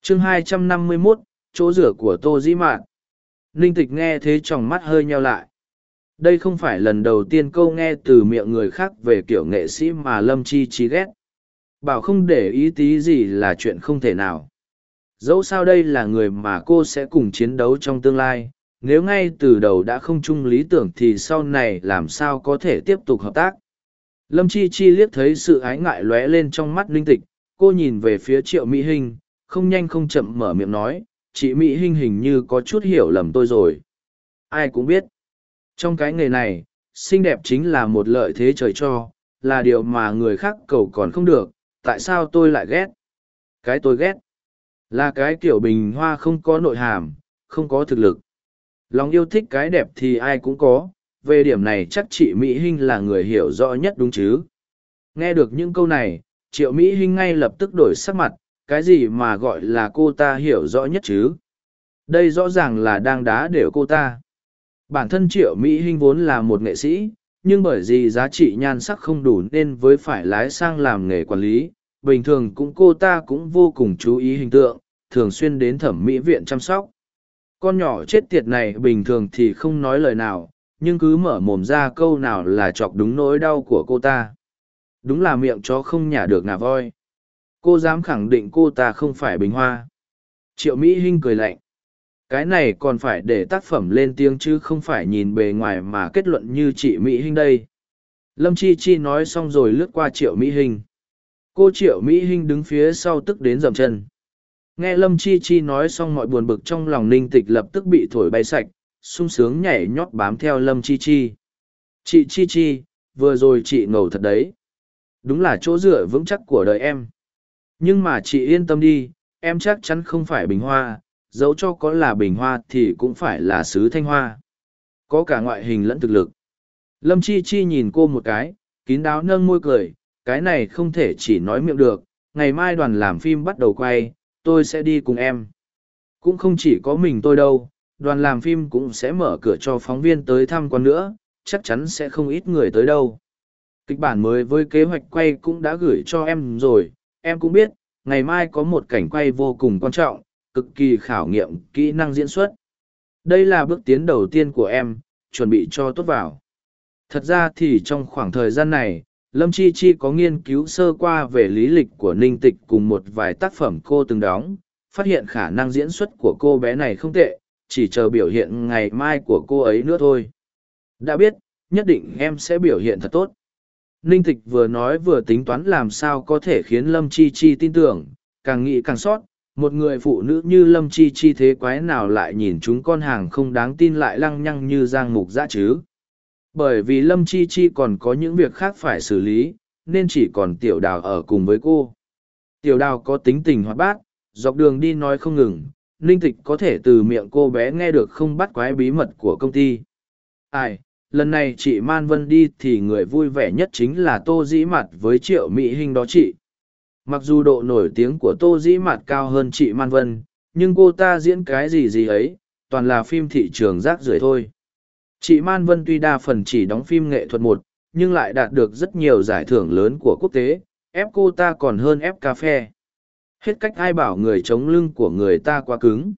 chương 251, chỗ rửa của Tô Dĩ Mạn. Ninh Tịch nghe thế tròng mắt hơi nheo lại. Đây không phải lần đầu tiên câu nghe từ miệng người khác về kiểu nghệ sĩ mà Lâm Chi Chi ghét. Bảo không để ý tí gì là chuyện không thể nào. Dẫu sao đây là người mà cô sẽ cùng chiến đấu trong tương lai, nếu ngay từ đầu đã không chung lý tưởng thì sau này làm sao có thể tiếp tục hợp tác. Lâm Chi Chi liếc thấy sự ái ngại lóe lên trong mắt Ninh Tịch, cô nhìn về phía Triệu Mỹ Hinh, không nhanh không chậm mở miệng nói, chị Mỹ Hinh hình như có chút hiểu lầm tôi rồi. Ai cũng biết, trong cái nghề này, xinh đẹp chính là một lợi thế trời cho, là điều mà người khác cầu còn không được, tại sao tôi lại ghét? Cái tôi ghét là cái kiểu bình hoa không có nội hàm, không có thực lực. Lòng yêu thích cái đẹp thì ai cũng có, về điểm này chắc chị Mỹ Hinh là người hiểu rõ nhất đúng chứ. Nghe được những câu này, Triệu Mỹ Hinh ngay lập tức đổi sắc mặt, cái gì mà gọi là cô ta hiểu rõ nhất chứ? Đây rõ ràng là đang đá đều cô ta. Bản thân Triệu Mỹ Hinh vốn là một nghệ sĩ, nhưng bởi vì giá trị nhan sắc không đủ nên với phải lái sang làm nghề quản lý, bình thường cô ta cũng vô cùng chú ý hình tượng, thường xuyên đến thẩm mỹ viện chăm sóc. Con nhỏ chết tiệt này bình thường thì không nói lời nào, nhưng cứ mở mồm ra câu nào là chọc đúng nỗi đau của cô ta. Đúng là miệng chó không nhả được ngà voi. Cô dám khẳng định cô ta không phải bình hoa. Triệu Mỹ Hinh cười lạnh. Cái này còn phải để tác phẩm lên tiếng chứ không phải nhìn bề ngoài mà kết luận như chị Mỹ Hinh đây. Lâm Chi Chi nói xong rồi lướt qua Triệu Mỹ Hinh. Cô Triệu Mỹ Hinh đứng phía sau tức đến dậm chân. Nghe Lâm Chi Chi nói xong mọi buồn bực trong lòng Ninh Tịch lập tức bị thổi bay sạch, sung sướng nhảy nhót bám theo Lâm Chi Chi. Chị Chi Chi, vừa rồi chị ngầu thật đấy. Đúng là chỗ dựa vững chắc của đời em. Nhưng mà chị yên tâm đi, em chắc chắn không phải bình hoa, dẫu cho có là bình hoa thì cũng phải là sứ thanh hoa. Có cả ngoại hình lẫn thực lực. Lâm Chi Chi nhìn cô một cái, kín đáo nâng môi cười, cái này không thể chỉ nói miệng được, ngày mai đoàn làm phim bắt đầu quay, tôi sẽ đi cùng em. Cũng không chỉ có mình tôi đâu, đoàn làm phim cũng sẽ mở cửa cho phóng viên tới tham quan nữa, chắc chắn sẽ không ít người tới đâu. Kịch bản mới với kế hoạch quay cũng đã gửi cho em rồi, em cũng biết, ngày mai có một cảnh quay vô cùng quan trọng, cực kỳ khảo nghiệm kỹ năng diễn xuất. Đây là bước tiến đầu tiên của em, chuẩn bị cho tốt vào. Thật ra thì trong khoảng thời gian này, Lâm Chi Chi có nghiên cứu sơ qua về lý lịch của Ninh Tịch cùng một vài tác phẩm cô từng đóng, phát hiện khả năng diễn xuất của cô bé này không tệ, chỉ chờ biểu hiện ngày mai của cô ấy nữa thôi. Đã biết, nhất định em sẽ biểu hiện thật tốt. Ninh Tịch vừa nói vừa tính toán làm sao có thể khiến Lâm Chi Chi tin tưởng, càng nghĩ càng sót, một người phụ nữ như Lâm Chi Chi thế quái nào lại nhìn chúng con hàng không đáng tin lại lăng nhăng như Giang Mục Dã chứ. Bởi vì Lâm Chi Chi còn có những việc khác phải xử lý, nên chỉ còn Tiểu Đào ở cùng với cô. Tiểu Đào có tính tình hoạt bát, dọc đường đi nói không ngừng, Ninh Tịch có thể từ miệng cô bé nghe được không bắt quái bí mật của công ty. Ai, lần này chị Man Vân đi thì người vui vẻ nhất chính là Tô Dĩ Mạt với Triệu Mỹ Hinh đó chị. Mặc dù độ nổi tiếng của Tô Dĩ Mạt cao hơn chị Man Vân, nhưng cô ta diễn cái gì gì ấy, toàn là phim thị trường rác rưởi thôi. Chị Man Vân tuy đa phần chỉ đóng phim nghệ thuật một, nhưng lại đạt được rất nhiều giải thưởng lớn của quốc tế, ép cô ta còn hơn ép cà phê. Hết cách ai bảo người chống lưng của người ta quá cứng.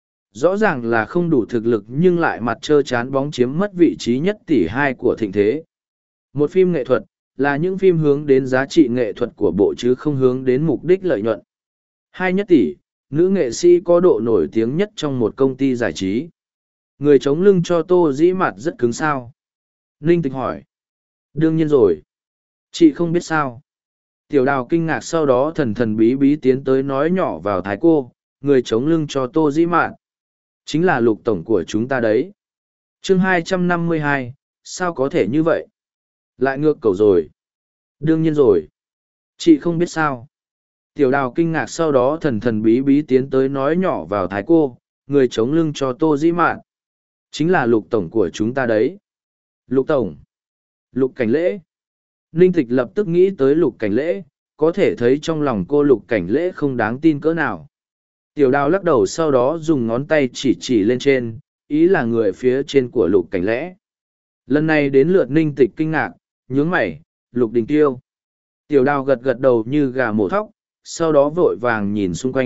Rõ ràng là không đủ thực lực nhưng lại mặt trơ chán bóng chiếm mất vị trí nhất tỷ hai của thịnh thế. Một phim nghệ thuật là những phim hướng đến giá trị nghệ thuật của bộ chứ không hướng đến mục đích lợi nhuận. 2 tỷ, nữ nghệ sĩ có độ nổi tiếng nhất trong một công ty giải trí. Người chống lưng cho Tô Dĩ Mạt rất cứng sao? Ninh Tịch hỏi. Đương nhiên rồi. Chị không biết sao. Tiểu Đào kinh ngạc sau đó thần thần bí bí tiến tới nói nhỏ vào thái cô, người chống lưng cho Tô Dĩ Mạt. Chính là Lục tổng của chúng ta đấy. chương 252, sao có thể như vậy? Lại ngược cầu rồi. Đương nhiên rồi. Chị không biết sao. Tiểu Đào kinh ngạc sau đó thần thần bí bí tiến tới nói nhỏ vào thái cô, người chống lưng cho Tô Dĩ Mạt. Chính là Lục tổng của chúng ta đấy. Lục tổng. Lục Cảnh Lễ. Ninh Tịch lập tức nghĩ tới Lục Cảnh Lễ, có thể thấy trong lòng cô Lục Cảnh Lễ không đáng tin cỡ nào. Tiểu Đào lắc đầu sau đó dùng ngón tay chỉ lên trên, ý là người phía trên của Lục Cảnh Lễ. Lần này đến lượt Ninh Tịch kinh ngạc, nhướng mày, Lục Đình Tiêu. Tiểu Đào gật gật đầu như gà mổ thóc, sau đó vội vàng nhìn xung quanh,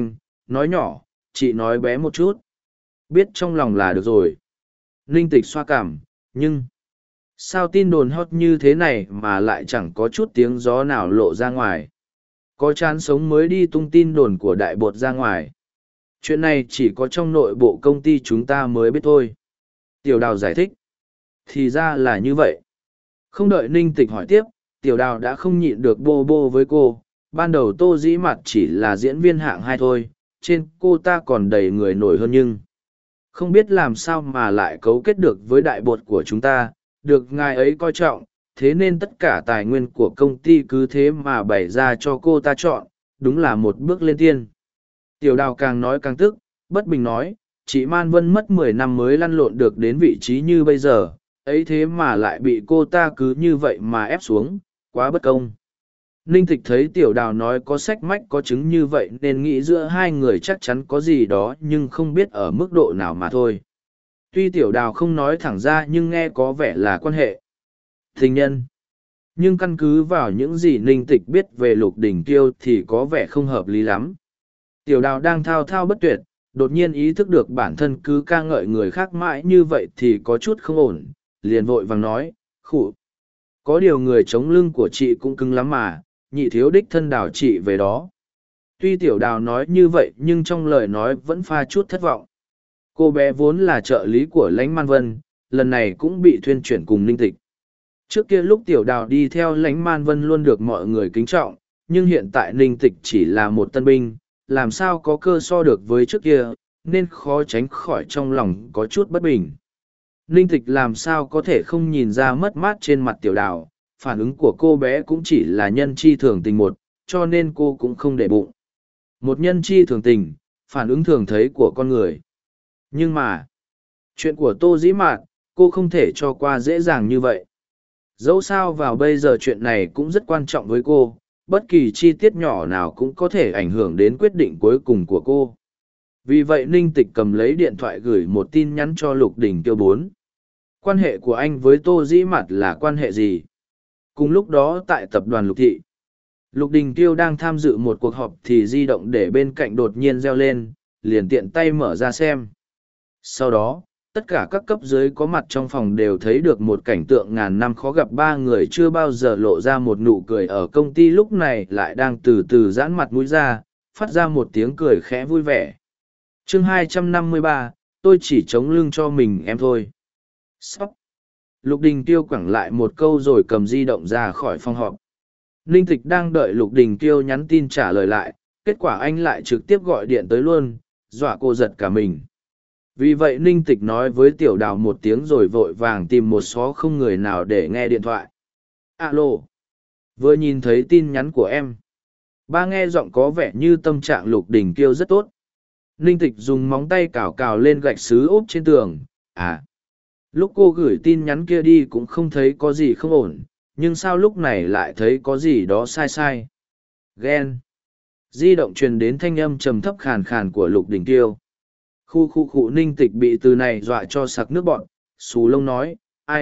nói nhỏ, chị nói bé một chút. Biết trong lòng là được rồi. Ninh Tịch xoa cảm, nhưng sao tin đồn hot như thế này mà lại chẳng có chút tiếng gió nào lộ ra ngoài. Có chán sống mới đi tung tin đồn của đại bột ra ngoài. Chuyện này chỉ có trong nội bộ công ty chúng ta mới biết thôi. Tiểu Đào giải thích. Thì ra là như vậy. Không đợi Ninh Tịch hỏi tiếp, Tiểu Đào đã không nhịn được bô bô với cô. Ban đầu Tô Dĩ Mặt chỉ là diễn viên hạng hai thôi, trên cô ta còn đầy người nổi hơn nhưng không biết làm sao mà lại cấu kết được với đại bột của chúng ta, được ngài ấy coi trọng, thế nên tất cả tài nguyên của công ty cứ thế mà bày ra cho cô ta chọn, đúng là một bước lên tiên. Tiểu Đào càng nói càng tức, bất bình nói, chị Man Vân mất 10 năm mới lăn lộn được đến vị trí như bây giờ, ấy thế mà lại bị cô ta cứ như vậy mà ép xuống, quá bất công. Ninh Tịch thấy Tiểu Đào nói có sách mách có chứng như vậy nên nghĩ giữa hai người chắc chắn có gì đó nhưng không biết ở mức độ nào mà thôi. Tuy Tiểu Đào không nói thẳng ra nhưng nghe có vẻ là quan hệ tình nhân. Nhưng căn cứ vào những gì Ninh Tịch biết về Lục Đình Kiêu thì có vẻ không hợp lý lắm. Tiểu Đào đang thao thao bất tuyệt, đột nhiên ý thức được bản thân cứ ca ngợi người khác mãi như vậy thì có chút không ổn, liền vội vàng nói, khụ. Có điều người chống lưng của chị cũng cứng lắm mà, nhị thiếu đích thân Đào chị về đó. Tuy Tiểu Đào nói như vậy nhưng trong lời nói vẫn pha chút thất vọng. Cô bé vốn là trợ lý của Lãnh Man Vân, lần này cũng bị thuyên chuyển cùng Ninh Tịch. Trước kia lúc Tiểu Đào đi theo Lãnh Man Vân luôn được mọi người kính trọng, nhưng hiện tại Ninh Tịch chỉ là một tân binh, làm sao có cơ so được với trước kia, nên khó tránh khỏi trong lòng có chút bất bình. Ninh Tịch làm sao có thể không nhìn ra mất mát trên mặt Tiểu Đào, phản ứng của cô bé cũng chỉ là nhân chi thường tình một, cho nên cô cũng không để bụng. Một nhân chi thường tình, phản ứng thường thấy của con người. Nhưng mà, chuyện của Tô Dĩ Mạt, cô không thể cho qua dễ dàng như vậy. Dẫu sao vào bây giờ chuyện này cũng rất quan trọng với cô, bất kỳ chi tiết nhỏ nào cũng có thể ảnh hưởng đến quyết định cuối cùng của cô. Vì vậy Ninh Tịch cầm lấy điện thoại gửi một tin nhắn cho Lục Đình Kiêu 4. Quan hệ của anh với Tô Dĩ Mạt là quan hệ gì? Cùng lúc đó tại tập đoàn Lục Thị, Lục Đình Kiêu đang tham dự một cuộc họp thì di động để bên cạnh đột nhiên reo lên, liền tiện tay mở ra xem. Sau đó, tất cả các cấp dưới có mặt trong phòng đều thấy được một cảnh tượng ngàn năm khó gặp, ba người chưa bao giờ lộ ra một nụ cười ở công ty lúc này lại đang từ từ giãn mặt mũi ra, phát ra một tiếng cười khẽ vui vẻ. Chương 253, tôi chỉ chống lưng cho mình em thôi. Sóc. Lục Đình Kiêu quẳng lại một câu rồi cầm di động ra khỏi phòng họp. Ninh Tịch đang đợi Lục Đình Kiêu nhắn tin trả lời lại, kết quả anh lại trực tiếp gọi điện tới luôn, dọa cô giật cả mình. Vì vậy Ninh Tịch nói với Tiểu Đào một tiếng rồi vội vàng tìm một xó không người nào để nghe điện thoại. Alo. Vừa nhìn thấy tin nhắn của em. Ba nghe giọng có vẻ như tâm trạng Lục Đình Kiêu rất tốt. Ninh Tịch dùng móng tay cào cào lên gạch sứ ốp trên tường. À. Lúc cô gửi tin nhắn kia đi cũng không thấy có gì không ổn, nhưng sao lúc này lại thấy có gì đó sai sai. Ghen. Di động truyền đến thanh âm trầm thấp khàn khàn của Lục Đình Kiêu. Khu Ninh Tịch bị từ này dọa cho sặc nước bọn, xù lông nói,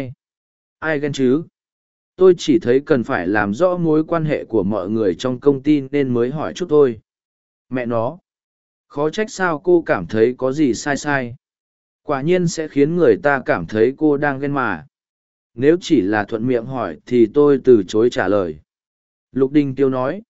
ai ghen chứ? Tôi chỉ thấy cần phải làm rõ mối quan hệ của mọi người trong công ty nên mới hỏi chút thôi. Mẹ nó! Khó trách sao cô cảm thấy có gì sai sai. Quả nhiên sẽ khiến người ta cảm thấy cô đang ghen mà. Nếu chỉ là thuận miệng hỏi thì tôi từ chối trả lời. Lục Đình Kiêu nói.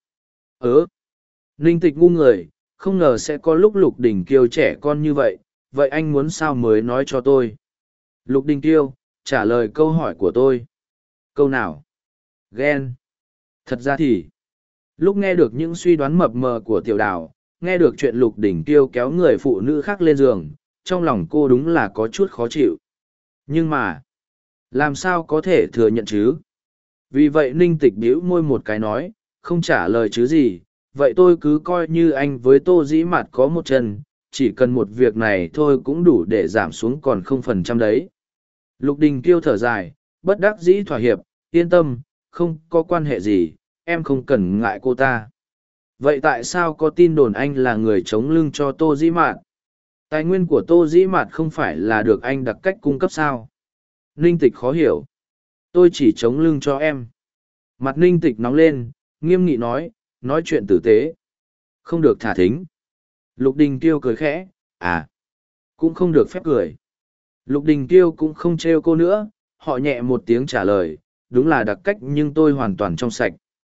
Ninh Tịch ngu người, không ngờ sẽ có lúc Lục Đình Kiêu trẻ con như vậy, vậy anh muốn sao mới nói cho tôi? Lục Đình Kiêu, trả lời câu hỏi của tôi. Câu nào? Ghen. Thật ra thì, lúc nghe được những suy đoán mập mờ của Tiểu Đào, nghe được chuyện Lục Đình Kiêu kéo người phụ nữ khác lên giường, trong lòng cô đúng là có chút khó chịu. Nhưng mà, làm sao có thể thừa nhận chứ? Vì vậy Ninh Tịch bĩu môi một cái nói, không trả lời chứ gì, vậy tôi cứ coi như anh với Tô Dĩ Mạt có một chân, chỉ cần một việc này thôi cũng đủ để giảm xuống còn 0% đấy. Lục Đình Kiêu thở dài, bất đắc dĩ thỏa hiệp, yên tâm, không có quan hệ gì, em không cần ngại cô ta. Vậy tại sao có tin đồn anh là người chống lưng cho Tô Dĩ Mạt? Tài nguyên của Tô Dĩ Mạt không phải là được anh đặc cách cung cấp sao? Ninh Tịch khó hiểu. Tôi chỉ chống lưng cho em. Mặt Ninh Tịch nóng lên, nghiêm nghị nói chuyện tử tế. Không được thả thính. Lục Đình Tiêu cười khẽ, à, cũng không được phép cười. Lục Đình Tiêu cũng không trêu cô nữa, họ nhẹ một tiếng trả lời, đúng là đặc cách nhưng tôi hoàn toàn trong sạch.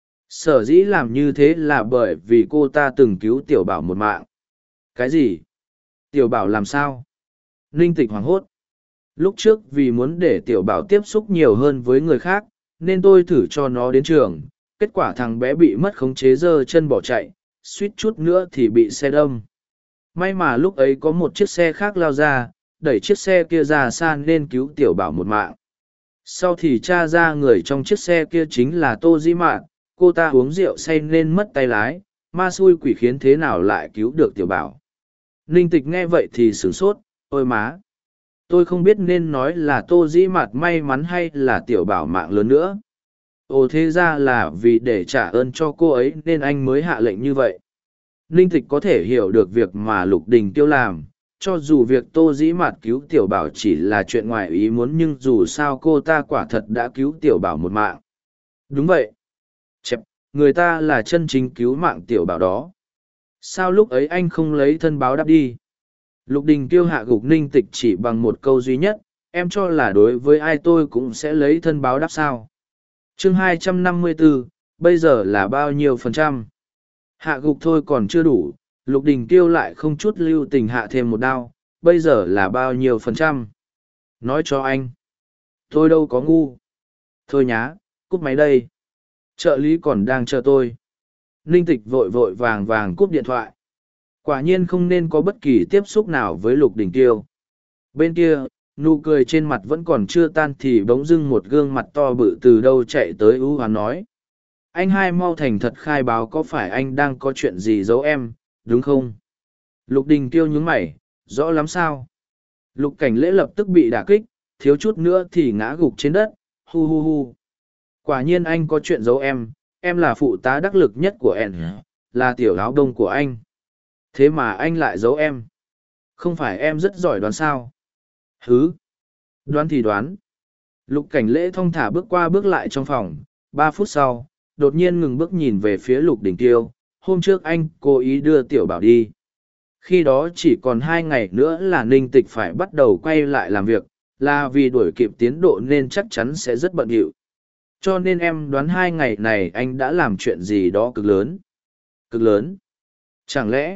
Sở dĩ làm như thế là bởi vì cô ta từng cứu Tiểu Bảo một mạng. Cái gì? Tiểu Bảo làm sao? Ninh Tịch hoảng hốt. Lúc trước vì muốn để Tiểu Bảo tiếp xúc nhiều hơn với người khác, nên tôi thử cho nó đến trường. Kết quả thằng bé bị mất khống chế giơ chân bỏ chạy, suýt chút nữa thì bị xe đâm. May mà lúc ấy có một chiếc xe khác lao ra, đẩy chiếc xe kia ra xa nên cứu Tiểu Bảo một mạng. Sau thì tra ra người trong chiếc xe kia chính là Tô Dĩ Mạn, cô ta uống rượu say nên mất tay lái, ma xui quỷ khiến thế nào lại cứu được Tiểu Bảo. Ninh Tịch nghe vậy thì sửng sốt, ôi má. Tôi không biết nên nói là Tô Dĩ Mạt may mắn hay là Tiểu Bảo mạng lớn nữa. Ồ, thế ra là vì để trả ơn cho cô ấy nên anh mới hạ lệnh như vậy. Ninh Tịch có thể hiểu được việc mà Lục Đình Tiêu làm, cho dù việc Tô Dĩ Mạt cứu Tiểu Bảo chỉ là chuyện ngoài ý muốn nhưng dù sao cô ta quả thật đã cứu Tiểu Bảo một mạng. Đúng vậy. Chẹp, người ta là chân chính cứu mạng Tiểu Bảo đó. Sao lúc ấy anh không lấy thân báo đáp đi? Lục Đình Tiêu hạ gục Ninh Tịch chỉ bằng một câu duy nhất, em cho là đối với ai tôi cũng sẽ lấy thân báo đáp sao? Chương 254, bây giờ là bao nhiêu %? Hạ gục thôi còn chưa đủ, Lục Đình Tiêu lại không chút lưu tình hạ thêm một đao, bây giờ là bao nhiêu %? Nói cho anh. Tôi đâu có ngu. Thôi nhá, cúp máy đây. Trợ lý còn đang chờ tôi. Ninh Tịch vội vội vàng vàng cúp điện thoại. Quả nhiên không nên có bất kỳ tiếp xúc nào với Lục Đình Tiêu. Bên kia, nụ cười trên mặt vẫn còn chưa tan thì bỗng dưng một gương mặt to bự từ đâu chạy tới ưu hoán nói. Anh hai mau thành thật khai báo có phải anh đang có chuyện gì giấu em, đúng không? Lục Đình Tiêu nhướng mày, rõ lắm sao? Lục Cảnh Lễ lập tức bị đả kích, thiếu chút nữa thì ngã gục trên đất, hu hu hu. Quả nhiên anh có chuyện giấu em là phụ tá đắc lực nhất của em, là tiểu áo đông của anh. Thế mà anh lại giấu em. Không phải em rất giỏi đoán sao? Hứ! Đoán thì đoán. Lục Cảnh Lễ thong thả bước qua bước lại trong phòng, 3 phút sau, đột nhiên ngừng bước nhìn về phía Lục Đình Tiêu. Hôm trước anh cố ý đưa Tiểu Bảo đi. Khi đó chỉ còn 2 ngày nữa là Ninh Tịch phải bắt đầu quay lại làm việc, là vì đuổi kịp tiến độ nên chắc chắn sẽ rất bận rộn. Cho nên em đoán 2 ngày này anh đã làm chuyện gì đó cực lớn. Cực lớn? Chẳng lẽ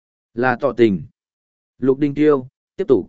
là tỏ tình? Lục Đình Tiêu, tiếp tục.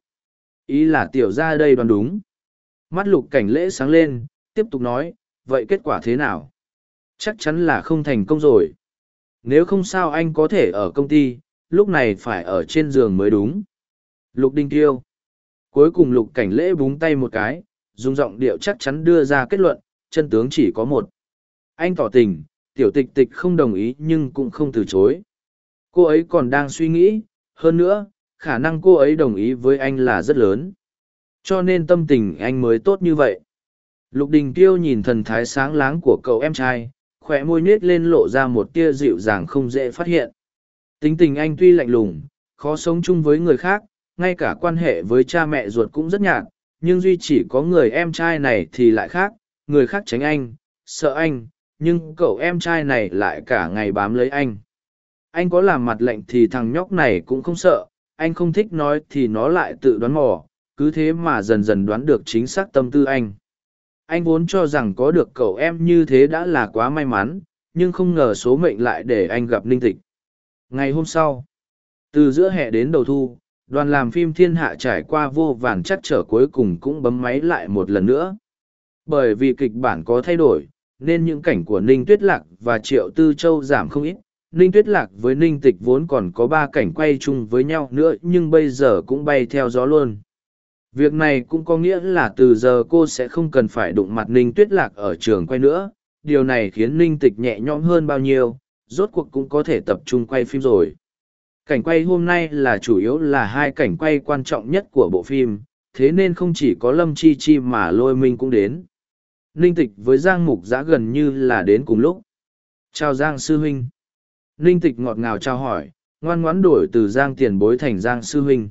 Ý là tiểu ra đây đoán đúng. Mắt Lục Cảnh Lễ sáng lên, tiếp tục nói, vậy kết quả thế nào? Chắc chắn là không thành công rồi. Nếu không sao anh có thể ở công ty, lúc này phải ở trên giường mới đúng. Lục Đình Tiêu. Cuối cùng Lục Cảnh Lễ búng tay một cái, dùng giọng điệu chắc chắn đưa ra kết luận, chân tướng chỉ có một. Anh tỏ tình, tiểu tịch tịch không đồng ý nhưng cũng không từ chối. Cô ấy còn đang suy nghĩ, hơn nữa, khả năng cô ấy đồng ý với anh là rất lớn. Cho nên tâm tình anh mới tốt như vậy. Lục Đình Tiêu nhìn thần thái sáng láng của cậu em trai, khỏe môi nết lên lộ ra một tia dịu dàng không dễ phát hiện. Tính tình anh tuy lạnh lùng, khó sống chung với người khác, ngay cả quan hệ với cha mẹ ruột cũng rất nhạt, nhưng duy chỉ có người em trai này thì lại khác, người khác tránh anh, sợ anh, nhưng cậu em trai này lại cả ngày bám lấy anh. Anh có làm mặt lạnh thì thằng nhóc này cũng không sợ, anh không thích nói thì nó lại tự đoán mò, cứ thế mà dần dần đoán được chính xác tâm tư anh. Anh vốn cho rằng có được cậu em như thế đã là quá may mắn, nhưng không ngờ số mệnh lại để anh gặp Ninh Tịch. Ngày hôm sau, từ giữa hè đến đầu thu, đoàn làm phim Thiên Hạ trải qua vô vàn trắc trở cuối cùng cũng bấm máy lại một lần nữa. Bởi vì kịch bản có thay đổi, nên những cảnh của Ninh Tuyết Lạc và Triệu Tư Châu giảm không ít. Ninh Tuyết Lạc với Ninh Tịch vốn còn có 3 cảnh quay chung với nhau nữa nhưng bây giờ cũng bay theo gió luôn. Việc này cũng có nghĩa là từ giờ cô sẽ không cần phải đụng mặt Ninh Tuyết Lạc ở trường quay nữa. Điều này khiến Ninh Tịch nhẹ nhõm hơn bao nhiêu, rốt cuộc cũng có thể tập trung quay phim rồi. Cảnh quay hôm nay là chủ yếu là 2 cảnh quay quan trọng nhất của bộ phim, thế nên không chỉ có Lâm Chi Chi mà Lôi Minh cũng đến. Ninh Tịch với Giang Mục Giã gần như là đến cùng lúc. Chào Giang sư huynh. Ninh Tịch ngọt ngào chào hỏi, ngoan ngoãn đổi từ Giang tiền bối thành Giang sư huynh.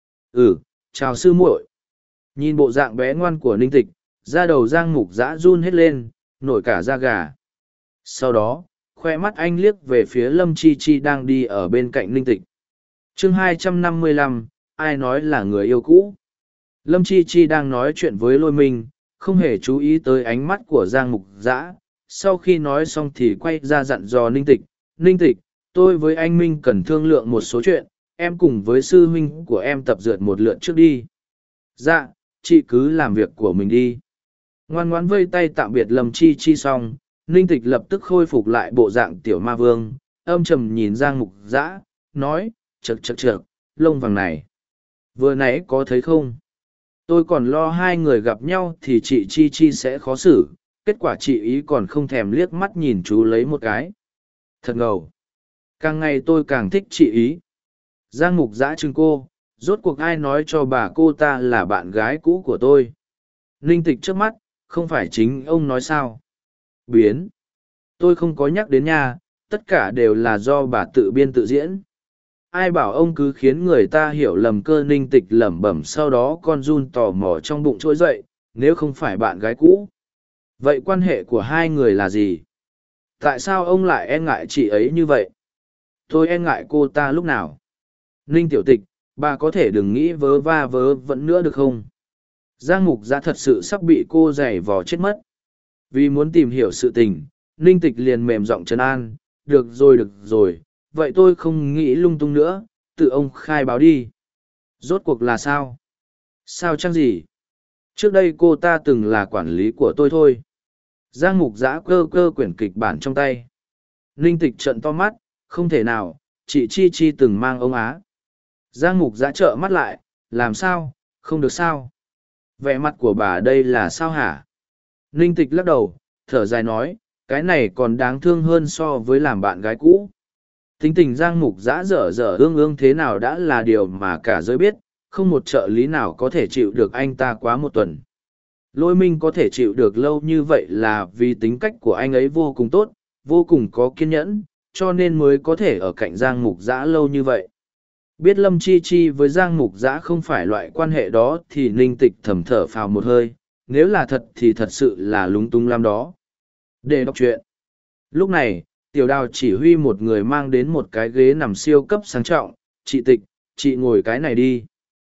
Chào sư muội. Nhìn bộ dạng bé ngoan của Ninh Tịch, da đầu Giang Mục Giã run hết lên, nổi cả da gà. Sau đó, khoe mắt anh liếc về phía Lâm Chi Chi đang đi ở bên cạnh Ninh Tịch. Chương 255, ai nói là người yêu cũ? Lâm Chi Chi đang nói chuyện với Lôi Minh, không hề chú ý tới ánh mắt của Giang Mục Dã. Sau khi nói xong thì quay ra dặn dò Ninh Tịch. Ninh Tịch, tôi với anh Minh cần thương lượng một số chuyện, em cùng với sư huynh của em tập dượt một lượt trước đi. Dạ, chị cứ làm việc của mình đi. Ngoan ngoãn vây tay tạm biệt Lâm Chi Chi xong, Ninh Tịch lập tức khôi phục lại bộ dạng tiểu ma vương, âm trầm nhìn Giang Mục Dã, nói, chậc chậc chậc, lông vàng này. Vừa nãy có thấy không? Tôi còn lo hai người gặp nhau thì chị Chi Chi sẽ khó xử, kết quả chị ý còn không thèm liếc mắt nhìn chú lấy một cái. Thật ngầu. Càng ngày tôi càng thích chị ý. Giang Mục Dã chừng cô, rốt cuộc ai nói cho bà cô ta là bạn gái cũ của tôi. Ninh Tịch trước mắt, không phải chính ông nói sao. Biến. Tôi không có nhắc đến nha, tất cả đều là do bà tự biên tự diễn. Ai bảo ông cứ khiến người ta hiểu lầm cơ. Ninh Tịch lẩm bẩm, sau đó con run tò mò trong bụng trỗi dậy, nếu không phải bạn gái cũ. Vậy quan hệ của hai người là gì? Tại sao ông lại e ngại chị ấy như vậy? Tôi e ngại cô ta lúc nào? Ninh Tiểu Tịch, bà có thể đừng nghĩ vớ va vớ vẩn nữa được không? Giang Mục Dã thật sự sắp bị cô giày vò chết mất. Vì muốn tìm hiểu sự tình, Ninh Tịch liền mềm giọng trấn an, được rồi, vậy tôi không nghĩ lung tung nữa, tự ông khai báo đi. Rốt cuộc là sao? Sao chăng gì? Trước đây cô ta từng là quản lý của tôi thôi. Giang Mục Dã cơ cơ quyển kịch bản trong tay. Ninh Tịch trợn to mắt, không thể nào, chị Chi Chi từng mang ông á. Giang Mục Dã trợn mắt lại, làm sao, không được sao? Vẻ mặt của bà đây là sao hả? Ninh Tịch lắc đầu, thở dài nói, cái này còn đáng thương hơn so với làm bạn gái cũ. Tính tình Giang Mục Dã dở dở ương ương thế nào đã là điều mà cả giới biết, không một trợ lý nào có thể chịu được anh ta quá một tuần. Lôi Minh có thể chịu được lâu như vậy là vì tính cách của anh ấy vô cùng tốt, vô cùng có kiên nhẫn, cho nên mới có thể ở cạnh Giang Mục Dã lâu như vậy. Biết Lâm Chi Chi với Giang Mục Dã không phải loại quan hệ đó thì Ninh Tịch thầm thở phào một hơi, nếu là thật thì thật sự là lúng túng lắm đó. Để đọc truyện. Lúc này, Tiểu Đào chỉ huy một người mang đến một cái ghế nằm siêu cấp sang trọng, chị Tịch, chị ngồi cái này đi.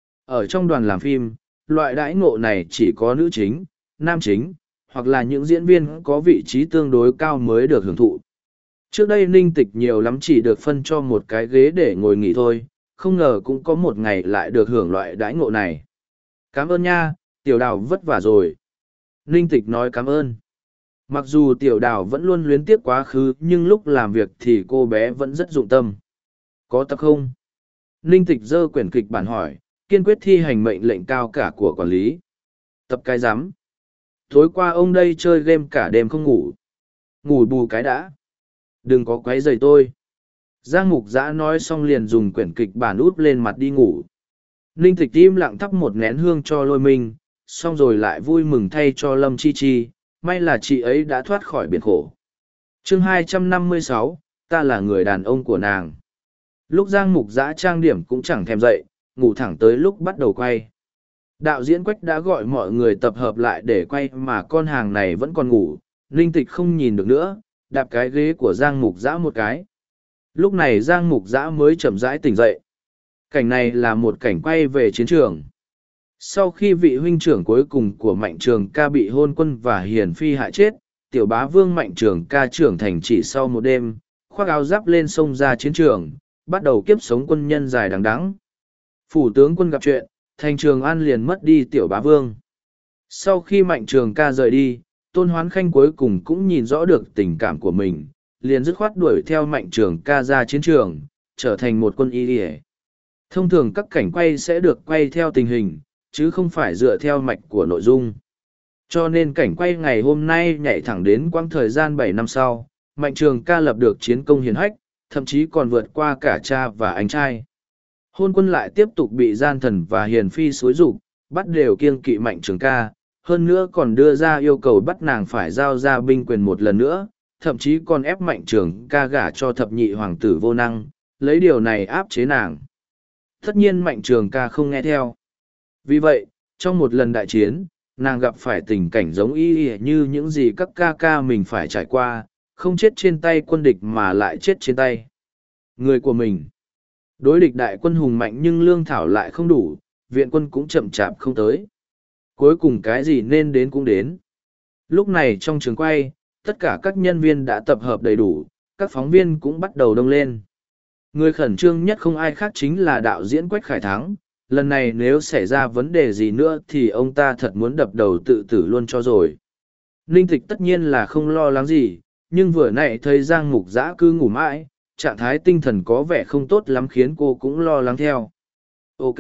Ở trong đoàn làm phim, loại đãi ngộ này chỉ có nữ chính, nam chính, hoặc là những diễn viên có vị trí tương đối cao mới được hưởng thụ. Trước đây Ninh Tịch nhiều lắm chỉ được phân cho một cái ghế để ngồi nghỉ thôi, không ngờ cũng có một ngày lại được hưởng loại đãi ngộ này. Cảm ơn nha, Tiểu Đào vất vả rồi. Ninh Tịch nói cảm ơn. Mặc dù Tiểu Đào vẫn luôn luyến tiếc quá khứ nhưng lúc làm việc thì cô bé vẫn rất dụng tâm. Có tập không? Ninh Tịch giơ quyển kịch bản hỏi, kiên quyết thi hành mệnh lệnh cao cả của quản lý. Tập cái rắm. Tối qua ông đây chơi game cả đêm không ngủ. Ngủ bù cái đã. Đừng có quấy rầy tôi. Giang Mục Dã nói xong liền dùng quyển kịch bản út lên mặt đi ngủ. Ninh Tịch im lặng thắp một nén hương cho Lôi Minh, xong rồi lại vui mừng thay cho Lâm Chi Chi, may là chị ấy đã thoát khỏi biển khổ. Chương 256, ta là người đàn ông của nàng. Lúc Giang Mục Dã trang điểm cũng chẳng thèm dậy, ngủ thẳng tới lúc bắt đầu quay. Đạo diễn Quách đã gọi mọi người tập hợp lại để quay mà con hàng này vẫn còn ngủ, Ninh Tịch không nhìn được nữa, đạp cái ghế của Giang Mục Dã một cái. Lúc này Giang Mục Dã mới chậm rãi tỉnh dậy. Cảnh này là một cảnh quay về chiến trường. Sau khi vị huynh trưởng cuối cùng của Mạnh Trường Ca bị Hôn Quân và Hiền Phi hại chết, tiểu bá vương Mạnh Trường Ca trưởng thành chỉ sau một đêm, khoác áo giáp lên sông ra chiến trường, bắt đầu kiếp sống quân nhân dài đằng đẵng. Phủ tướng quân gặp chuyện, thành Trường An liền mất đi tiểu bá vương. Sau khi Mạnh Trường Ca rời đi, Tôn Hoán Khanh cuối cùng cũng nhìn rõ được tình cảm của mình, liền dứt khoát đuổi theo Mạnh Trường Ca ra chiến trường, trở thành một quân y điề. Thông thường các cảnh quay sẽ được quay theo tình hình, chứ không phải dựa theo mạch của nội dung. Cho nên cảnh quay ngày hôm nay nhảy thẳng đến quãng thời gian 7 năm sau, Mạnh Trường Ca lập được chiến công hiển hách, thậm chí còn vượt qua cả cha và anh trai. Hôn Quân lại tiếp tục bị gian thần và Hiền Phi xúi rục, bắt đều kiêng kỵ Mạnh Trường Ca, hơn nữa còn đưa ra yêu cầu bắt nàng phải giao ra binh quyền một lần nữa, thậm chí còn ép Mạnh Trường Ca gả cho thập nhị hoàng tử vô năng, lấy điều này áp chế nàng. Tất nhiên Mạnh Trường Ca không nghe theo. Vì vậy, trong một lần đại chiến, nàng gặp phải tình cảnh giống y như những gì các ca ca mình phải trải qua, không chết trên tay quân địch mà lại chết trên tay người của mình. Đối địch đại quân hùng mạnh nhưng lương thảo lại không đủ, viện quân cũng chậm chạp không tới. Cuối cùng cái gì nên đến cũng đến. Lúc này trong trường quay, tất cả các nhân viên đã tập hợp đầy đủ, các phóng viên cũng bắt đầu đông lên. Người khẩn trương nhất không ai khác chính là đạo diễn Quách Khải Thắng. Lần này nếu xảy ra vấn đề gì nữa thì ông ta thật muốn đập đầu tự tử luôn cho rồi. Ninh Tịch tất nhiên là không lo lắng gì, nhưng vừa nãy thấy Giang Mục Giã cứ ngủ mãi, trạng thái tinh thần có vẻ không tốt lắm khiến cô cũng lo lắng theo. Ok.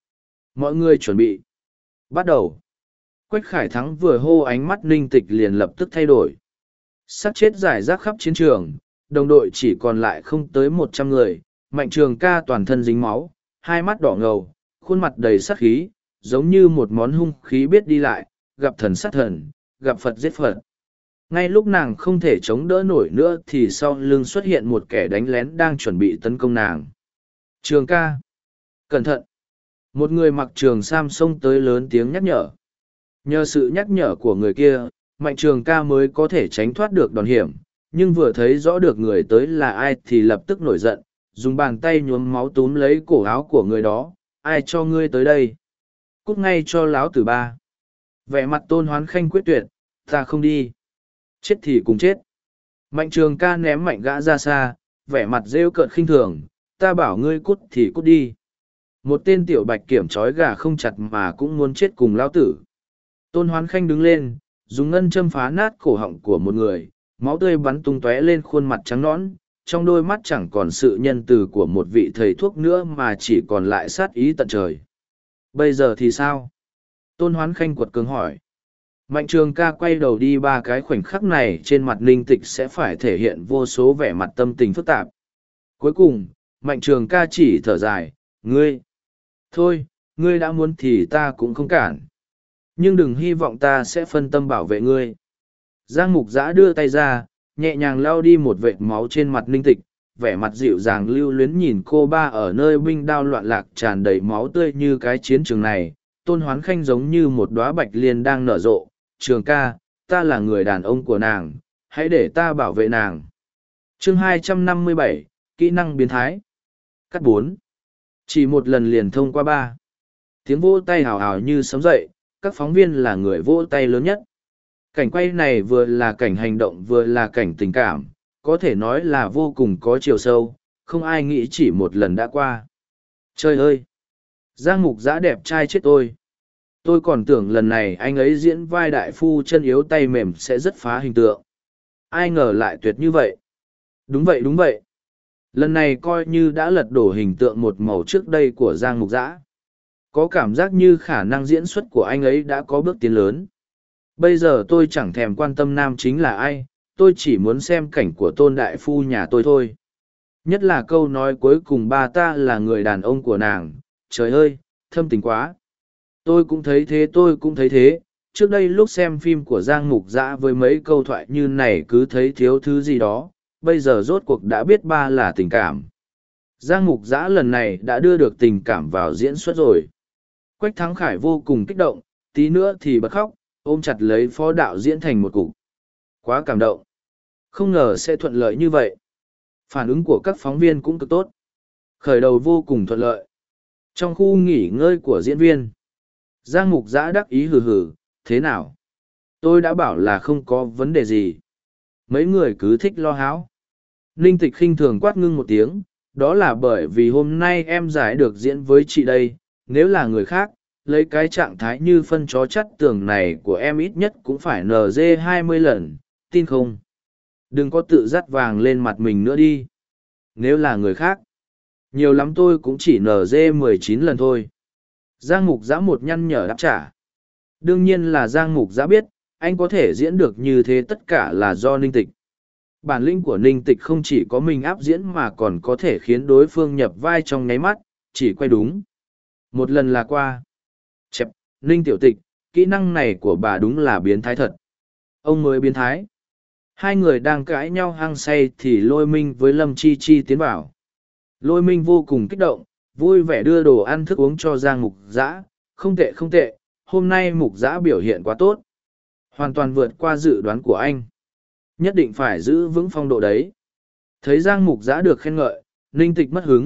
Mọi người chuẩn bị. Bắt đầu. Quách Khải Thắng vừa hô, ánh mắt Ninh Tịch liền lập tức thay đổi. Xác chết rải rác khắp chiến trường, đồng đội chỉ còn lại không tới 100 người, Mạnh Trường Ca toàn thân dính máu, hai mắt đỏ ngầu, khuôn mặt đầy sát khí, giống như một món hung khí biết đi lại, gặp thần sát thần, gặp Phật giết Phật. Ngay lúc nàng không thể chống đỡ nổi nữa thì sau lưng xuất hiện một kẻ đánh lén đang chuẩn bị tấn công nàng. Trường Ca! Cẩn thận! Một người mặc trường sam xông tới lớn tiếng nhắc nhở. Nhờ sự nhắc nhở của người kia, Mạnh Trường Ca mới có thể tránh thoát được đòn hiểm, nhưng vừa thấy rõ được người tới là ai thì lập tức nổi giận, dùng bàn tay nhuốm máu túm lấy cổ áo của người đó. Ai cho ngươi tới đây? Cút ngay cho láo tử ba! Vẻ mặt Tôn Hoán Khanh quyết tuyệt, ta không đi. Chết thì cùng chết. Mạnh Trường Ca ném Mạnh gã ra xa, vẻ mặt rêu cợt khinh thường, ta bảo ngươi cút thì cút đi. Một tên tiểu bạch kiểm trói gà không chặt mà cũng muốn chết cùng lao tử. Tôn Hoán Khanh đứng lên, dùng ngân châm phá nát cổ họng của một người, máu tươi bắn tung tóe lên khuôn mặt trắng nõn, trong đôi mắt chẳng còn sự nhân từ của một vị thầy thuốc nữa mà chỉ còn lại sát ý tận trời. Bây giờ thì sao? Tôn Hoán Khanh quật cường hỏi. Mạnh Trường Ca quay đầu đi, ba cái khoảnh khắc này trên mặt Ninh Tịch sẽ phải thể hiện vô số vẻ mặt tâm tình phức tạp. Cuối cùng, Mạnh Trường Ca chỉ thở dài, ngươi. Thôi, ngươi đã muốn thì ta cũng không cản. Nhưng đừng hy vọng ta sẽ phân tâm bảo vệ ngươi. Giang Mục Giã đưa tay ra, nhẹ nhàng lau đi một vệt máu trên mặt Ninh Tịch, vẻ mặt dịu dàng lưu luyến nhìn cô ba ở nơi binh đao loạn lạc tràn đầy máu tươi như cái chiến trường này. Tôn Hoán Khanh giống như một đóa bạch liên đang nở rộ. Trường Ca, ta là người đàn ông của nàng, hãy để ta bảo vệ nàng. Chương 257, kỹ năng biến thái. Cắt 4. Chỉ một lần liền thông qua 3. Tiếng vỗ tay hào hào như sấm dậy, các phóng viên là người vỗ tay lớn nhất. Cảnh quay này vừa là cảnh hành động vừa là cảnh tình cảm, có thể nói là vô cùng có chiều sâu, không ai nghĩ chỉ một lần đã qua. Trời ơi! Giang Mục Giã đẹp trai chết tôi. Tôi còn tưởng lần này anh ấy diễn vai đại phu chân yếu tay mềm sẽ rất phá hình tượng. Ai ngờ lại tuyệt như vậy. Đúng vậy đúng vậy. Lần này coi như đã lật đổ hình tượng một màu trước đây của Giang Mục Giã. Có cảm giác như khả năng diễn xuất của anh ấy đã có bước tiến lớn. Bây giờ tôi chẳng thèm quan tâm nam chính là ai, tôi chỉ muốn xem cảnh của Tôn đại phu nhà tôi thôi. Nhất là câu nói cuối cùng ba ta là người đàn ông của nàng. Trời ơi, thâm tình quá. Tôi cũng thấy thế, tôi cũng thấy thế. Trước đây lúc xem phim của Giang Mục Giã với mấy câu thoại như này cứ thấy thiếu thứ gì đó, bây giờ rốt cuộc đã biết ba là tình cảm. Giang Mục Giã lần này đã đưa được tình cảm vào diễn xuất rồi. Quách Thắng Khải vô cùng kích động, tí nữa thì bật khóc, ôm chặt lấy phó đạo diễn thành một cục. Quá cảm động. Không ngờ sẽ thuận lợi như vậy. Phản ứng của các phóng viên cũng cực tốt. Khởi đầu vô cùng thuận lợi. Trong khu nghỉ ngơi của diễn viên, Giang Mục Giã đắc ý hừ hừ, thế nào? Tôi đã bảo là không có vấn đề gì. Mấy người cứ thích lo háo. Ninh Tịch khinh thường quát ngưng một tiếng, đó là bởi vì hôm nay em giải được diễn với chị đây, nếu là người khác, lấy cái trạng thái như phân chó chắt tường này của em ít nhất cũng phải NG 20 lần, tin không? Đừng có tự dắt vàng lên mặt mình nữa đi. Nếu là người khác, nhiều lắm tôi cũng chỉ NG 19 lần thôi. Giang Mục Giã một nhăn nhở đáp trả. Đương nhiên là Giang Mục Giã biết, anh có thể diễn được như thế tất cả là do Ninh Tịch. Bản lĩnh của Ninh Tịch không chỉ có mình áp diễn mà còn có thể khiến đối phương nhập vai trong nháy mắt, chỉ quay đúng. Một lần là qua. Chẹp, Ninh Tiểu Tịch, kỹ năng này của bà đúng là biến thái thật. Ông mới biến thái. Hai người đang cãi nhau hăng say thì Lôi Minh với Lâm Chi Chi tiến vào. Lôi Minh vô cùng kích động, vui vẻ đưa đồ ăn thức uống cho Giang Mục Giã. Không tệ không tệ, hôm nay Mục Giã biểu hiện quá tốt. Hoàn toàn vượt qua dự đoán của anh. Nhất định phải giữ vững phong độ đấy. Thấy Giang Mục Giã được khen ngợi, Ninh Tịch mất hứng,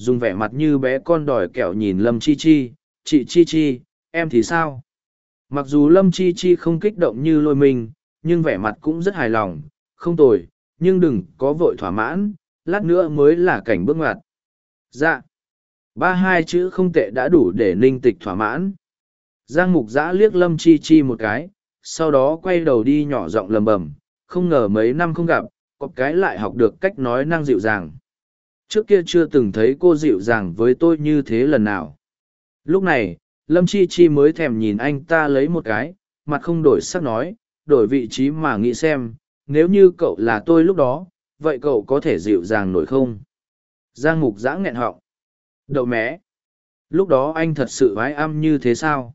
dùng vẻ mặt như bé con đòi kẹo nhìn Lâm Chi Chi, chị Chi Chi, em thì sao? Mặc dù Lâm Chi Chi không kích động như Lôi Minh, nhưng vẻ mặt cũng rất hài lòng, không tồi, nhưng đừng có vội thỏa mãn, lát nữa mới là cảnh bước ngoặt. Dạ. Ba hai chữ không tệ đã đủ để Ninh Tịch thỏa mãn. Giang Mục Giã liếc Lâm Chi Chi một cái, sau đó quay đầu đi nhỏ giọng lầm bầm, không ngờ mấy năm không gặp, có cái lại học được cách nói năng dịu dàng. Trước kia chưa từng thấy cô dịu dàng với tôi như thế lần nào. Lúc này, Lâm Chi Chi mới thèm nhìn anh ta lấy một cái, mặt không đổi sắc nói, đổi vị trí mà nghĩ xem, nếu như cậu là tôi lúc đó, vậy cậu có thể dịu dàng nổi không? Giang Mục Giã nghẹn họng. Đậu mé. Lúc đó anh thật sự vái âm như thế sao?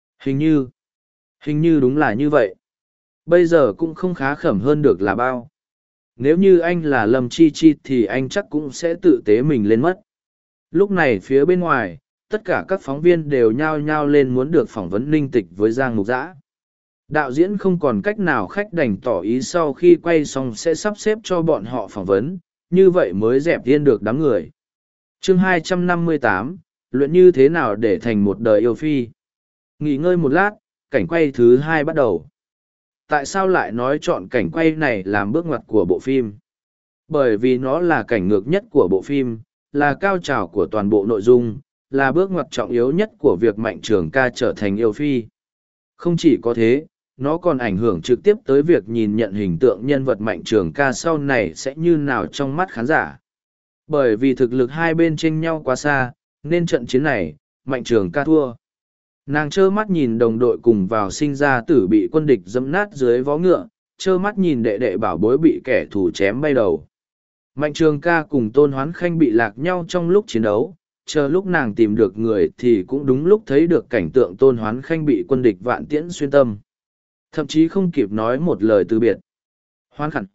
Hình như đúng là như vậy. Bây giờ cũng không khá khẩm hơn được là bao. Nếu như anh là Lâm Chi Chi thì anh chắc cũng sẽ tự tế mình lên mất. Lúc này phía bên ngoài, tất cả các phóng viên đều nhao nhao lên muốn được phỏng vấn Ninh Tịch với Giang Mục Giã. Đạo diễn không còn cách nào khách đành tỏ ý sau khi quay xong sẽ sắp xếp cho bọn họ phỏng vấn, như vậy mới dẹp yên được đám người. Chương 258, luyện như thế nào để thành một đời yêu phi. Nghỉ ngơi một lát, cảnh quay thứ 2 bắt đầu. Tại sao lại nói chọn cảnh quay này làm bước ngoặt của bộ phim? Bởi vì nó là cảnh ngược nhất của bộ phim, là cao trào của toàn bộ nội dung, là bước ngoặt trọng yếu nhất của việc Mạnh Trường Ca trở thành yêu phi. Không chỉ có thế, nó còn ảnh hưởng trực tiếp tới việc nhìn nhận hình tượng nhân vật Mạnh Trường Ca sau này sẽ như nào trong mắt khán giả. Bởi vì thực lực hai bên chênh nhau quá xa, nên trận chiến này, Mạnh Trường Ca thua. Nàng trơ mắt nhìn đồng đội cùng vào sinh ra tử bị quân địch dẫm nát dưới vó ngựa, trơ mắt nhìn đệ đệ bảo bối bị kẻ thù chém bay đầu. Mạnh Trường Ca cùng Tôn Hoán Khanh bị lạc nhau trong lúc chiến đấu, chờ lúc nàng tìm được người thì cũng đúng lúc thấy được cảnh tượng Tôn Hoán Khanh bị quân địch vạn tiễn xuyên tâm. Thậm chí không kịp nói một lời từ biệt. Hoán khẩn.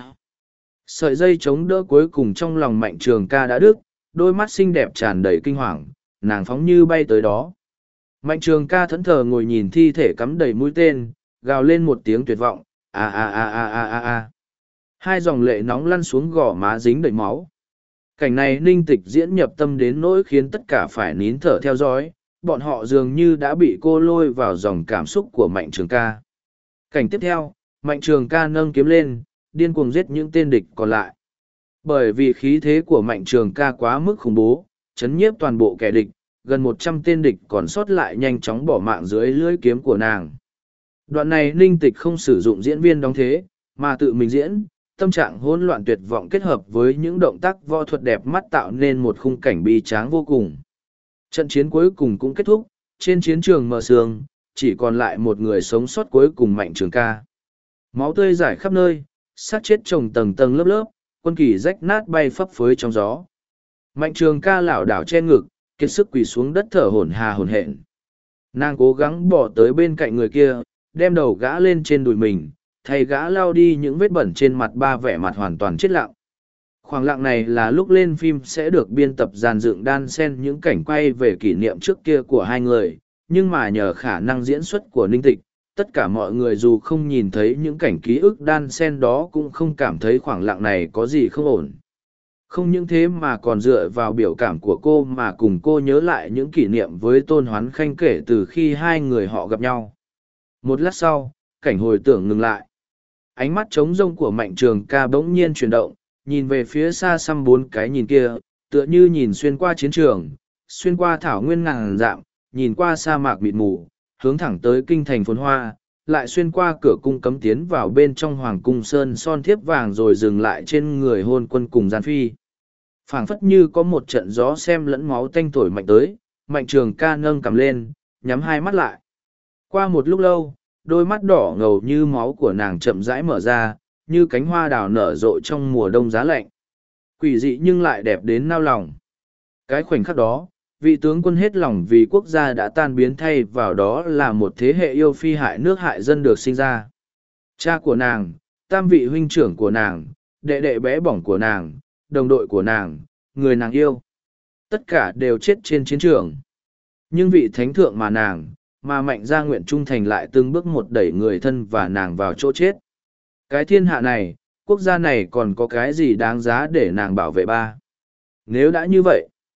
Sợi dây chống đỡ cuối cùng trong lòng Mạnh Trường Ca đã đứt, đôi mắt xinh đẹp tràn đầy kinh hoàng, nàng phóng như bay tới đó. Mạnh Trường Ca thẫn thờ ngồi nhìn thi thể cắm đầy mũi tên, gào lên một tiếng tuyệt vọng, a a a a a a a. Hai dòng lệ nóng lăn xuống gò má dính đầy máu. Cảnh này Ninh Tịch diễn nhập tâm đến nỗi khiến tất cả phải nín thở theo dõi, bọn họ dường như đã bị cô lôi vào dòng cảm xúc của Mạnh Trường Ca. Cảnh tiếp theo, Mạnh Trường Ca nâng kiếm lên, điên cuồng giết những tên địch còn lại. Bởi vì khí thế của Mạnh Trường Ca quá mức khủng bố, chấn nhiếp toàn bộ kẻ địch, gần 100 tên địch còn sót lại nhanh chóng bỏ mạng dưới lưỡi kiếm của nàng. Đoạn này Ninh Tịch không sử dụng diễn viên đóng thế, mà tự mình diễn, tâm trạng hỗn loạn tuyệt vọng kết hợp với những động tác võ thuật đẹp mắt tạo nên một khung cảnh bi tráng vô cùng. Trận chiến cuối cùng cũng kết thúc, trên chiến trường mờ sương, chỉ còn lại một người sống sót cuối cùng Mạnh Trường Ca. Máu tươi rải khắp nơi, xác chết chồng tầng tầng lớp lớp, quân kỳ rách nát bay phấp phới trong gió. Mạnh Trường Ca lảo đảo che ngực, kiệt sức quỳ xuống đất thở hổn hển. Nàng cố gắng bỏ tới bên cạnh người kia, đem đầu gã lên trên đùi mình, thay gã lau đi những vết bẩn trên mặt ba, vẻ mặt hoàn toàn chết lặng. Khoảng lặng này là lúc lên phim sẽ được biên tập dàn dựng đan xen những cảnh quay về kỷ niệm trước kia của hai người, nhưng mà nhờ khả năng diễn xuất của Ninh Tịch, tất cả mọi người dù không nhìn thấy những cảnh ký ức đan xen đó cũng không cảm thấy khoảng lặng này có gì không ổn. Không những thế mà còn dựa vào biểu cảm của cô mà cùng cô nhớ lại những kỷ niệm với Tôn Hoán Khanh kể từ khi hai người họ gặp nhau. Một lát sau, cảnh hồi tưởng ngừng lại. Ánh mắt trống rông của Mạnh Trường Ca bỗng nhiên chuyển động, nhìn về phía xa xăm bốn cái nhìn kia, tựa như nhìn xuyên qua chiến trường, xuyên qua thảo nguyên ngàn dặm, nhìn qua sa mạc mịt mù, hướng thẳng tới kinh thành phồn hoa, lại xuyên qua cửa cung cấm tiến vào bên trong hoàng cung sơn son thiếp vàng rồi dừng lại trên người hôn quân cùng gian phi. Phảng phất như có một trận gió xem lẫn máu tanh thổi mạnh tới, Mạnh Trường Ca nâng cằm lên, nhắm hai mắt lại. Qua một lúc lâu, đôi mắt đỏ ngầu như máu của nàng chậm rãi mở ra, như cánh hoa đào nở rộ trong mùa đông giá lạnh. Quỷ dị nhưng lại đẹp đến nao lòng. Cái khoảnh khắc đó, vị tướng quân hết lòng vì quốc gia đã tan biến, thay vào đó là một thế hệ yêu phi hại nước hại dân được sinh ra. Cha của nàng, tam vị huynh trưởng của nàng, đệ đệ bé bỏng của nàng, đồng đội của nàng, người nàng yêu. Tất cả đều chết trên chiến trường. Nhưng vị thánh thượng mà Mạnh Gia nguyện trung thành lại từng bước một đẩy người thân và nàng vào chỗ chết. Cái thiên hạ này, quốc gia này còn có cái gì đáng giá để nàng bảo vệ ba? Nếu đã như vậy,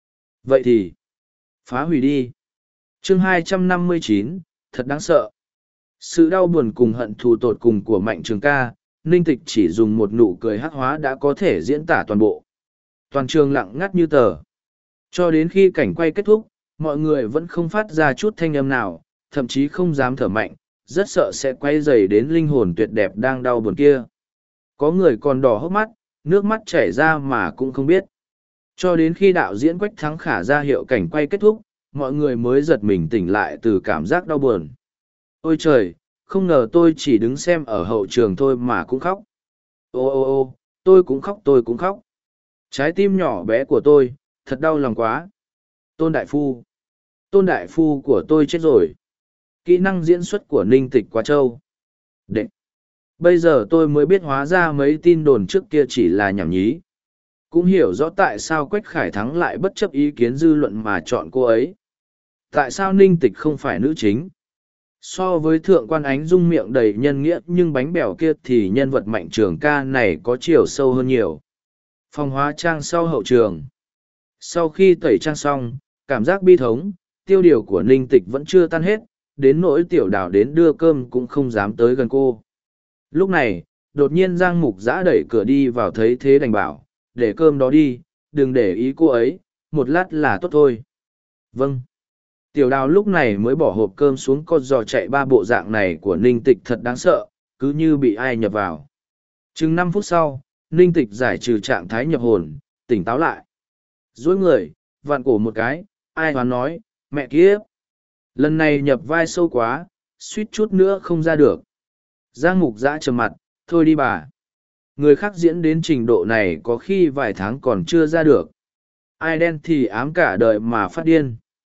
Vậy thì, phá hủy đi. Chương 259, thật đáng sợ. Sự đau buồn cùng hận thù tột cùng của Mạnh Trường ca, Ninh Tịch chỉ dùng một nụ cười hắc hóa đã có thể diễn tả toàn bộ. Toàn trường lặng ngắt như tờ. Cho đến khi cảnh quay kết thúc, mọi người vẫn không phát ra chút thanh âm nào, thậm chí không dám thở mạnh, rất sợ sẽ quay dày đến linh hồn tuyệt đẹp đang đau buồn kia. Có người còn đỏ hốc mắt, nước mắt chảy ra mà cũng không biết. Cho đến khi đạo diễn Quách Thắng Khả ra hiệu cảnh quay kết thúc, mọi người mới giật mình tỉnh lại từ cảm giác đau buồn. Ôi trời, không ngờ tôi chỉ đứng xem ở hậu trường thôi mà cũng khóc. Ô ô ô, tôi cũng khóc. Trái tim nhỏ bé của tôi, thật đau lòng quá. Tôn Đại Phu của tôi chết rồi. Kỹ năng diễn xuất của Ninh Tịch quá trâu. Đệ. Bây giờ tôi mới biết hóa ra mấy tin đồn trước kia chỉ là nhảm nhí. Cũng hiểu rõ tại sao Quách Khải Thắng lại bất chấp ý kiến dư luận mà chọn cô ấy. Tại sao Ninh Tịch không phải nữ chính? So với thượng quan ánh dung miệng đầy nhân nghĩa nhưng bánh bèo kia thì nhân vật Mạnh Trường ca này có chiều sâu hơn nhiều. Phòng hóa trang sau hậu trường. Sau khi tẩy trang xong, cảm giác bi thống, tiêu điều của Ninh Tịch vẫn chưa tan hết, đến nỗi Tiểu Đào đến đưa cơm cũng không dám tới gần cô. Lúc này, đột nhiên Giang Mục Giã đẩy cửa đi vào thấy thế đành bảo, để cơm đó đi, đừng để ý cô ấy, một lát là tốt thôi. Vâng. Tiểu Đào lúc này mới bỏ hộp cơm xuống, con giò chạy ba bộ dạng này của Ninh Tịch thật đáng sợ, cứ như bị ai nhập vào. Chừng 5 phút sau, Ninh Tịch giải trừ trạng thái nhập hồn, tỉnh táo lại. Dối người, vặn cổ một cái, ai hoán nói, mẹ kiếp. Lần này nhập vai sâu quá, suýt chút nữa không ra được. Giang Mục Giã trầm mặt, thôi đi bà. Người khác diễn đến trình độ này có khi vài tháng còn chưa ra được. Ai đen thì ám cả đời mà phát điên.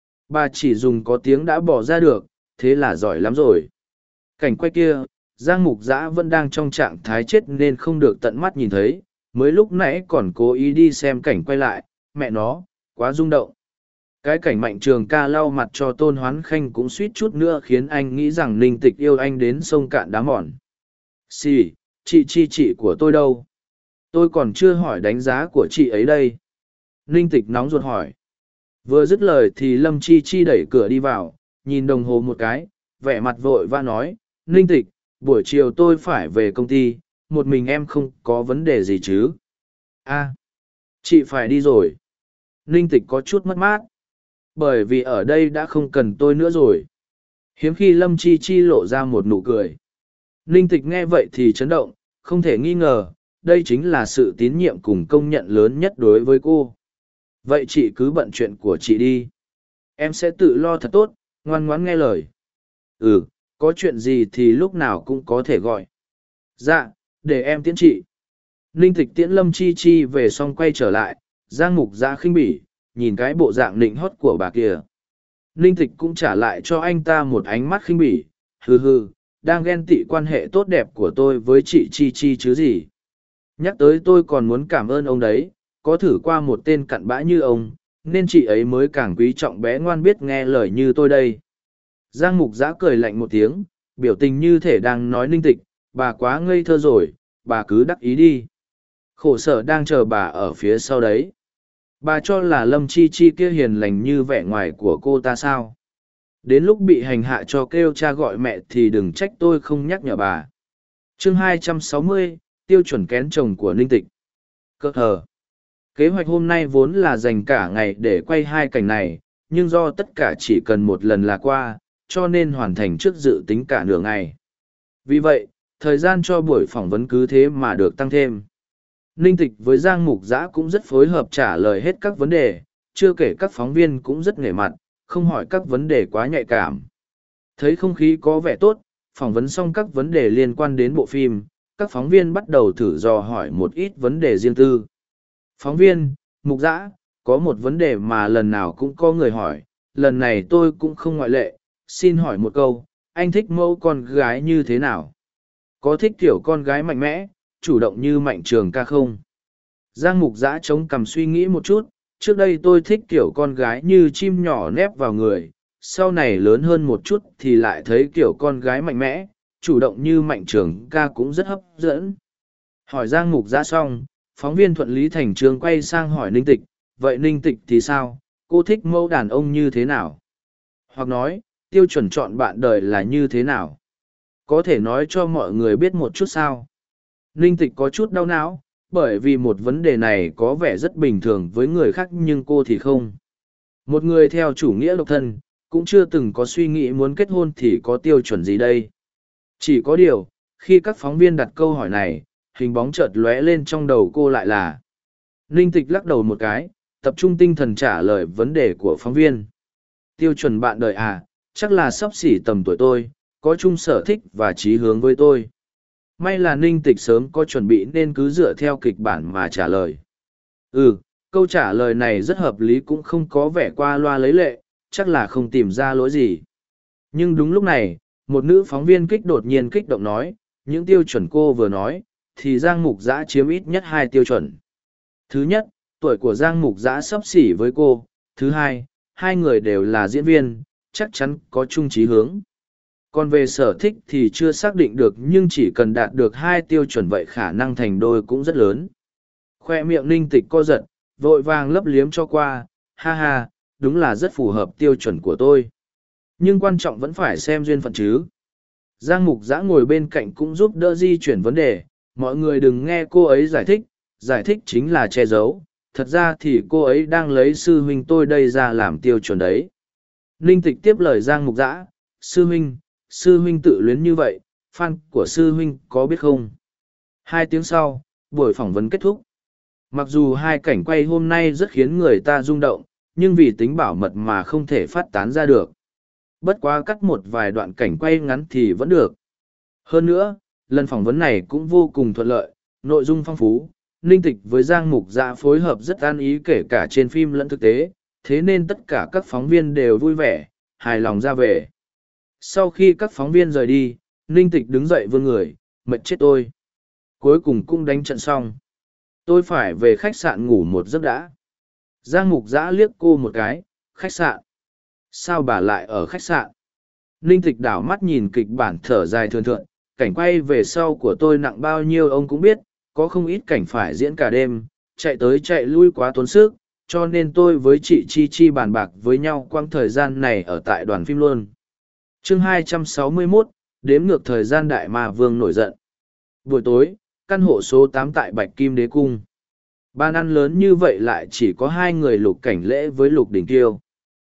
Bà chỉ dùng có tiếng đã bỏ ra được, thế là giỏi lắm rồi. Cảnh quay kia, Giang Mục Giã vẫn đang trong trạng thái chết nên không được tận mắt nhìn thấy, mới lúc nãy còn cố ý đi xem cảnh quay lại, mẹ nó, quá rung động. Cái cảnh Mạnh Trường ca lau mặt cho Tôn Hoán Khanh cũng suýt chút nữa khiến anh nghĩ rằng Ninh Tịch yêu anh đến sông cạn đá mòn. Xì, chị của tôi đâu? Tôi còn chưa hỏi đánh giá của chị ấy đây. Ninh Tịch nóng ruột hỏi. Vừa dứt lời thì Lâm Chi Chi đẩy cửa đi vào, nhìn đồng hồ một cái, vẻ mặt vội và nói, Ninh Tịch, buổi chiều tôi phải về công ty, một mình em không có vấn đề gì chứ? À, chị phải đi rồi. Ninh Tịch có chút mất mát. Bởi vì ở đây đã không cần tôi nữa rồi. Hiếm khi Lâm Chi Chi lộ ra một nụ cười. Ninh Tịch nghe vậy thì chấn động, không thể nghi ngờ, đây chính là sự tín nhiệm cùng công nhận lớn nhất đối với cô. Vậy chị cứ bận chuyện của chị đi. Em sẽ tự lo thật tốt, ngoan ngoãn nghe lời. Ừ, có chuyện gì thì lúc nào cũng có thể gọi. Dạ, để em tiễn chị. Ninh Tịch tiễn Lâm Chi Chi về xong quay trở lại, Giang Mục Giã khinh bỉ, nhìn cái bộ dạng nịnh hót của bà kia. Ninh Tịch cũng trả lại cho anh ta một ánh mắt khinh bỉ, hừ hừ, đang ghen tị quan hệ tốt đẹp của tôi với chị Chi Chi chứ gì. Nhắc tới tôi còn muốn cảm ơn ông đấy, có thử qua một tên cặn bã như ông, nên chị ấy mới càng quý trọng bé ngoan biết nghe lời như tôi đây. Giang Mục Giã cười lạnh một tiếng, biểu tình như thể đang nói Ninh Tịch, bà quá ngây thơ rồi, bà cứ đắc ý đi. Khổ sở đang chờ bà ở phía sau đấy. Bà cho là Lâm Chi Chi kia hiền lành như vẻ ngoài của cô ta sao? Đến lúc bị hành hạ cho kêu cha gọi mẹ thì đừng trách tôi không nhắc nhở bà. Chương 260, tiêu chuẩn kén chồng của Ninh Tịch. Cơ hờ. Kế hoạch hôm nay vốn là dành cả ngày để quay hai cảnh này, nhưng do tất cả chỉ cần một lần là qua, cho nên hoàn thành trước dự tính cả nửa ngày. Vì vậy, thời gian cho buổi phỏng vấn cứ thế mà được tăng thêm. Ninh Tịch với Giang Mục Giã cũng rất phối hợp trả lời hết các vấn đề, chưa kể các phóng viên cũng rất nể mặt, không hỏi các vấn đề quá nhạy cảm. Thấy không khí có vẻ tốt, phỏng vấn xong các vấn đề liên quan đến bộ phim, các phóng viên bắt đầu thử dò hỏi một ít vấn đề riêng tư. Phóng viên, Mục Giã, có một vấn đề mà lần nào cũng có người hỏi, lần này tôi cũng không ngoại lệ, xin hỏi một câu, anh thích mẫu con gái như thế nào? Có thích kiểu con gái mạnh mẽ, chủ động như Mạnh Trường ca không? Giang Mục Giã chống cằm suy nghĩ một chút, trước đây tôi thích kiểu con gái như chim nhỏ nép vào người, sau này lớn hơn một chút thì lại thấy kiểu con gái mạnh mẽ, chủ động như Mạnh Trường ca cũng rất hấp dẫn. Hỏi Giang Mục Giã xong, phóng viên thuận lý thành trường quay sang hỏi Ninh Tịch, vậy Ninh Tịch thì sao, Cô thích mẫu đàn ông như thế nào? Hoặc nói, tiêu chuẩn chọn bạn đời là như thế nào? Có thể nói cho mọi người biết một chút sao? Ninh Tịch có chút đau não, bởi vì một vấn đề này có vẻ rất bình thường với người khác nhưng cô thì không. Một người theo chủ nghĩa độc thân, cũng chưa từng có suy nghĩ muốn kết hôn thì có tiêu chuẩn gì đây. Chỉ có điều, khi các phóng viên đặt câu hỏi này, hình bóng chợt lóe lên trong đầu cô lại là. Ninh Tịch lắc đầu một cái, tập trung tinh thần trả lời vấn đề của phóng viên. Tiêu chuẩn bạn đời à, chắc là xấp xỉ tầm tuổi tôi, có chung sở thích và chí hướng với tôi. May là Ninh Tịch sớm có chuẩn bị nên cứ dựa theo kịch bản mà trả lời. Câu trả lời này rất hợp lý cũng không có vẻ qua loa lấy lệ, chắc là không tìm ra lỗi gì. Nhưng đúng lúc này, một nữ phóng viên đột nhiên kích động nói, những tiêu chuẩn cô vừa nói, thì Giang Mục Dã chiếm ít nhất 2 tiêu chuẩn. Thứ nhất, tuổi của Giang Mục Dã xấp xỉ với cô. Thứ hai, hai người đều là diễn viên, chắc chắn có chung chí hướng. Còn về sở thích thì chưa xác định được nhưng chỉ cần đạt được 2 tiêu chuẩn vậy khả năng thành đôi cũng rất lớn. Khoe miệng Ninh Tịch co giật, vội vàng lấp liếm cho qua, ha ha, đúng là rất phù hợp tiêu chuẩn của tôi. Nhưng quan trọng vẫn phải xem duyên phận chứ. Giang Mục Dã ngồi bên cạnh cũng giúp đỡ di chuyển vấn đề, mọi người đừng nghe cô ấy giải thích chính là che giấu, thật ra thì cô ấy đang lấy sư huynh tôi đây ra làm tiêu chuẩn đấy. Ninh Tịch tiếp lời Giang Mục Dã, sư huynh tự luyến như vậy, fan của sư huynh có biết không? 2 tiếng sau, buổi phỏng vấn kết thúc. Mặc dù hai cảnh quay hôm nay rất khiến người ta rung động, nhưng vì tính bảo mật mà không thể phát tán ra được. Bất quá cắt một vài đoạn cảnh quay ngắn thì vẫn được. Hơn nữa, lần phỏng vấn này cũng vô cùng thuận lợi, nội dung phong phú, Ninh Tịch với Giang Mục Dã phối hợp rất ăn ý kể cả trên phim lẫn thực tế, thế nên tất cả các phóng viên đều vui vẻ, hài lòng ra về. Sau khi các phóng viên rời đi, Ninh Tịch đứng dậy vươn người, mệt chết tôi. Cuối cùng cũng đánh trận xong. Tôi phải về khách sạn ngủ một giấc đã. Giang Mục Dã liếc cô một cái, khách sạn. Sao bà lại ở khách sạn? Ninh Tịch đảo mắt nhìn kịch bản thở dài thườn thượn, cảnh quay về sau của tôi nặng bao nhiêu ông cũng biết, có không ít cảnh phải diễn cả đêm, chạy tới chạy lui quá tốn sức, cho nên tôi với chị Chi Chi bàn bạc với nhau quãng thời gian này ở tại đoàn phim luôn. Chương 261, đếm ngược thời gian Đại Ma Vương nổi giận. Buổi tối, căn hộ số 8 tại Bạch Kim Đế Cung. Ban ăn lớn như vậy lại chỉ có 2 người Lục Cảnh Lễ với Lục Đình Kiêu.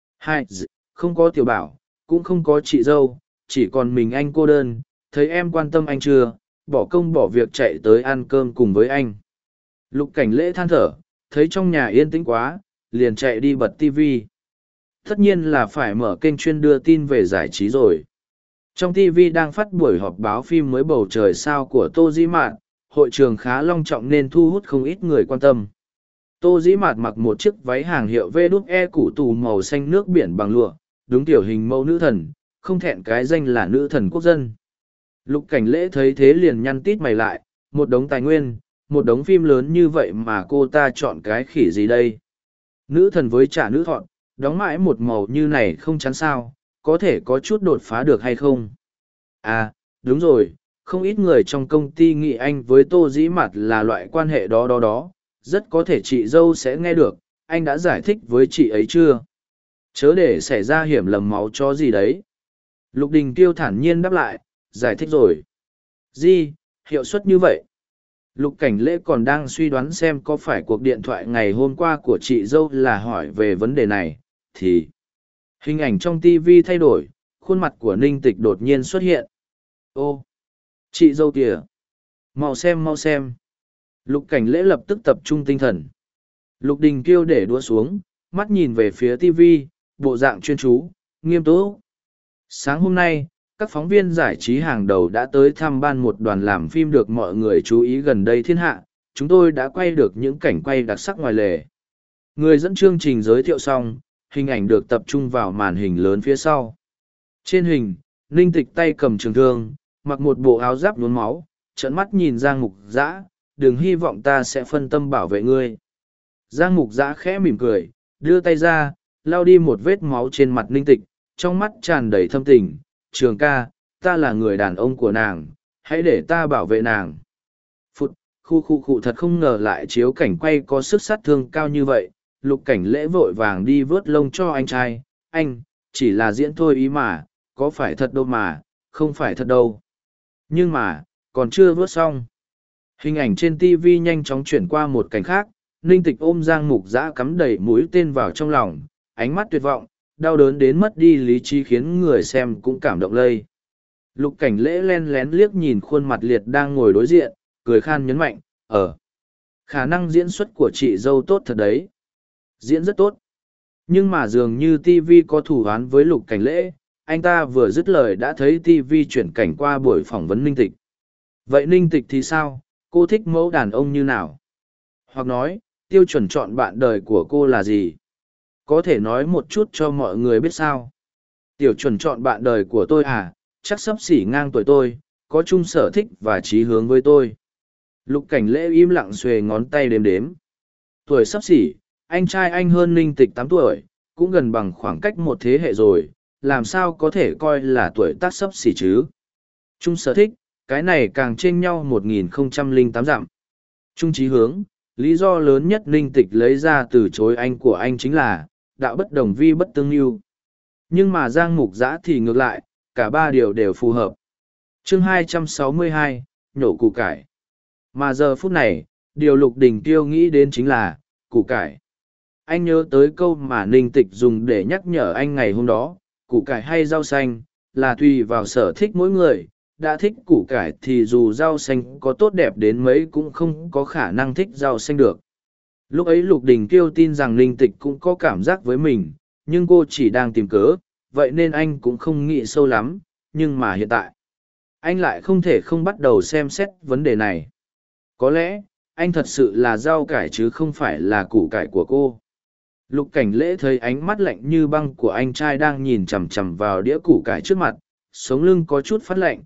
Không có Tiểu Bảo, cũng không có chị dâu, chỉ còn mình anh cô đơn, thấy em quan tâm anh chưa, bỏ công bỏ việc chạy tới ăn cơm cùng với anh. Lục Cảnh Lễ than thở, thấy trong nhà yên tĩnh quá, liền chạy đi bật tivi. Tất nhiên là phải mở kênh chuyên đưa tin về giải trí rồi. Trong TV đang phát buổi họp báo phim mới Bầu Trời Sao của Tô Dĩ Mạt, hội trường khá long trọng nên thu hút không ít người quan tâm. Tô Dĩ Mạt mặc một chiếc váy hàng hiệu VE củ tù màu xanh nước biển bằng lụa, đúng tiểu hình mẫu nữ thần, không thẹn cái danh là nữ thần quốc dân. Lục Cảnh Lễ thấy thế liền nhăn tít mày lại, một đống tài nguyên, một đống phim lớn như vậy mà cô ta chọn cái khỉ gì đây? Nữ thần với trả nữ thọn, đóng mãi một màu như này không chán sao, có thể có chút đột phá được hay không? À, đúng rồi, không ít người trong công ty nghĩ anh với Tô Dĩ Mạt là loại quan hệ đó, rất có thể chị dâu sẽ nghe được, anh đã giải thích với chị ấy chưa? Chớ để xảy ra hiểm lầm máu cho gì đấy. Lục Đình Kiêu thản nhiên đáp lại, giải thích rồi. Gì, hiệu suất như vậy? Lục Cảnh Lễ còn đang suy đoán xem có phải cuộc điện thoại ngày hôm qua của chị dâu là hỏi về vấn đề này, thì hình ảnh trong TV thay đổi, khuôn mặt của Ninh Tịch đột nhiên xuất hiện. Ô, chị dâu kìa! Mau xem! Lục Cảnh Lễ lập tức tập trung tinh thần. Lục Đình Kiêu để đũa xuống, mắt nhìn về phía TV, bộ dạng chuyên chú, nghiêm túc. Sáng hôm nay, các phóng viên giải trí hàng đầu đã tới thăm ban một đoàn làm phim được mọi người chú ý gần đây thiên hạ. Chúng tôi đã quay được những cảnh quay đặc sắc ngoài lề. Người dẫn chương trình giới thiệu xong, hình ảnh được tập trung vào màn hình lớn phía sau. Trên hình, Ninh Tịch tay cầm trường thương, mặc một bộ áo giáp nhuốm máu, trợn mắt nhìn Giang Mục Dã, đừng hy vọng ta sẽ phân tâm bảo vệ ngươi. Giang Mục Dã khẽ mỉm cười, đưa tay ra, lau đi một vết máu trên mặt Ninh Tịch, trong mắt tràn đầy thâm tình. Trường ca, ta là người đàn ông của nàng, hãy để ta bảo vệ nàng. Phụt, khu thật không ngờ lại chiếu cảnh quay có sức sát thương cao như vậy, Lục Cảnh Lễ vội vàng đi vớt lông cho anh trai. Anh, chỉ là diễn thôi ý mà, có phải thật đâu mà, không phải thật đâu. Nhưng mà, còn chưa vớt xong. Hình ảnh trên TV nhanh chóng chuyển qua một cảnh khác, Ninh Tịch ôm Giang Mục Dã cắm đầy mũi tên vào trong lòng, ánh mắt tuyệt vọng, đau đớn đến mất đi lý trí khiến người xem cũng cảm động lây. Lục Cảnh Lễ len lén liếc nhìn khuôn mặt liệt đang ngồi đối diện, cười khan nhấn mạnh, khả năng diễn xuất của chị dâu tốt thật đấy. Diễn rất tốt. Nhưng mà dường như TV có thủ án với Lục Cảnh Lễ, anh ta vừa dứt lời đã thấy TV chuyển cảnh qua buổi phỏng vấn Ninh Tịch. Vậy Ninh Tịch thì sao? Cô thích mẫu đàn ông như nào? Hoặc nói, tiêu chuẩn chọn bạn đời của cô là gì? Có thể nói một chút cho mọi người biết sao? Tiểu chuẩn chọn bạn đời của tôi à? Chắc xấp xỉ ngang tuổi tôi, có chung sở thích và chí hướng với tôi. Lục Cảnh Lễ im lặng xuề ngón tay đếm đếm. Tuổi xấp xỉ, anh trai anh hơn Ninh Tịch 8 tuổi, cũng gần bằng khoảng cách một thế hệ rồi, làm sao có thể coi là tuổi tác xấp xỉ chứ? Chung sở thích, cái này càng chênh nhau 1008 dặm. Chung chí hướng, lý do lớn nhất Ninh Tịch lấy ra từ chối anh của anh chính là, đạo bất đồng vi bất tương yêu. Nhưng mà Giang Mục Dã thì ngược lại, cả ba điều đều phù hợp. Chương 262, nhổ củ cải. Mà giờ phút này, điều Lục Đình Tiêu nghĩ đến chính là, củ cải. Anh nhớ tới câu mà Ninh Tịch dùng để nhắc nhở anh ngày hôm đó, củ cải hay rau xanh, là tùy vào sở thích mỗi người. Đã thích củ cải thì dù rau xanh có tốt đẹp đến mấy cũng không có khả năng thích rau xanh được. Lúc ấy Lục Đình Kiêu tin rằng Ninh Tịch cũng có cảm giác với mình, nhưng cô chỉ đang tìm cớ, vậy nên anh cũng không nghĩ sâu lắm, nhưng mà hiện tại, anh lại không thể không bắt đầu xem xét vấn đề này. Có lẽ, anh thật sự là rau cải chứ không phải là củ cải của cô. Lục Cảnh Lễ thấy ánh mắt lạnh như băng của anh trai đang nhìn chằm chằm vào đĩa củ cải trước mặt, sống lưng có chút phát lạnh.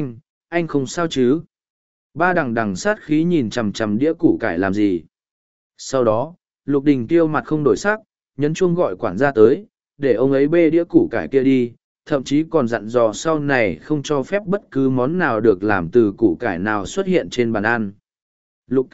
Anh không sao chứ? Ba đằng đằng sát khí nhìn chằm chằm đĩa củ cải làm gì? Sau đó, Lục Đình Tiêu mặt không đổi sắc, nhấn chuông gọi quản gia tới, để ông ấy bê đĩa củ cải kia đi, thậm chí còn dặn dò sau này không cho phép bất cứ món nào được làm từ củ cải nào xuất hiện trên bàn ăn. Lục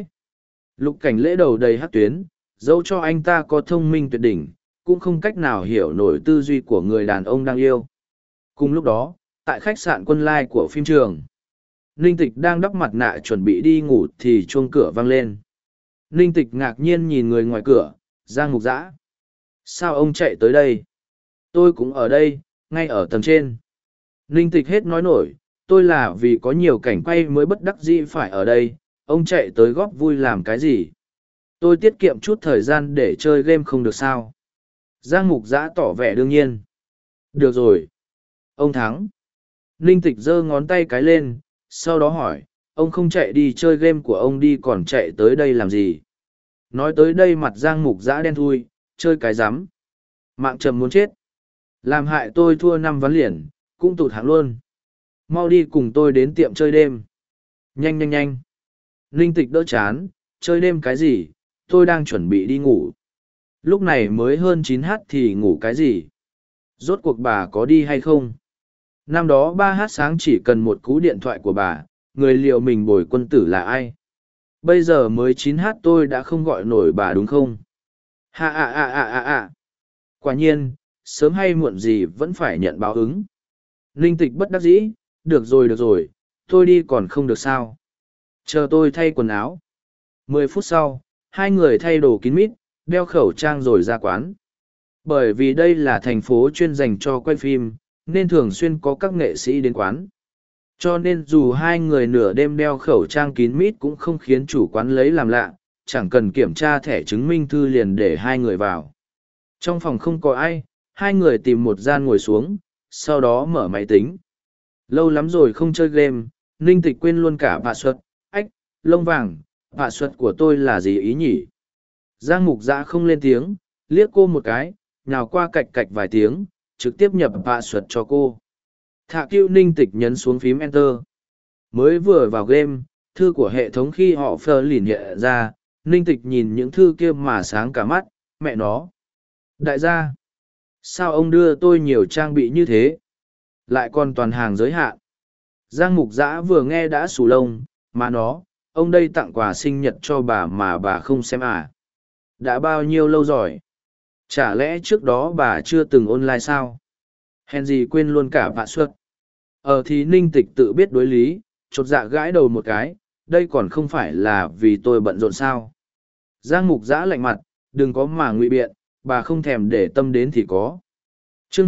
Cảnh Lễ đầu đầy hắc tuyến, dẫu cho anh ta có thông minh tuyệt đỉnh, cũng không cách nào hiểu nổi tư duy của người đàn ông đang yêu. Cùng lúc đó, tại khách sạn Quân Lai của phim trường, Ninh Tịch đang đắp mặt nạ chuẩn bị đi ngủ thì chuông cửa vang lên. Ninh Tịch ngạc nhiên nhìn người ngoài cửa, Giang Mục Dã. Sao ông chạy tới đây? Tôi cũng ở đây, ngay ở tầng trên. Ninh Tịch hết nói nổi, tôi là vì có nhiều cảnh quay mới bất đắc dĩ phải ở đây, ông chạy tới góp vui làm cái gì? Tôi tiết kiệm chút thời gian để chơi game không được sao? Giang Mục Dã tỏ vẻ đương nhiên. Được rồi. Ông thắng. Ninh Tịch giơ ngón tay cái lên, sau đó hỏi, ông không chạy đi chơi game của ông đi còn chạy tới đây làm gì? Nói tới đây mặt Giang Mục Dã đen thui, chơi cái rắm. Mạng trầm muốn chết. Làm hại tôi thua 5 ván liền, cũng tụt hạng luôn. Mau đi cùng tôi đến tiệm chơi đêm. Nhanh nhanh nhanh. Ninh Tịch đỡ chán, chơi đêm cái gì, tôi đang chuẩn bị đi ngủ. Lúc này mới hơn 9h thì ngủ cái gì? Rốt cuộc bà có đi hay không? Năm đó 3h sáng chỉ cần một cú điện thoại của bà, người liệu mình bồi quân tử là ai? Bây giờ mới 9h tôi đã không gọi nổi bà đúng không? Ha. Quả nhiên, sớm hay muộn gì vẫn phải nhận báo ứng. Ninh Tịch bất đắc dĩ, được rồi, tôi đi còn không được sao? Chờ tôi thay quần áo. 10 phút sau, hai người thay đồ kín mít, đeo khẩu trang rồi ra quán. Bởi vì đây là thành phố chuyên dành cho quay phim, nên thường xuyên có các nghệ sĩ đến quán. Cho nên dù hai người nửa đêm đeo khẩu trang kín mít cũng không khiến chủ quán lấy làm lạ, chẳng cần kiểm tra thẻ chứng minh thư liền để hai người vào. Trong phòng không có ai, hai người tìm một gian ngồi xuống, sau đó mở máy tính. Lâu lắm rồi không chơi game, Ninh Tịch quên luôn cả bà xuất, lông vàng, bà xuất của tôi là gì ý nhỉ? Giang Mục Dã không lên tiếng, liếc cô một cái, nhào qua cạch cạch vài tiếng, trực tiếp nhập bà xuất cho cô. Thạ Cưu Ninh Tịch nhấn xuống phím Enter. Mới vừa vào game, thư của hệ thống khi họ phơ lìn hiện ra, Ninh Tịch nhìn những thư kia mà sáng cả mắt, mẹ nó. Đại gia, sao ông đưa tôi nhiều trang bị như thế? Lại còn toàn hàng giới hạn. Giang Mục Dã vừa nghe đã xù lông, mà nó, ông đây tặng quà sinh nhật cho bà mà bà không xem à? đã bao nhiêu lâu rồi? Chả lẽ trước đó bà chưa từng online sao? Hèn gì quên luôn cả bà suất. Thì Ninh Tịch tự biết đối lý, chột dạ gãi đầu một cái, đây còn không phải là vì tôi bận rộn sao? Giang Mục Giã lạnh mặt, đừng có mà ngụy biện, bà không thèm để tâm đến thì có. Chương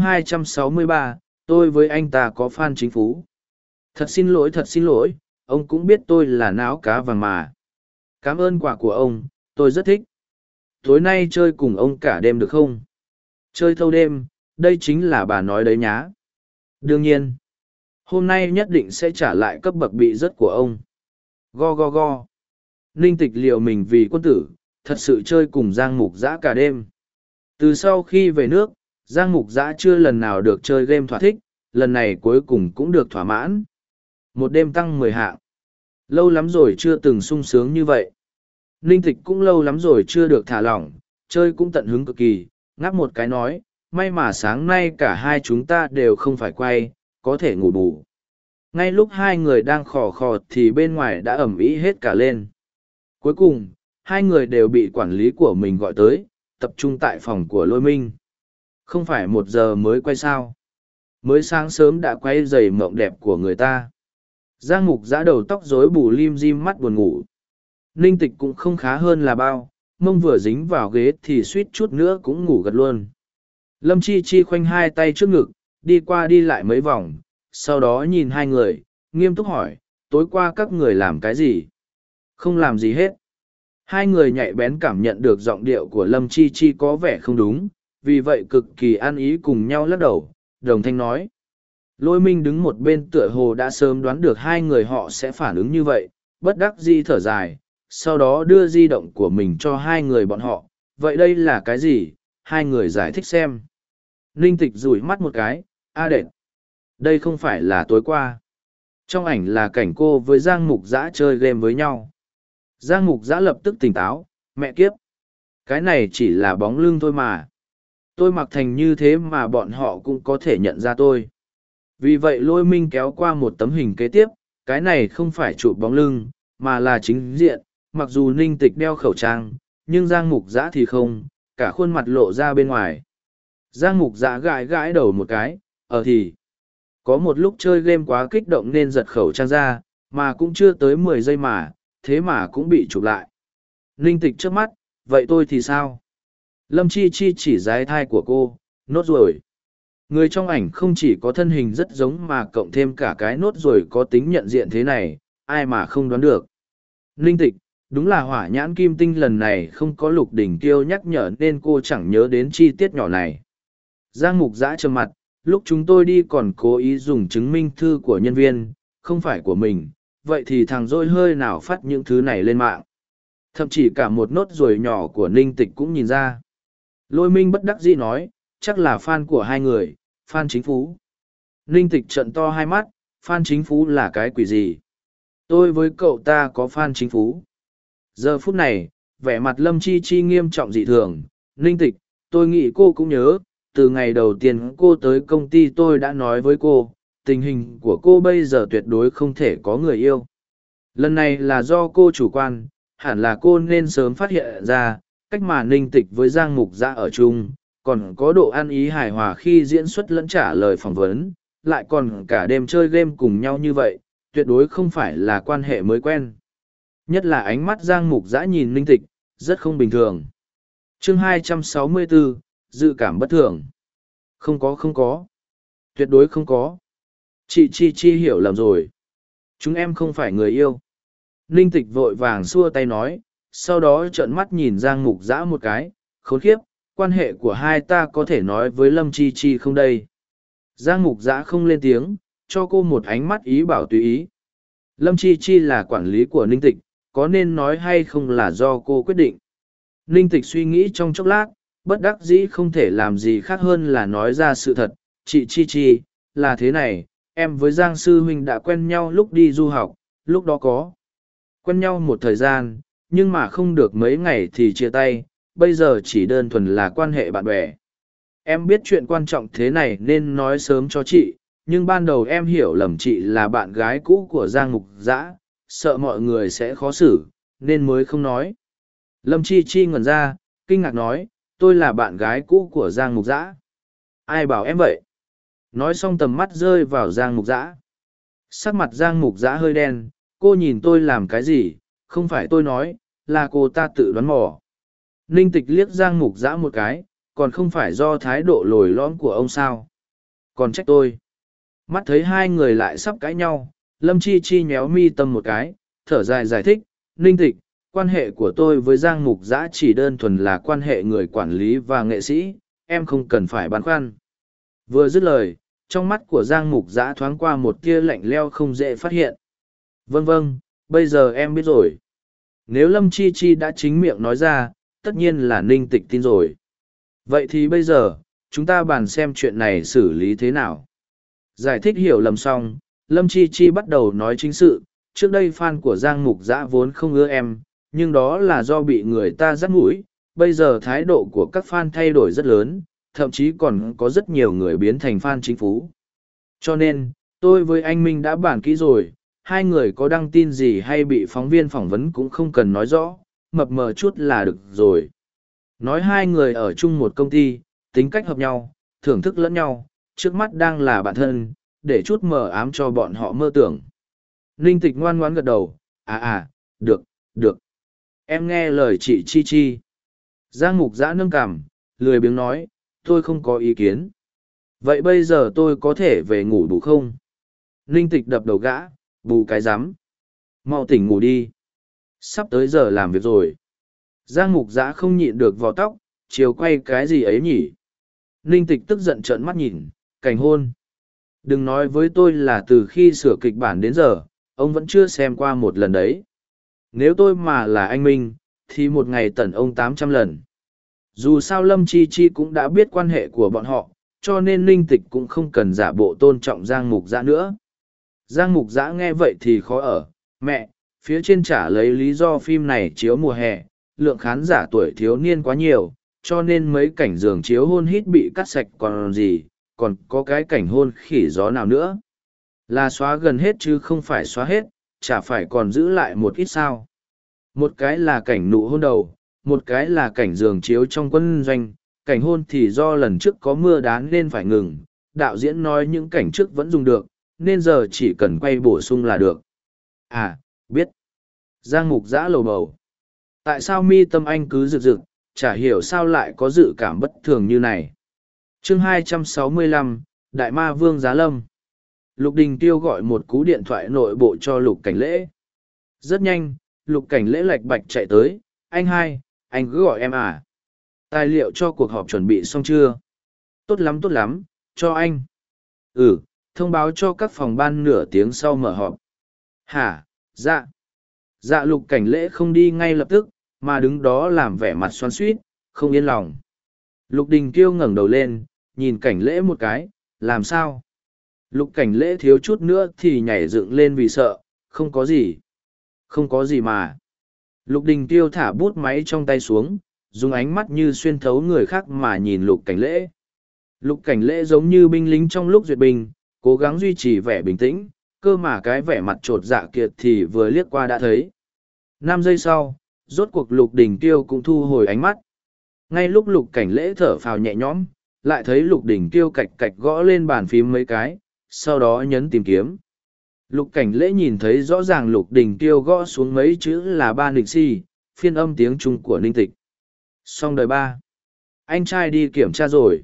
263, tôi với anh ta có fan chính phủ. Thật xin lỗi, ông cũng biết tôi là náo cá vàng mà. Cảm ơn quà của ông, tôi rất thích. Tối nay chơi cùng ông cả đêm được không? Chơi thâu đêm, đây chính là bà nói đấy nhá. Đương nhiên, hôm nay nhất định sẽ trả lại cấp bậc bị rớt của ông. Go go go. Ninh Tịch liệu mình vì quân tử, thật sự chơi cùng Giang Mục Giã cả đêm. Từ sau khi về nước, Giang Mục Giã chưa lần nào được chơi game thỏa thích, lần này cuối cùng cũng được thỏa mãn. Một đêm tăng 10 hạng. Lâu lắm rồi chưa từng sung sướng như vậy. Ninh Tịch cũng lâu lắm rồi chưa được thả lỏng, chơi cũng tận hứng cực kỳ, ngáp một cái nói, may mà sáng nay cả hai chúng ta đều không phải quay, có thể ngủ bù. Ngay lúc hai người đang khò khò thì bên ngoài đã ầm ĩ hết cả lên. Cuối cùng, hai người đều bị quản lý của mình gọi tới, tập trung tại phòng của Lôi Minh. Không phải 1 giờ mới quay sao? Mới sáng sớm đã quay giày mộng đẹp của người ta. Giang Mục Giã đầu tóc rối bù lim dim mắt buồn ngủ. Ninh Tịch cũng không khá hơn là bao, mông vừa dính vào ghế thì suýt chút nữa cũng ngủ gật luôn. Lâm Chi Chi khoanh hai tay trước ngực, đi qua đi lại mấy vòng, sau đó nhìn hai người, nghiêm túc hỏi, tối qua các người làm cái gì? Không làm gì hết. Hai người nhạy bén cảm nhận được giọng điệu của Lâm Chi Chi có vẻ không đúng, vì vậy cực kỳ ăn ý cùng nhau lắc đầu, đồng thanh nói. Lôi Minh đứng một bên tựa hồ đã sớm đoán được hai người họ sẽ phản ứng như vậy, bất đắc dĩ thở dài, sau đó đưa di động của mình cho hai người bọn họ. Vậy đây là cái gì? Hai người giải thích xem. Ninh Tịch rủi mắt một cái, đệt. Đây không phải là tối qua. Trong ảnh là cảnh cô với Giang Mục Giã chơi game với nhau. Giang Mục Giã lập tức tỉnh táo, mẹ kiếp. Cái này chỉ là bóng lưng thôi mà. Tôi mặc thành như thế mà bọn họ cũng có thể nhận ra tôi. Vì vậy Lôi Minh kéo qua một tấm hình kế tiếp, cái này không phải chụp bóng lưng, mà là chính diện. Mặc dù Ninh Tịch đeo khẩu trang, nhưng Giang Mục Giã thì không, cả khuôn mặt lộ ra bên ngoài. Giang Mục Giã gãi gãi đầu một cái, thì. Có một lúc chơi game quá kích động nên giật khẩu trang ra, mà cũng chưa tới 10 giây mà, thế mà cũng bị chụp lại. Ninh Tịch trước mắt, vậy tôi thì sao? Lâm Chi Chi chỉ dái thai của cô, nốt ruồi. Người trong ảnh không chỉ có thân hình rất giống mà cộng thêm cả cái nốt ruồi có tính nhận diện thế này, ai mà không đoán được. Ninh Tịch, đúng là hỏa nhãn kim tinh lần này không có Lục Đỉnh Kiêu nhắc nhở nên cô chẳng nhớ đến chi tiết nhỏ này. Giang Mục Giã trầm mặt, lúc chúng tôi đi còn cố ý dùng chứng minh thư của nhân viên, không phải của mình, vậy thì thằng Dôi hơi nào phát những thứ này lên mạng. Thậm chí cả một nốt ruồi nhỏ của Ninh Tịch cũng nhìn ra. Lôi Minh bất đắc dĩ nói, chắc là fan của hai người, fan chính phú. Ninh Tịch trợn to hai mắt, fan chính phú là cái quỷ gì? Tôi với cậu ta có fan chính phú. Giờ phút này, vẻ mặt Lâm Chi Chi nghiêm trọng dị thường. Ninh Tịch, tôi nghĩ cô cũng nhớ, từ ngày đầu tiên cô tới công ty tôi đã nói với cô, tình hình của cô bây giờ tuyệt đối không thể có người yêu. Lần này là do cô chủ quan, hẳn là cô nên sớm phát hiện ra, cách mà Ninh Tịch với Giang Mục Giã ở chung, còn có độ ăn ý hài hòa khi diễn xuất lẫn trả lời phỏng vấn, lại còn cả đêm chơi game cùng nhau như vậy, tuyệt đối không phải là quan hệ mới quen. Nhất là ánh mắt Giang Mục Giã nhìn Ninh Tịch, rất không bình thường. Chương 264, dự cảm bất thường. Không có. Tuyệt đối không có. Chị Chi hiểu lầm rồi. Chúng em không phải người yêu. Ninh Tịch vội vàng xua tay nói, sau đó trợn mắt nhìn Giang Mục Giã một cái, khốn khiếp, quan hệ của hai ta có thể nói với Lâm Chi Chi không đây? Giang Mục Giã không lên tiếng, cho cô một ánh mắt ý bảo tùy ý. Lâm Chi Chi là quản lý của Ninh Tịch, có nên nói hay không là do cô quyết định. Ninh Tịch suy nghĩ trong chốc lát, bất đắc dĩ không thể làm gì khác hơn là nói ra sự thật. Chị Chi Chi, là thế này, em với Giang Sư Huynh đã quen nhau lúc đi du học, lúc đó có quen nhau một thời gian, nhưng mà không được mấy ngày thì chia tay, bây giờ chỉ đơn thuần là quan hệ bạn bè. Em biết chuyện quan trọng thế này nên nói sớm cho chị, nhưng ban đầu em hiểu lầm chị là bạn gái cũ của Giang Mục Giã, sợ mọi người sẽ khó xử, nên mới không nói. Lâm Chi Chi ngẩn ra, kinh ngạc nói, tôi là bạn gái cũ của Giang Mục Giã. Ai bảo em vậy? Nói xong tầm mắt rơi vào Giang Mục Giã. Sắc mặt Giang Mục Giã hơi đen, cô nhìn tôi làm cái gì, không phải tôi nói, là cô ta tự đoán mò. Ninh Tịch liếc Giang Mục Giã một cái, còn không phải do thái độ lồi lõm của ông sao? Còn trách tôi. Mắt thấy hai người lại sắp cãi nhau, Lâm Chi Chi nhéo mi tâm một cái, thở dài giải thích, Ninh Tịch, quan hệ của tôi với Giang Mục Giã chỉ đơn thuần là quan hệ người quản lý và nghệ sĩ, em không cần phải băn khoăn. Vừa dứt lời, trong mắt của Giang Mục Giã thoáng qua một tia lạnh leo không dễ phát hiện. Vâng vâng, bây giờ em biết rồi. Nếu Lâm Chi Chi đã chính miệng nói ra, tất nhiên là Ninh Tịch tin rồi. Vậy thì bây giờ, chúng ta bàn xem chuyện này xử lý thế nào. Giải thích hiểu lầm xong, Lâm Chi Chi bắt đầu nói chính sự. Trước đây fan của Giang Mục Giã vốn không ưa em, nhưng đó là do bị người ta dắt mũi. Bây giờ thái độ của các fan thay đổi rất lớn, thậm chí còn có rất nhiều người biến thành fan chính phủ. Cho nên, tôi với anh Minh đã bàn kỹ rồi, hai người có đăng tin gì hay bị phóng viên phỏng vấn cũng không cần nói rõ, mập mờ chút là được rồi. Nói hai người ở chung một công ty, tính cách hợp nhau, thưởng thức lẫn nhau, trước mắt đang là bạn thân, để chút mờ ám cho bọn họ mơ tưởng. Ninh Tịch ngoan ngoãn gật đầu, được, được. Em nghe lời chị Chi Chi. Giang Mục Giã nâng cằm, lười biếng nói, tôi không có ý kiến. Vậy bây giờ tôi có thể về ngủ đủ không? Ninh Tịch đập đầu gã, bù cái rắm. Mau tỉnh ngủ đi. Sắp tới giờ làm việc rồi. Giang Mục Giã không nhịn được vò tóc, chiều quay cái gì ấy nhỉ? Ninh Tịch tức giận trợn mắt nhìn, cảnh hôn. Đừng nói với tôi là từ khi sửa kịch bản đến giờ, ông vẫn chưa xem qua một lần đấy. Nếu tôi mà là anh Minh, thì một ngày tẩn ông 800 lần. Dù sao Lâm Chi Chi cũng đã biết quan hệ của bọn họ, cho nên Ninh Tịch cũng không cần giả bộ tôn trọng Giang Mục Giã nữa. Giang Mục Giã nghe vậy thì khó ở, mẹ, phía trên trả lấy lý do phim này chiếu mùa hè, lượng khán giả tuổi thiếu niên quá nhiều, cho nên mấy cảnh giường chiếu hôn hít bị cắt sạch còn gì, còn có cái cảnh hôn khỉ gió nào nữa. Là xóa gần hết chứ không phải xóa hết, chả phải còn giữ lại một ít sao. Một cái là cảnh nụ hôn đầu, một cái là cảnh giường chiếu trong quân doanh, cảnh hôn thì do lần trước có mưa đá nên phải ngừng, đạo diễn nói những cảnh trước vẫn dùng được, nên giờ chỉ cần quay bổ sung là được. Biết. Giang Mục Giã lầu bầu. Tại sao mi tâm anh cứ rực rực, chả hiểu sao lại có dự cảm bất thường như này. Chương 265, Đại Ma Vương Giá Lâm. Lục Đình Tiêu gọi một cú điện thoại nội bộ cho Lục Cảnh Lễ. Rất nhanh, Lục Cảnh Lễ lạch bạch chạy tới, anh cứ gọi em à. Tài liệu cho cuộc họp chuẩn bị xong chưa? Tốt lắm, cho anh. Thông báo cho các phòng ban nửa tiếng sau mở họp. Hả, dạ. Dạ Lục Cảnh Lễ không đi ngay lập tức, mà đứng đó làm vẻ mặt xoắn xuýt, không yên lòng. Lục Đình Kiêu ngẩng đầu lên, nhìn Cảnh Lễ một cái, làm sao? Lục Cảnh Lễ thiếu chút nữa thì nhảy dựng lên vì sợ, không có gì. Không có gì mà. Lục Đình Kiêu thả bút máy trong tay xuống, dùng ánh mắt như xuyên thấu người khác mà nhìn Lục Cảnh Lễ. Lục Cảnh Lễ giống như binh lính trong lúc duyệt binh, cố gắng duy trì vẻ bình tĩnh, cơ mà cái vẻ mặt trột dạ kiệt thì vừa liếc qua đã thấy. 5 giây sau, rốt cuộc Lục Đình Kiêu cũng thu hồi ánh mắt. Ngay lúc Lục Cảnh Lễ thở phào nhẹ nhõm, lại thấy Lục Đình Kiêu cạch cạch gõ lên bàn phím mấy cái, sau đó nhấn tìm kiếm. Lục Cảnh Lễ nhìn thấy rõ ràng Lục Đình Kiêu gõ xuống mấy chữ là ba nịch si, phiên âm tiếng Trung của Ninh Tịch. Xong đời ba. Anh trai đi kiểm tra rồi.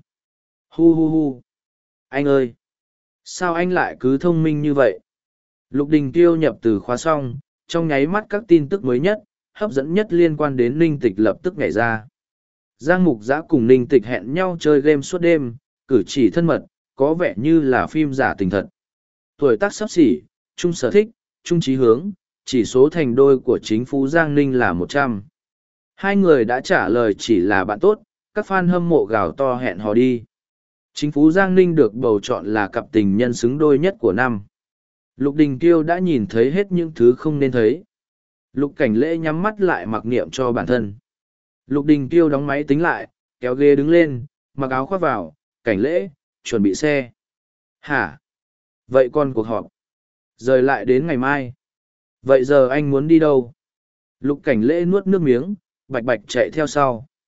Hu. Anh ơi! Sao anh lại cứ thông minh như vậy? Lục Đình Kiêu nhập từ khóa xong, trong nháy mắt các tin tức mới nhất, hấp dẫn nhất liên quan đến Ninh Tịch lập tức nhảy ra. Giang Mục Giã cùng Ninh Tịch hẹn nhau chơi game suốt đêm, cử chỉ thân mật, có vẻ như là phim giả tình thật. Tuổi tác xấp xỉ, chung sở thích, chung chí hướng, chỉ số thành đôi của chính phủ Giang Ninh là 100. Hai người đã trả lời chỉ là bạn tốt, các fan hâm mộ gào to hẹn hò đi. Chính phủ Giang Ninh được bầu chọn là cặp tình nhân xứng đôi nhất của năm. Lục Đình Kiêu đã nhìn thấy hết những thứ không nên thấy. Lục Cảnh Lễ nhắm mắt lại mặc niệm cho bản thân. Lục Đình Kiêu đóng máy tính lại, kéo ghế đứng lên, mặc áo khoác vào, Cảnh Lễ, chuẩn bị xe. Hả? Vậy còn cuộc họp? Rời lại đến ngày mai. Vậy giờ anh muốn đi đâu? Lục Cảnh Lễ nuốt nước miếng, bạch bạch chạy theo sau.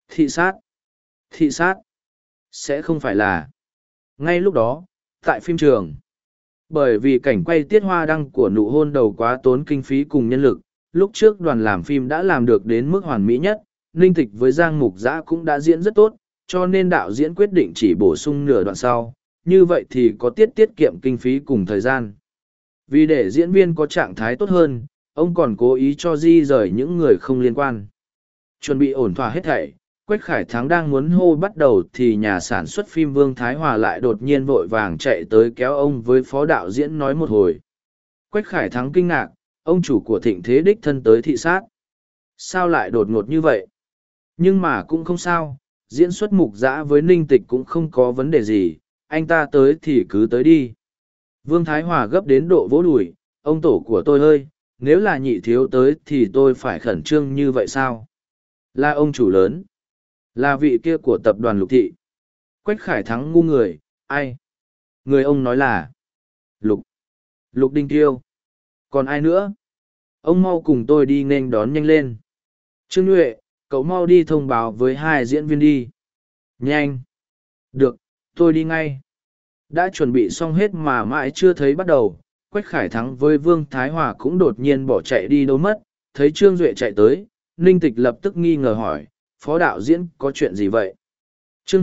Thị sát. Thị sát. Sẽ không phải là. Ngay lúc đó, tại phim trường, bởi vì cảnh quay tiết hoa đăng của nụ hôn đầu quá tốn kinh phí cùng nhân lực, lúc trước đoàn làm phim đã làm được đến mức hoàn mỹ nhất, Ninh Tịch với Giang Mục Dã cũng đã diễn rất tốt, cho nên đạo diễn quyết định chỉ bổ sung nửa đoạn sau, như vậy thì có tiết kiệm kinh phí cùng thời gian. Vì để diễn viên có trạng thái tốt hơn, ông còn cố ý cho di rời những người không liên quan. Chuẩn bị ổn thỏa hết thảy, Quách Khải Thắng đang muốn hô bắt đầu thì nhà sản xuất phim Vương Thái Hòa lại đột nhiên vội vàng chạy tới kéo ông với phó đạo diễn nói một hồi. Quách Khải Thắng kinh ngạc, ông chủ của Thịnh Thế đích thân tới thị sát. Sao lại đột ngột như vậy? Nhưng mà cũng không sao, diễn xuất Mục Dã với Ninh Tịch cũng không có vấn đề gì, anh ta tới thì cứ tới đi. Vương Thái Hòa gấp đến độ vỗ đùi, ông tổ của tôi ơi, nếu là nhị thiếu tới thì tôi phải khẩn trương như vậy sao? Là ông chủ lớn. Là vị kia của tập đoàn Lục Thị. Quách Khải Thắng ngu người, ai? Người ông nói là Lục Đình Tiêu. Còn ai nữa? Ông mau cùng tôi đi nghênh đón nhanh lên. Trương Nhuệ, cậu mau đi thông báo với hai diễn viên đi. Nhanh. Được, tôi đi ngay. Đã chuẩn bị xong hết mà mãi chưa thấy bắt đầu, Quách Khải Thắng với Vương Thái Hòa cũng đột nhiên bỏ chạy đi đâu mất, thấy Trương Duệ chạy tới, Ninh Tịch lập tức nghi ngờ hỏi, phó đạo diễn có chuyện gì vậy? Chương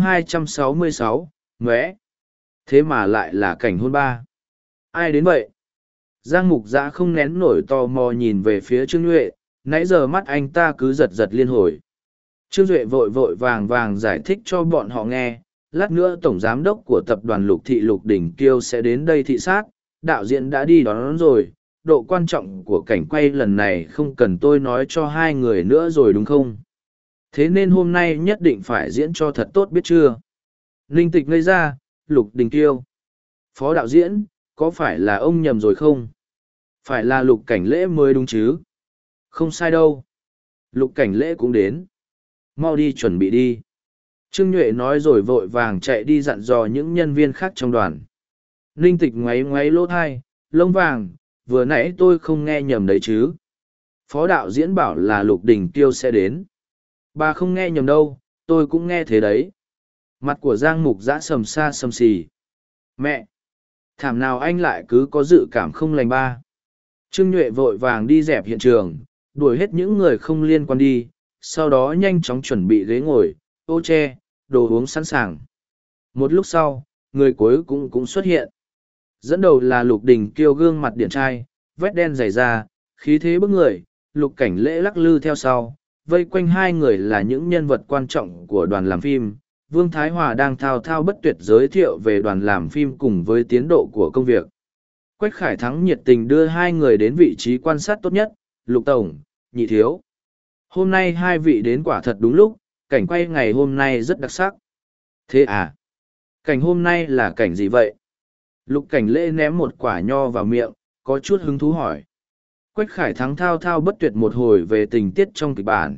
266, Ngoé. Thế mà lại là cảnh hôn ba. Ai đến vậy? Giang Mục Dã không nén nổi tò mò nhìn về phía Trương Duệ, nãy giờ mắt anh ta cứ giật giật liên hồi. Trương Duệ vội vội vàng vàng giải thích cho bọn họ nghe, lát nữa tổng giám đốc của tập đoàn Lục Thị Lục Đỉnh Kiêu sẽ đến đây thị sát, đạo diễn đã đi đón rồi, độ quan trọng của cảnh quay lần này không cần tôi nói cho hai người nữa rồi đúng không? Thế nên hôm nay nhất định phải diễn cho thật tốt biết chưa? Ninh Tịch ngây ra, Lục Đình Kiêu. Phó đạo diễn, có phải là ông nhầm rồi không? Phải là Lục Cảnh Lễ mới đúng chứ? Không sai đâu. Lục Cảnh Lễ cũng đến. Mau đi chuẩn bị đi. Trương Nhuệ nói rồi vội vàng chạy đi dặn dò những nhân viên khác trong đoàn. Ninh Tịch ngoáy ngoáy lỗ thai, lông vàng, vừa nãy tôi không nghe nhầm đấy chứ. Phó đạo diễn bảo là Lục Đình Kiêu sẽ đến. Bà không nghe nhầm đâu, tôi cũng nghe thế đấy. Mặt của Giang Mục Dã sầm xa sầm xì. Mẹ! Thảm nào anh lại cứ có dự cảm không lành ba. Trương Nhuệ vội vàng đi dẹp hiện trường, đuổi hết những người không liên quan đi, sau đó nhanh chóng chuẩn bị ghế ngồi, ô che, đồ uống sẵn sàng. Một lúc sau, người cuối cũng xuất hiện. Dẫn đầu là Lục Đình Kiêu gương mặt điển trai, vét đen dày da, khí thế bức người, Lục Cảnh Lễ lắc lư theo sau, vây quanh hai người là những nhân vật quan trọng của đoàn làm phim. Vương Thái Hòa đang thao thao bất tuyệt giới thiệu về đoàn làm phim cùng với tiến độ của công việc. Quách Khải Thắng nhiệt tình đưa hai người đến vị trí quan sát tốt nhất, Lục Tổng, Nhị Thiếu. Hôm nay hai vị đến quả thật đúng lúc, cảnh quay ngày hôm nay rất đặc sắc. Thế à? Cảnh hôm nay là cảnh gì vậy? Lục Cảnh Lễ ném một quả nho vào miệng, có chút hứng thú hỏi. Quách Khải Thắng thao thao bất tuyệt một hồi về tình tiết trong kịch bản.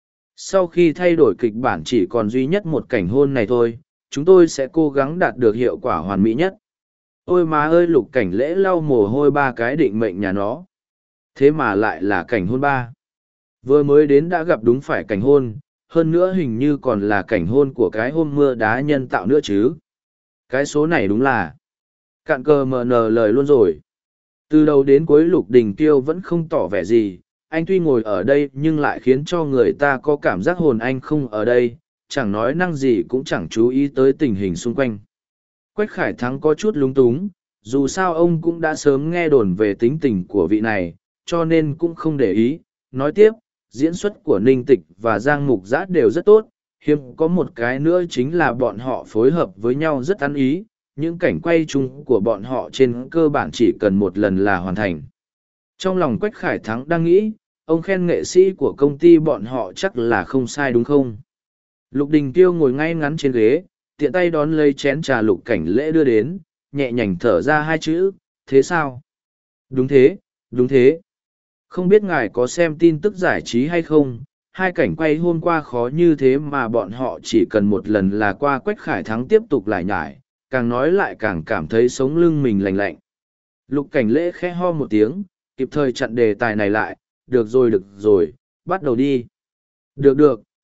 Sau khi thay đổi kịch bản chỉ còn duy nhất một cảnh hôn này thôi, chúng tôi sẽ cố gắng đạt được hiệu quả hoàn mỹ nhất. Ôi má ơi, Lục Cảnh Lễ lau mồ hôi ba cái định mệnh nhà nó. Thế mà lại là cảnh hôn ba. Vừa mới đến đã gặp đúng phải cảnh hôn, hơn nữa hình như còn là cảnh hôn của cái hôm mưa đá nhân tạo nữa chứ. Cái số này đúng là cạn cờ mờ nờ lời luôn rồi. Từ đầu đến cuối Lục Đình Kiêu vẫn không tỏ vẻ gì, anh tuy ngồi ở đây nhưng lại khiến cho người ta có cảm giác hồn anh không ở đây, chẳng nói năng gì cũng chẳng chú ý tới tình hình xung quanh. Quách Khải Thắng có chút lúng túng, dù sao ông cũng đã sớm nghe đồn về tính tình của vị này, cho nên cũng không để ý. Nói tiếp, diễn xuất của Ninh Tịch và Giang Mục Dã đều rất tốt, hiếm có một cái nữa chính là bọn họ phối hợp với nhau rất ăn ý, những cảnh quay chung của bọn họ trên cơ bản chỉ cần một lần là hoàn thành. Trong lòng Quách Khải Thắng đang nghĩ, ông khen nghệ sĩ của công ty bọn họ chắc là không sai đúng không? Lục Đình Kiêu ngồi ngay ngắn trên ghế, tiện tay đón lấy chén trà Lục Cảnh Lễ đưa đến, nhẹ nhàng thở ra hai chữ, thế sao? Đúng thế, đúng thế. Không biết ngài có xem tin tức giải trí hay không, hai cảnh quay hôm qua khó như thế mà bọn họ chỉ cần một lần là qua. Quách Khải Thắng tiếp tục lải nhải, càng nói lại càng cảm thấy sống lưng mình lạnh lạnh. Lục Cảnh Lễ khẽ ho một tiếng, kịp thời chặn đề tài này lại, được rồi, bắt đầu đi. Được,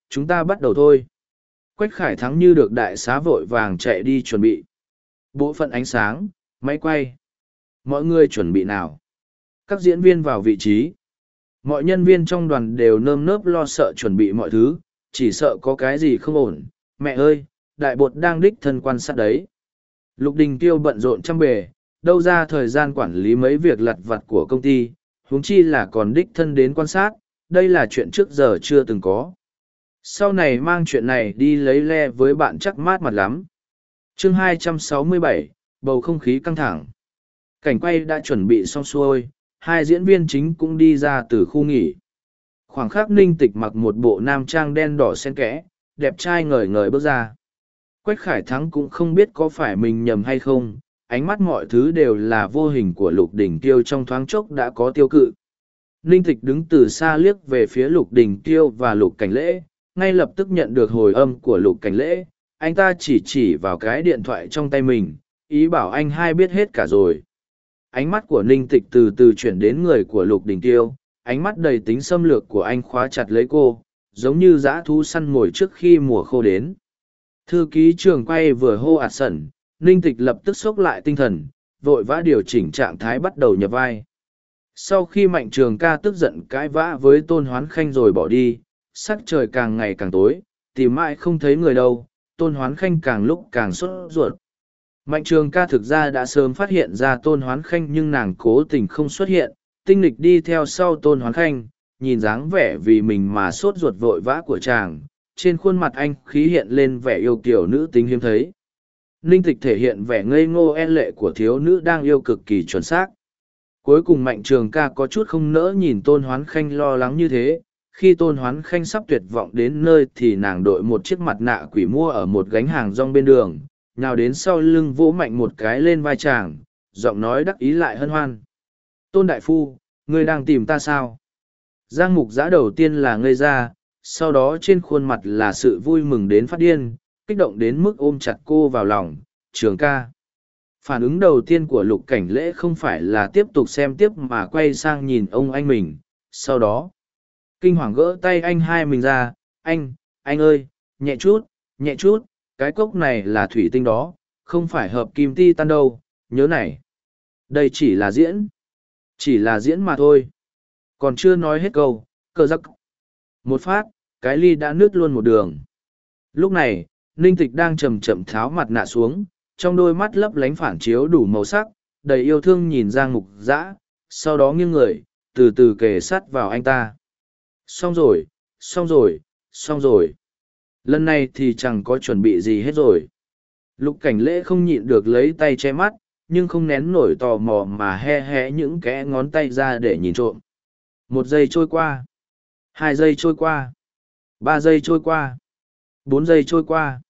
chúng ta bắt đầu thôi. Quách Khải Thắng như được đại xá vội vàng chạy đi chuẩn bị. Bộ phận ánh sáng, máy quay. Mọi người chuẩn bị nào. Các diễn viên vào vị trí. Mọi nhân viên trong đoàn đều nơm nớp lo sợ chuẩn bị mọi thứ, chỉ sợ có cái gì không ổn. Mẹ ơi, đại bột đang đích thân quan sát đấy. Lục Đình Tiêu bận rộn trăm bề, đâu ra thời gian quản lý mấy việc lặt vặt của công ty, huống chi là còn đích thân đến quan sát, đây là chuyện trước giờ chưa từng có. Sau này mang chuyện này đi lấy le với bạn chắc mát mặt lắm. Chương 267, bầu không khí căng thẳng. Cảnh quay đã chuẩn bị xong xuôi, hai diễn viên chính cũng đi ra từ khu nghỉ. Khoảng khắc Ninh Tịch mặc một bộ nam trang đen đỏ xen kẽ, đẹp trai ngời ngời bước ra. Quách Khải Thắng cũng không biết có phải mình nhầm hay không, ánh mắt mọi thứ đều là vô hình của Lục Đình Tiêu trong thoáng chốc đã có tiêu cự. Ninh Tịch đứng từ xa liếc về phía Lục Đình Tiêu và Lục Cảnh Lễ, ngay lập tức nhận được hồi âm của Lục Cảnh Lễ, anh ta chỉ vào cái điện thoại trong tay mình, ý bảo anh hai biết hết cả rồi. Ánh mắt của Ninh Tịch từ từ chuyển đến người của Lục Đình Tiêu, ánh mắt đầy tính xâm lược của anh khóa chặt lấy cô, giống như dã thú săn mồi trước khi mùa khô đến. Thư ký trường quay vừa hô ạt sẩn, Ninh Tịch lập tức xốc lại tinh thần, vội vã điều chỉnh trạng thái bắt đầu nhập vai. Sau khi Mạnh Trường Ca tức giận cãi vã với Tôn Hoán Khanh rồi bỏ đi, sắc trời càng ngày càng tối, tìm mãi không thấy người đâu, Tôn Hoán Khanh càng lúc càng sốt ruột. Mạnh Trường Ca thực ra đã sớm phát hiện ra Tôn Hoán Khanh nhưng nàng cố tình không xuất hiện, tinh lịch đi theo sau Tôn Hoán Khanh, nhìn dáng vẻ vì mình mà sốt ruột vội vã của chàng, trên khuôn mặt anh khí hiện lên vẻ yêu kiều nữ tính hiếm thấy. Ninh Tịch thể hiện vẻ ngây ngô e lệ của thiếu nữ đang yêu cực kỳ chuẩn xác. Cuối cùng Mạnh Trường Ca có chút không nỡ nhìn Tôn Hoán Khanh lo lắng như thế, khi Tôn Hoán Khanh sắp tuyệt vọng đến nơi thì nàng đội một chiếc mặt nạ quỷ mua ở một gánh hàng rong bên đường, nào đến sau lưng vỗ mạnh một cái lên vai chàng, giọng nói đắc ý lại hân hoan. Tôn Đại Phu, ngươi đang tìm ta sao? Giang Mục Giã đầu tiên là ngây ra, sau đó trên khuôn mặt là sự vui mừng đến phát điên, kích động đến mức ôm chặt cô vào lòng. Trường ca. Phản ứng đầu tiên của Lục Cảnh Lễ không phải là tiếp tục xem tiếp mà quay sang nhìn ông anh mình, sau đó kinh hoàng gỡ tay anh hai mình ra. Anh ơi, nhẹ chút, cái cốc này là thủy tinh đó, không phải hợp kim ti tan đâu, nhớ này. Đây chỉ là diễn mà thôi. Còn chưa nói hết câu, cờ giắc. Một phát, cái ly đã nứt luôn một đường. Lúc này, Ninh Tịch đang chậm chậm tháo mặt nạ xuống, trong đôi mắt lấp lánh phản chiếu đủ màu sắc, đầy yêu thương nhìn Giang Mục Giã, sau đó nghiêng người, từ từ kề sát vào anh ta. Xong rồi. Lần này thì chẳng có chuẩn bị gì hết rồi. Lục Cảnh Lễ không nhịn được lấy tay che mắt, nhưng không nén nổi tò mò mà hé những kẽ ngón tay ra để nhìn trộm. 1 giây trôi qua. 2 giây trôi qua. 3 giây trôi qua. 4 giây trôi qua.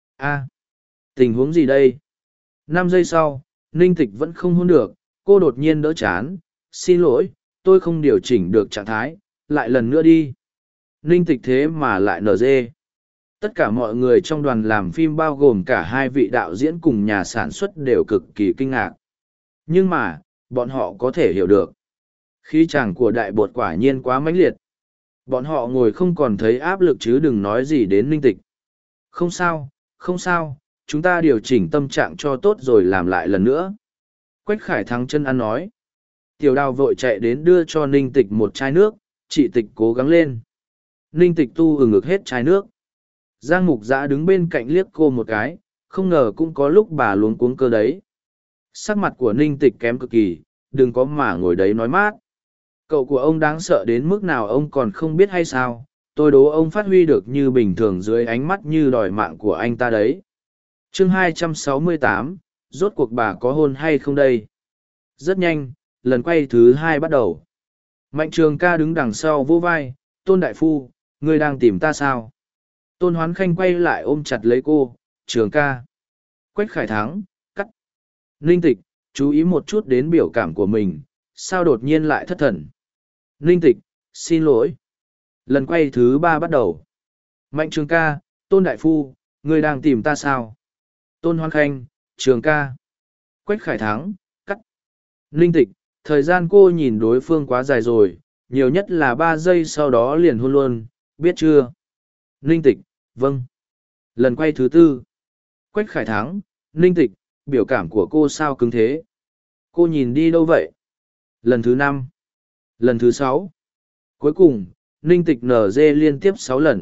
Tình huống gì đây? 5 giây sau, Ninh Tịch vẫn không hôn được, cô đột nhiên đỡ chán. Xin lỗi, tôi không điều chỉnh được trạng thái, lại lần nữa đi. Ninh Tịch thế mà lại nở dê. Tất cả mọi người trong đoàn làm phim bao gồm cả hai vị đạo diễn cùng nhà sản xuất đều cực kỳ kinh ngạc. Nhưng mà, bọn họ có thể hiểu được. Khí chàng của đại bột quả nhiên quá mãnh liệt. Bọn họ ngồi không còn thấy áp lực chứ đừng nói gì đến Ninh Tịch. Không sao, chúng ta điều chỉnh tâm trạng cho tốt rồi làm lại lần nữa. Quách Khải Thắng chân ăn nói. Tiểu Đào vội chạy đến đưa cho Ninh Tịch một chai nước, chị Tịch cố gắng lên. Ninh Tịch tu ngực hết chai nước. Giang Mục Giã đứng bên cạnh liếc cô một cái, không ngờ cũng có lúc bà luống cuống cơ đấy. Sắc mặt của Ninh Tịch kém cực kỳ, đừng có mà ngồi đấy nói mát. Cậu của ông đáng sợ đến mức nào ông còn không biết hay sao, tôi đố ông phát huy được như bình thường dưới ánh mắt như đòi mạng của anh ta đấy. Chương 268, rốt cuộc bà có hôn hay không đây? Rất nhanh, lần quay thứ 2 bắt đầu. Mạnh Trường Ca đứng đằng sau vô vai, Tôn Đại Phu, ngươi đang tìm ta sao? Tôn Hoán Khanh quay lại ôm chặt lấy cô, Trường Ca. Quách Khải Thắng, cắt. Ninh Tịch, chú ý một chút đến biểu cảm của mình, sao đột nhiên lại thất thần? Ninh Tịch, xin lỗi. Lần quay thứ 3 bắt đầu. Mạnh Trường Ca, Tôn Đại Phu, ngươi đang tìm ta sao? Tôn Hoán Khanh, Trường Ca. Quách Khải Thắng, cắt. Ninh Tịch, thời gian cô nhìn đối phương quá dài rồi, nhiều nhất là 3 giây sau đó liền hôn luôn, biết chưa? Ninh Tịch, vâng. Lần quay thứ tư. Quách Khải Thắng, Ninh Tịch, biểu cảm của cô sao cứng thế? Cô nhìn đi đâu vậy? Lần thứ năm. Lần thứ sáu. Cuối cùng, Ninh Tịch nở dê liên tiếp 6 lần.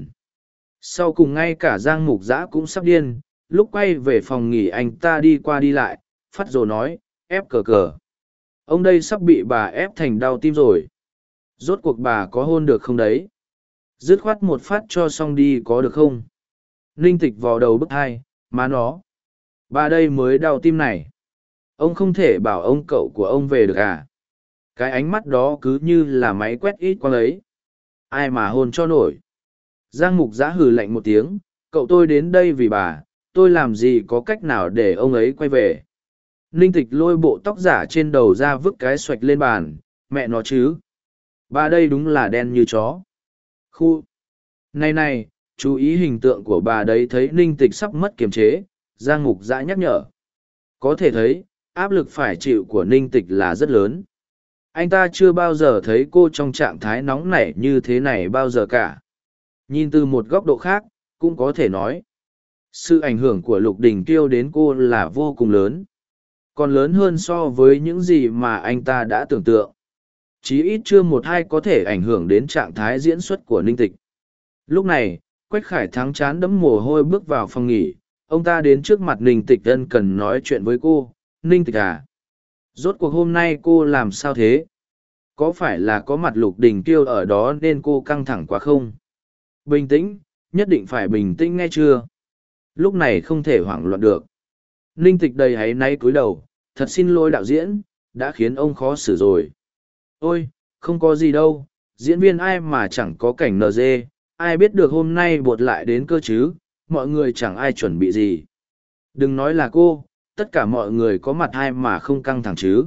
Sau cùng ngay cả Giang Mục Giã cũng sắp điên, lúc quay về phòng nghỉ anh ta đi qua đi lại, phát rồ nói, ép cờ cờ. Ông đây sắp bị bà ép thành đau tim rồi. Rốt cuộc bà có hôn được không đấy? Dứt khoát một phát cho xong đi có được không? Ninh Tịch vò đầu bức hai, má nó. Bà đây mới đau tim này. Ông không thể bảo ông cậu của ông về được à? Cái ánh mắt đó cứ như là máy quét ít quang ấy. Ai mà hôn cho nổi. Giang Mục Giã hừ lạnh một tiếng, cậu tôi đến đây vì bà, tôi làm gì có cách nào để ông ấy quay về. Ninh Tịch lôi bộ tóc giả trên đầu ra vứt cái xoạch lên bàn, mẹ nó chứ. Bà đây đúng là đen như chó. Khu. Này, chú ý hình tượng của bà đấy. Thấy Ninh Tịch sắp mất kiềm chế, Giang Mục Giã nhắc nhở. Có thể thấy, áp lực phải chịu của Ninh Tịch là rất lớn. Anh ta chưa bao giờ thấy cô trong trạng thái nóng nảy như thế này bao giờ cả. Nhìn từ một góc độ khác, cũng có thể nói. Sự ảnh hưởng của Lục Đình Kiêu đến cô là vô cùng lớn. Còn lớn hơn so với những gì mà anh ta đã tưởng tượng. Chí ít chưa một hai có thể ảnh hưởng đến trạng thái diễn xuất của Ninh Tịch. Lúc này, Quách Khải Thắng chán đẫm mồ hôi bước vào phòng nghỉ. Ông ta đến trước mặt Ninh Tịch ân cần nói chuyện với cô. Ninh Tịch à? Rốt cuộc hôm nay cô làm sao thế? Có phải là có mặt Lục Đình Kiêu ở đó nên cô căng thẳng quá không? Bình tĩnh, nhất định phải bình tĩnh nghe chưa? Lúc này không thể hoảng loạn được. Ninh Tịch đầy áy náy cúi đầu, thật xin lỗi đạo diễn, đã khiến ông khó xử rồi. Ôi, không có gì đâu, diễn viên ai mà chẳng có cảnh NG, ai biết được hôm nay buộc lại đến cơ chứ, mọi người chẳng ai chuẩn bị gì. Đừng nói là cô, tất cả mọi người có mặt ai mà không căng thẳng chứ.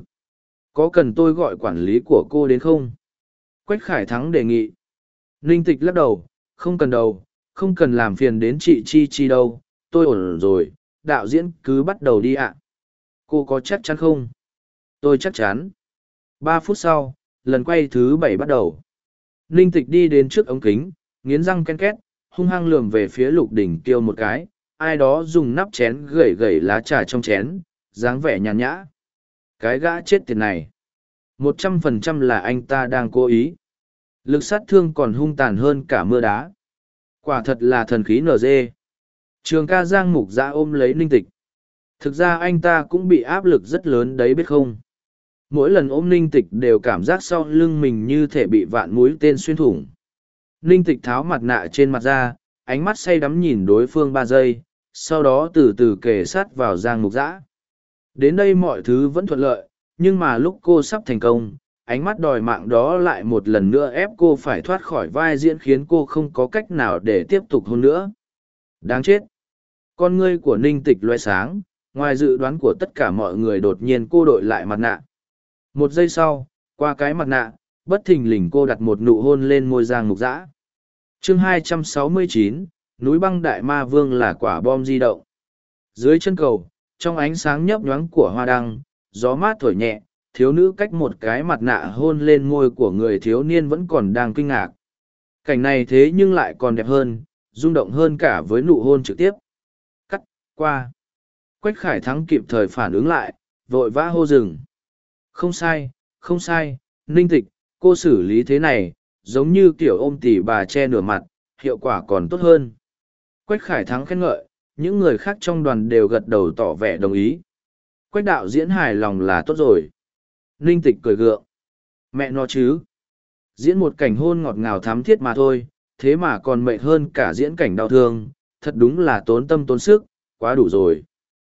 Có cần tôi gọi quản lý của cô đến không? Quách Khải Thắng đề nghị. Ninh Tịch lắc đầu, không cần đâu, không cần làm phiền đến chị Chi đâu, tôi ổn rồi, đạo diễn cứ bắt đầu đi ạ. Cô có chắc chắn không? Tôi chắc chắn. 3 phút sau, lần quay thứ 7 bắt đầu. Ninh Tịch đi đến trước ống kính, nghiến răng ken két, hung hăng lườm về phía Lục Đình Kiêu một cái, ai đó dùng nắp chén gẩy gẩy lá trà trong chén, dáng vẻ nhàn nhã. Cái gã chết tiệt này. 100% là anh ta đang cố ý. Lực sát thương còn hung tàn hơn cả mưa đá. Quả thật là thần khí NG. Trường ca Giang Mục Giã ôm lấy Ninh Tịch. Thực ra anh ta cũng bị áp lực rất lớn đấy biết không. Mỗi lần ôm Ninh Tịch đều cảm giác sau lưng mình như thể bị vạn mũi tên xuyên thủng. Ninh Tịch tháo mặt nạ trên mặt ra, ánh mắt say đắm nhìn đối phương 3 giây, sau đó từ từ kề sát vào Giang Mục Giã. Đến đây mọi thứ vẫn thuận lợi, nhưng mà lúc cô sắp thành công, ánh mắt đòi mạng đó lại một lần nữa ép cô phải thoát khỏi vai diễn khiến cô không có cách nào để tiếp tục hôn nữa. Đáng chết! Con ngươi của Ninh Tịch loe sáng, ngoài dự đoán của tất cả mọi người đột nhiên cô đội lại mặt nạ. 1 giây sau, qua cái mặt nạ, bất thình lình cô đặt một nụ hôn lên môi Giang Mục Giã. Chương 269, núi băng Đại Ma Vương là quả bom di động. Dưới chân cầu, trong ánh sáng nhấp nhoáng của hoa đăng, gió mát thổi nhẹ, thiếu nữ cách một cái mặt nạ hôn lên môi của người thiếu niên vẫn còn đang kinh ngạc. Cảnh này thế nhưng lại còn đẹp hơn, rung động hơn cả với nụ hôn trực tiếp. Cắt, qua. Quách Khải Thắng kịp thời phản ứng lại, vội vã hô dừng. Không sai, không sai, Ninh Tịch, cô xử lý thế này, giống như kiểu ôm tỉ bà che nửa mặt, hiệu quả còn tốt hơn. Quách Khải Thắng khen ngợi, những người khác trong đoàn đều gật đầu tỏ vẻ đồng ý. Quách đạo diễn hài lòng là tốt rồi. Ninh Tịch cười gượng. Mẹ nó chứ. Diễn một cảnh hôn ngọt ngào thắm thiết mà thôi, thế mà còn mệt hơn cả diễn cảnh đau thương, thật đúng là tốn tâm tốn sức, quá đủ rồi.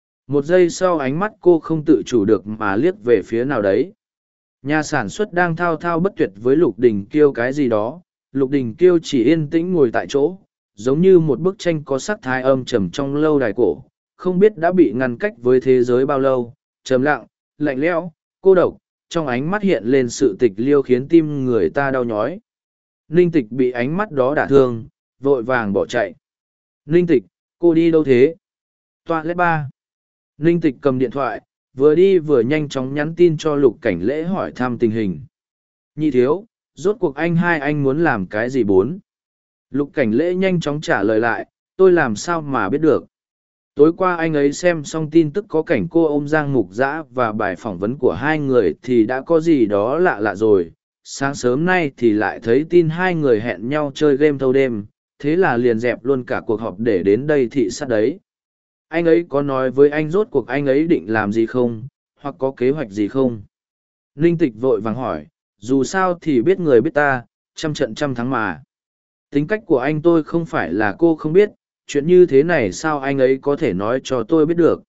1 giây sau ánh mắt cô không tự chủ được mà liếc về phía nào đấy. Nhà sản xuất đang thao thao bất tuyệt với Lục Đình Kiêu cái gì đó, Lục Đình Kiêu chỉ yên tĩnh ngồi tại chỗ, giống như một bức tranh có sắc thái âm trầm trong lâu đài cổ, không biết đã bị ngăn cách với thế giới bao lâu, trầm lặng, lạnh lẽo, cô độc, trong ánh mắt hiện lên sự tịch liêu khiến tim người ta đau nhói. Ninh Tịch bị ánh mắt đó đả thương, vội vàng bỏ chạy. Ninh Tịch, cô đi đâu thế? Toilet 3. Ninh Tịch cầm điện thoại, vừa đi vừa nhanh chóng nhắn tin cho Lục Cảnh Lễ hỏi thăm tình hình. Nhị thiếu, rốt cuộc anh hai anh muốn làm cái gì bốn? Lục Cảnh Lễ nhanh chóng trả lời lại, tôi làm sao mà biết được. Tối qua anh ấy xem xong tin tức có cảnh cô ôm Giang Mục Dã và bài phỏng vấn của hai người thì đã có gì đó lạ lạ rồi. Sáng sớm nay thì lại thấy tin hai người hẹn nhau chơi game thâu đêm, thế là liền dẹp luôn cả cuộc họp để đến đây thị sát đấy. Anh ấy có nói với anh rốt cuộc anh ấy định làm gì không, hoặc có kế hoạch gì không? Ninh Tịch vội vàng hỏi, dù sao thì biết người biết ta, trăm trận trăm thắng mà. Tính cách của anh tôi không phải là cô không biết, chuyện như thế này sao anh ấy có thể nói cho tôi biết được.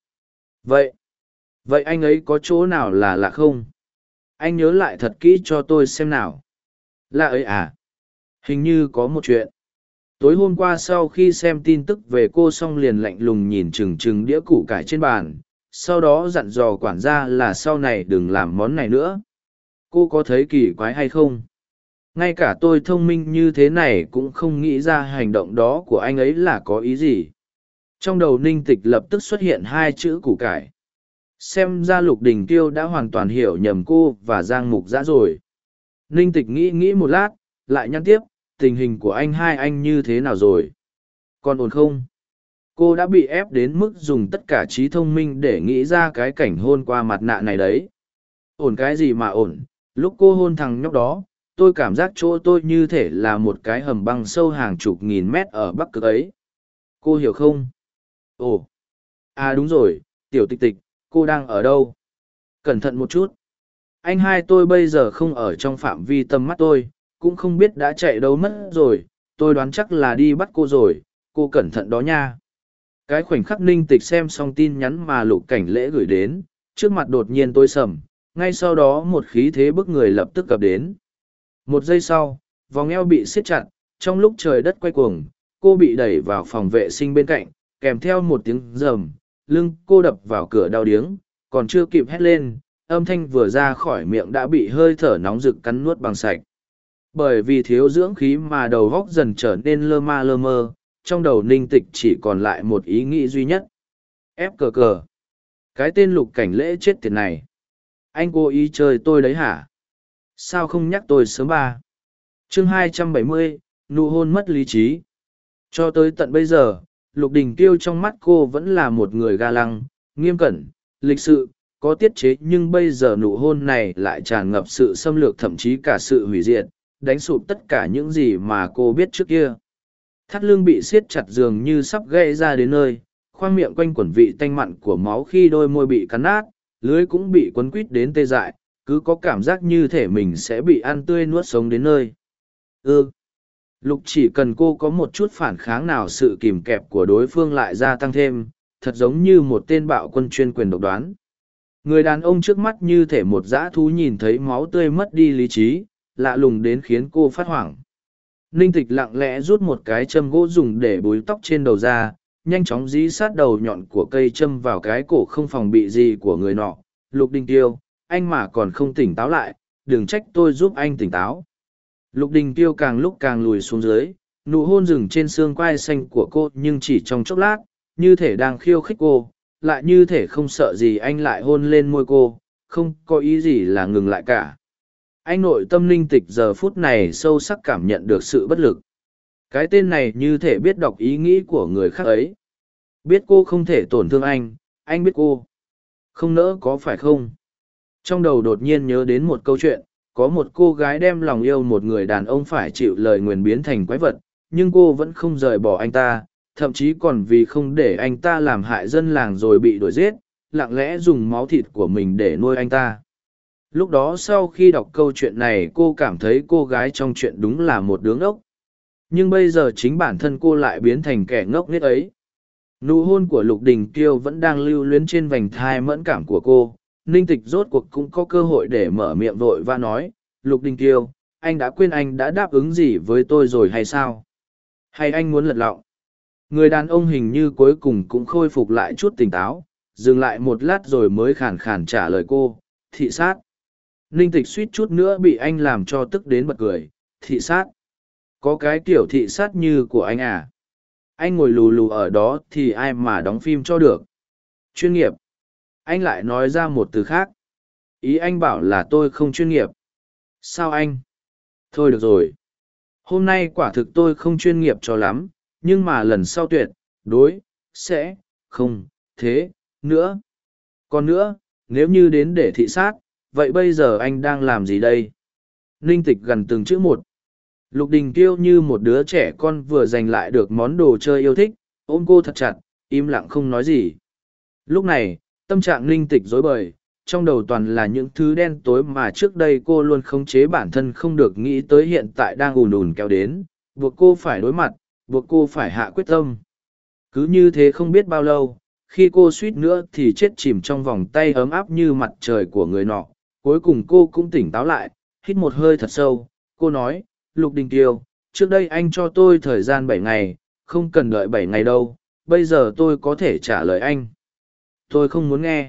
Vậy anh ấy có chỗ nào là lạ không? Anh nhớ lại thật kỹ cho tôi xem nào. Lạ ấy à? Hình như có một chuyện. Tối hôm qua sau khi xem tin tức về cô xong liền lạnh lùng nhìn chừng chừng đĩa củ cải trên bàn, sau đó dặn dò quản gia là sau này đừng làm món này nữa. Cô có thấy kỳ quái hay không? Ngay cả tôi thông minh như thế này cũng không nghĩ ra hành động đó của anh ấy là có ý gì. Trong đầu Ninh Tịch lập tức xuất hiện hai chữ củ cải. Xem ra Lục Đình Tiêu đã hoàn toàn hiểu nhầm cô và Giang Mục Dã rồi. Ninh Tịch nghĩ một lát, lại nhắn tiếp, tình hình của anh hai anh như thế nào rồi? Còn ổn không? Cô đã bị ép đến mức dùng tất cả trí thông minh để nghĩ ra cái cảnh hôn qua mặt nạ này đấy. Ổn cái gì mà ổn, lúc cô hôn thằng nhóc đó, tôi cảm giác chỗ tôi như thể là một cái hầm băng sâu hàng chục nghìn mét ở Bắc Cực ấy. Cô hiểu không? Ồ, à đúng rồi, Tiểu Tịch Tịch, cô đang ở đâu? Cẩn thận một chút. Anh hai tôi bây giờ không ở trong phạm vi tầm mắt tôi, cũng không biết đã chạy đâu mất rồi, tôi đoán chắc là đi bắt cô rồi, cô cẩn thận đó nha. Cái khoảnh khắc Ninh Tịch xem xong tin nhắn mà Lục Cảnh Lễ gửi đến, trước mặt đột nhiên tối sầm, ngay sau đó một khí thế bức người lập tức cập đến. Một giây sau, vòng eo bị siết chặt, trong lúc trời đất quay cuồng, cô bị đẩy vào phòng vệ sinh bên cạnh, kèm theo một tiếng rầm, lưng cô đập vào cửa đau điếng, còn chưa kịp hét lên, âm thanh vừa ra khỏi miệng đã bị hơi thở nóng rực cắn nuốt bằng sạch. Bởi vì thiếu dưỡng khí mà đầu góc dần trở nên lơ ma lơ mơ, trong đầu Ninh Tịch chỉ còn lại một ý nghĩ duy nhất. Ép cờ cờ. Cái tên Lục Cảnh Lễ chết tiệt này. Anh cố ý chơi tôi đấy hả? Sao không nhắc tôi sớm ba? Chương 270, nụ hôn mất lý trí. Cho tới tận bây giờ, Lục Đình Kiêu trong mắt cô vẫn là một người ga lăng, nghiêm cẩn, lịch sự, có tiết chế, nhưng bây giờ nụ hôn này lại tràn ngập sự xâm lược, thậm chí cả sự hủy diệt, đánh sụp tất cả những gì mà cô biết trước kia. Thắt lưng bị siết chặt dường như sắp gãy ra đến nơi, khoang miệng quanh quẩn vị tanh mặn của máu khi đôi môi bị cắn nát, lưới cũng bị quấn quít đến tê dại, cứ có cảm giác như thể mình sẽ bị ăn tươi nuốt sống đến nơi. Lục chỉ cần cô có một chút phản kháng nào, sự kìm kẹp của đối phương lại gia tăng thêm, thật giống như một tên bạo quân chuyên quyền độc đoán. Người đàn ông trước mắt như thể một dã thú nhìn thấy máu tươi mất đi lý trí, lạ lùng đến khiến cô phát hoảng. Ninh Tịch lặng lẽ rút một cái châm gỗ dùng để búi tóc trên đầu ra, nhanh chóng dí sát đầu nhọn của cây châm vào cái cổ không phòng bị gì của người nọ. Lục Đình Tiêu, anh mà còn không tỉnh táo lại, đừng trách tôi giúp anh tỉnh táo. Lục Đình Tiêu càng lúc càng lùi xuống dưới, nụ hôn dừng trên xương quai xanh của cô, nhưng chỉ trong chốc lát, như thể đang khiêu khích cô, lại như thể không sợ gì. Anh lại hôn lên môi cô, không có ý gì là ngừng lại cả. Anh nội tâm Ninh Tịch giờ phút này sâu sắc cảm nhận được sự bất lực. Cái tên này như thể biết đọc ý nghĩ của người khác ấy. Biết cô không thể tổn thương anh biết cô không nỡ, có phải không? Trong đầu đột nhiên nhớ đến một câu chuyện, có một cô gái đem lòng yêu một người đàn ông phải chịu lời nguyền biến thành quái vật, nhưng cô vẫn không rời bỏ anh ta, thậm chí còn vì không để anh ta làm hại dân làng rồi bị đuổi giết, lặng lẽ dùng máu thịt của mình để nuôi anh ta. Lúc đó sau khi đọc câu chuyện này, cô cảm thấy cô gái trong chuyện đúng là một đứa ngốc. Nhưng bây giờ chính bản thân cô lại biến thành kẻ ngốc nghếch ấy. Nụ hôn của Lục Đình Kiêu vẫn đang lưu luyến trên vành thai mẫn cảm của cô. Ninh Tịch rốt cuộc cũng có cơ hội để mở miệng vội và nói, Lục Đình Kiêu, anh đã quên anh đã đáp ứng gì với tôi rồi hay sao? Hay anh muốn lật lọng? Người đàn ông hình như cuối cùng cũng khôi phục lại chút tỉnh táo, dừng lại một lát rồi mới khàn khàn trả lời cô, thị sát. Ninh Tịch suýt chút nữa bị anh làm cho tức đến bật cười, thị sát. Có cái kiểu thị sát như của anh à? Anh ngồi lù lù ở đó thì ai mà đóng phim cho được? Chuyên nghiệp. Anh lại nói ra một từ khác. Ý anh bảo là tôi không chuyên nghiệp. Sao anh? Thôi được rồi. Hôm nay quả thực tôi không chuyên nghiệp cho lắm, nhưng mà lần sau tuyệt đối sẽ không thế nữa. Còn nữa, nếu như đến để thị sát, vậy bây giờ anh đang làm gì đây? Ninh Tịch gần từng chữ một. Lục Đình Kiêu như một đứa trẻ con vừa giành lại được món đồ chơi yêu thích, ôm cô thật chặt, im lặng không nói gì. Lúc này, tâm trạng Ninh Tịch rối bời, trong đầu toàn là những thứ đen tối mà trước đây cô luôn khống chế bản thân không được nghĩ tới, hiện tại đang ùn ùn kéo đến, buộc cô phải đối mặt, buộc cô phải hạ quyết tâm. Cứ như thế không biết bao lâu, khi cô suýt nữa thì chết chìm trong vòng tay ấm áp như mặt trời của người nọ, cuối cùng cô cũng tỉnh táo lại, hít một hơi thật sâu. Cô nói, Lục Đình Kiều, trước đây anh cho tôi thời gian 7 ngày, không cần đợi 7 ngày đâu, bây giờ tôi có thể trả lời anh. Tôi không muốn nghe.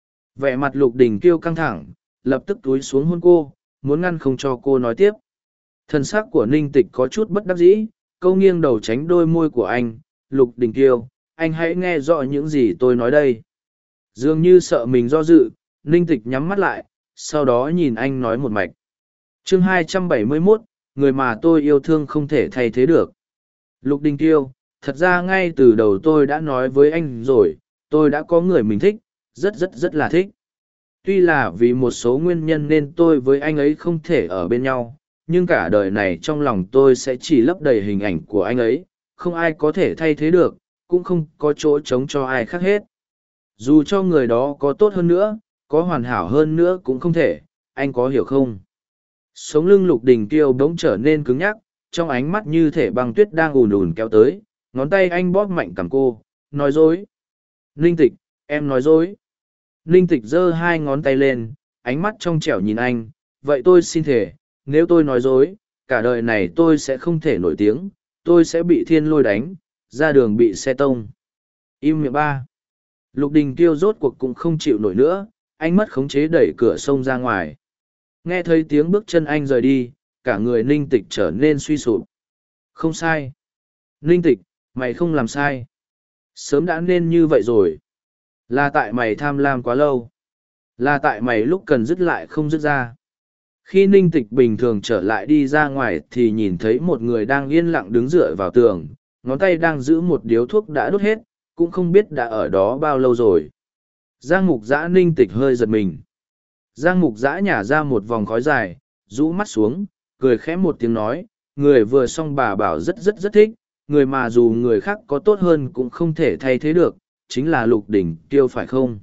Vẻ mặt Lục Đình Kiêu căng thẳng, lập tức túi xuống hôn cô, muốn ngăn không cho cô nói tiếp. Thần sắc của Ninh Tịch có chút bất đắc dĩ, câu nghiêng đầu tránh đôi môi của anh. Lục Đình Kiêu, anh hãy nghe rõ những gì tôi nói đây. Dường như sợ mình do dự, Ninh Tịch nhắm mắt lại, sau đó nhìn anh nói một mạch. Chương 271, người mà tôi yêu thương không thể thay thế được. Lục Đình Kiêu, thật ra ngay từ đầu tôi đã nói với anh rồi, tôi đã có người mình thích, rất là thích. Tuy là vì một số nguyên nhân nên tôi với anh ấy không thể ở bên nhau, nhưng cả đời này trong lòng tôi sẽ chỉ lấp đầy hình ảnh của anh ấy, không ai có thể thay thế được, cũng không có chỗ trống cho ai khác hết. Dù cho người đó có tốt hơn nữa, có hoàn hảo hơn nữa cũng không thể, anh có hiểu không? Sống lưng Lục Đình Kiêu bỗng trở nên cứng nhắc, trong ánh mắt như thể băng tuyết đang ùn ùn kéo tới, ngón tay anh bóp mạnh cằm cô, nói dối. Ninh Tịch, em nói dối. Ninh Tịch giơ hai ngón tay lên, ánh mắt trong trẻo nhìn anh, vậy tôi xin thề, nếu tôi nói dối, cả đời này tôi sẽ không thể nổi tiếng, tôi sẽ bị thiên lôi đánh, ra đường bị xe tông. Im miệng ba. Lục Đình Kiêu rốt cuộc cũng không chịu nổi nữa, anh mất khống chế đẩy cửa xông ra ngoài. Nghe thấy tiếng bước chân anh rời đi, cả người Ninh Tịch trở nên suy sụp. Không sai. Ninh Tịch, mày không làm sai. Sớm đã nên như vậy rồi. Là tại mày tham lam quá lâu. Là tại mày lúc cần dứt lại không dứt ra. Khi Ninh Tịch bình thường trở lại đi ra ngoài thì nhìn thấy một người đang yên lặng đứng dựa vào tường, ngón tay đang giữ một điếu thuốc đã đốt hết, cũng không biết đã ở đó bao lâu rồi. Giang Mục Dã. Ninh Tịch hơi giật mình. Giang Mục Dã nhả ra một vòng khói dài, rũ mắt xuống, cười khẽ một tiếng nói, người vừa xong bà bảo rất thích, người mà dù người khác có tốt hơn cũng không thể thay thế được, chính là Lục Đình Kiêu phải không?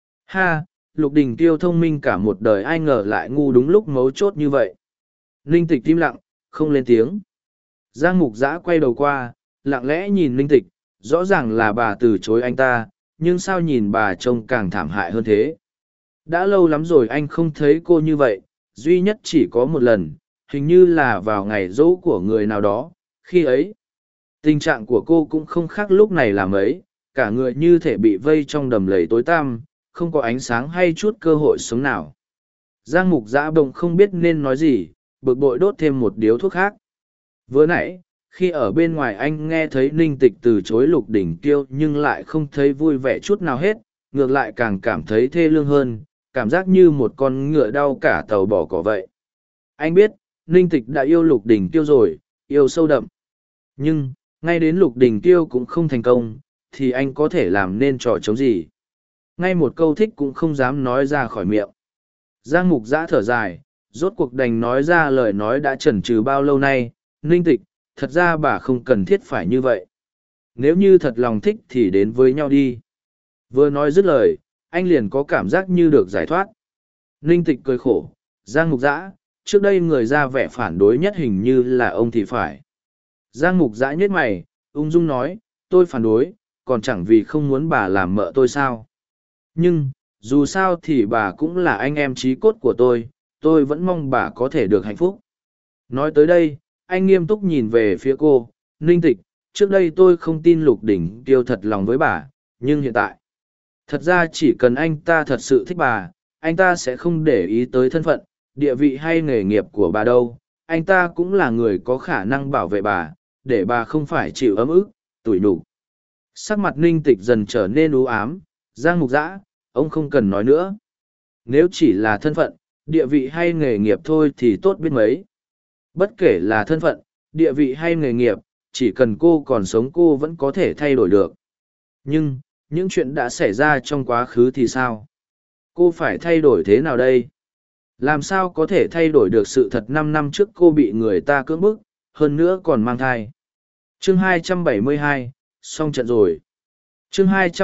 Ha, Lục Đình Kiêu thông minh cả một đời, ai ngờ lại ngu đúng lúc mấu chốt như vậy. Ninh Tịch im lặng, không lên tiếng. Giang Mục Dã quay đầu qua, lặng lẽ nhìn Ninh Tịch, rõ ràng là bà từ chối anh ta, nhưng sao nhìn bà trông càng thảm hại hơn thế? Đã lâu lắm rồi anh không thấy cô như vậy, duy nhất chỉ có một lần, hình như là vào ngày dỗ của người nào đó, khi ấy. Tình trạng của cô cũng không khác lúc này là mấy, cả người như thể bị vây trong đầm lầy tối tăm, không có ánh sáng hay chút cơ hội sống nào. Giang Mục Dã bỗng không biết nên nói gì, bực bội đốt thêm một điếu thuốc khác. Vừa nãy, khi ở bên ngoài anh nghe thấy Ninh Tịch từ chối Lục Đình Kiêu nhưng lại không thấy vui vẻ chút nào hết, ngược lại càng cảm thấy thê lương hơn, cảm giác như một con ngựa đau cả tàu bỏ cỏ vậy. Anh biết, Ninh Tịch đã yêu Lục Đình Kiêu rồi, yêu sâu đậm. Nhưng, ngay đến Lục Đình Kiêu cũng không thành công, thì anh có thể làm nên trò chống gì? Ngay một câu thích cũng không dám nói ra khỏi miệng. Giang Mục Dã thở dài, rốt cuộc đành nói ra lời nói đã chần chừ bao lâu nay, Ninh Tịch, thật ra bà không cần thiết phải như vậy. Nếu như thật lòng thích thì đến với nhau đi. Vừa nói dứt lời, anh liền có cảm giác như được giải thoát. Ninh Tịch cười khổ, Giang Mục Dã, trước đây người ra vẻ phản đối nhất hình như là ông thì phải. Giang Mục Dã nhếch mày, ung dung nói, tôi phản đối, còn chẳng vì không muốn bà làm mợ tôi sao. Nhưng, dù sao thì bà cũng là anh em chí cốt của tôi vẫn mong bà có thể được hạnh phúc. Nói tới đây, anh nghiêm túc nhìn về phía cô, Ninh Tịch, trước đây tôi không tin Lục Đình Kiêu thật lòng với bà, nhưng hiện tại, thật ra chỉ cần anh ta thật sự thích bà, anh ta sẽ không để ý tới thân phận, địa vị hay nghề nghiệp của bà đâu, anh ta cũng là người có khả năng bảo vệ bà, để bà không phải chịu ấm ức, tủi nhục. Sắc mặt Ninh Tịch dần trở nên u ám, Giang Mục Dã, ông không cần nói nữa. Nếu chỉ là thân phận, địa vị hay nghề nghiệp thôi thì tốt biết mấy. Bất kể là thân phận, địa vị hay nghề nghiệp, chỉ cần cô còn sống cô vẫn có thể thay đổi được. Nhưng, những chuyện đã xảy ra trong quá khứ thì sao? Cô phải thay đổi thế nào đây? Làm sao có thể thay đổi được sự thật 5 năm trước cô bị người ta cưỡng bức, hơn nữa còn mang thai? Chương 272, xong trận rồi. Chương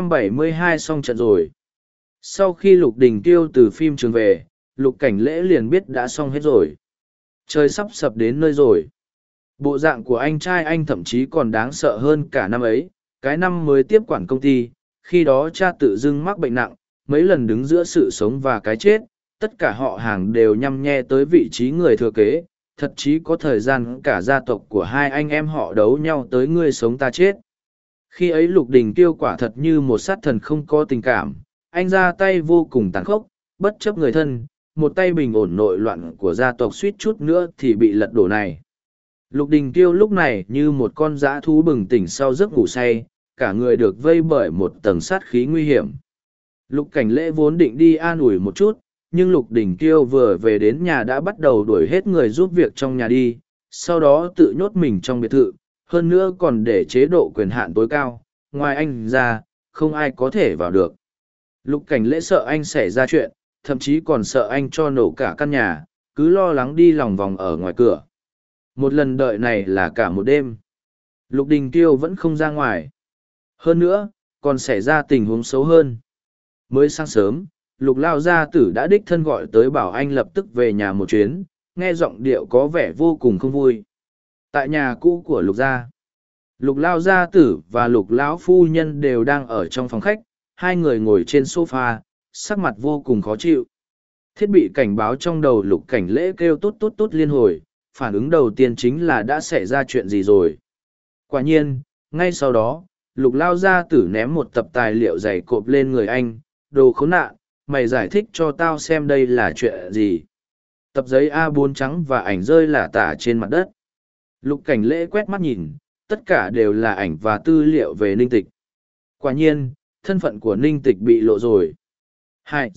272 xong trận rồi. Sau khi Lục Đình Tiêu từ phim trường về, Lục Cảnh Lễ liền biết đã xong hết rồi. Trời sắp sập đến nơi rồi. Bộ dạng của anh trai anh thậm chí còn đáng sợ hơn cả năm ấy, cái năm mới tiếp quản công ty, khi đó cha tự dưng mắc bệnh nặng, mấy lần đứng giữa sự sống và cái chết, tất cả họ hàng đều nhăm nhe tới vị trí người thừa kế, thậm chí có thời gian cả gia tộc của hai anh em họ đấu nhau tới ngươi sống ta chết. Khi ấy Lục Đình Tiêu quả thật như một sát thần không có tình cảm, anh ra tay vô cùng tàn khốc, bất chấp người thân, một tay bình ổn nội loạn của gia tộc suýt chút nữa thì bị lật đổ này. Lục Đình Tiêu lúc này như một con dã thú bừng tỉnh sau giấc ngủ say, cả người được vây bởi một tầng sát khí nguy hiểm. Lục Cảnh Lễ vốn định đi an ủi một chút, nhưng Lục Đình Tiêu vừa về đến nhà đã bắt đầu đuổi hết người giúp việc trong nhà đi, sau đó tự nhốt mình trong biệt thự, hơn nữa còn để chế độ quyền hạn tối cao, ngoài anh ra, không ai có thể vào được. Lục Cảnh Lễ sợ anh xảy ra chuyện, thậm chí còn sợ anh cho nổ cả căn nhà, cứ lo lắng đi lòng vòng ở ngoài cửa. Một lần đợi này là cả một đêm. Lục Đình Tiêu vẫn không ra ngoài. Hơn nữa, còn xảy ra tình huống xấu hơn. Mới sáng sớm, Lục Lao Gia Tử đã đích thân gọi tới bảo anh lập tức về nhà một chuyến, nghe giọng điệu có vẻ vô cùng không vui. Tại nhà cũ của Lục Gia, Lục Lao Gia Tử và Lục Lão Phu Nhân đều đang ở trong phòng khách, hai người ngồi trên sofa, sắc mặt vô cùng khó chịu. Thiết bị cảnh báo trong đầu Lục Cảnh Lễ kêu tốt tốt tốt liên hồi, phản ứng đầu tiên chính là đã xảy ra chuyện gì rồi. Quả nhiên, ngay sau đó, Lục Lao Gia Tử ném một tập tài liệu dày cộp lên người anh, đồ khốn nạn, mày giải thích cho tao xem đây là chuyện gì. Tập giấy A4 trắng và ảnh rơi lả tả trên mặt đất. Lục Cảnh Lễ quét mắt nhìn, tất cả đều là ảnh và tư liệu về Ninh Tịch. Quả nhiên, thân phận của Ninh Tịch bị lộ rồi. Hai,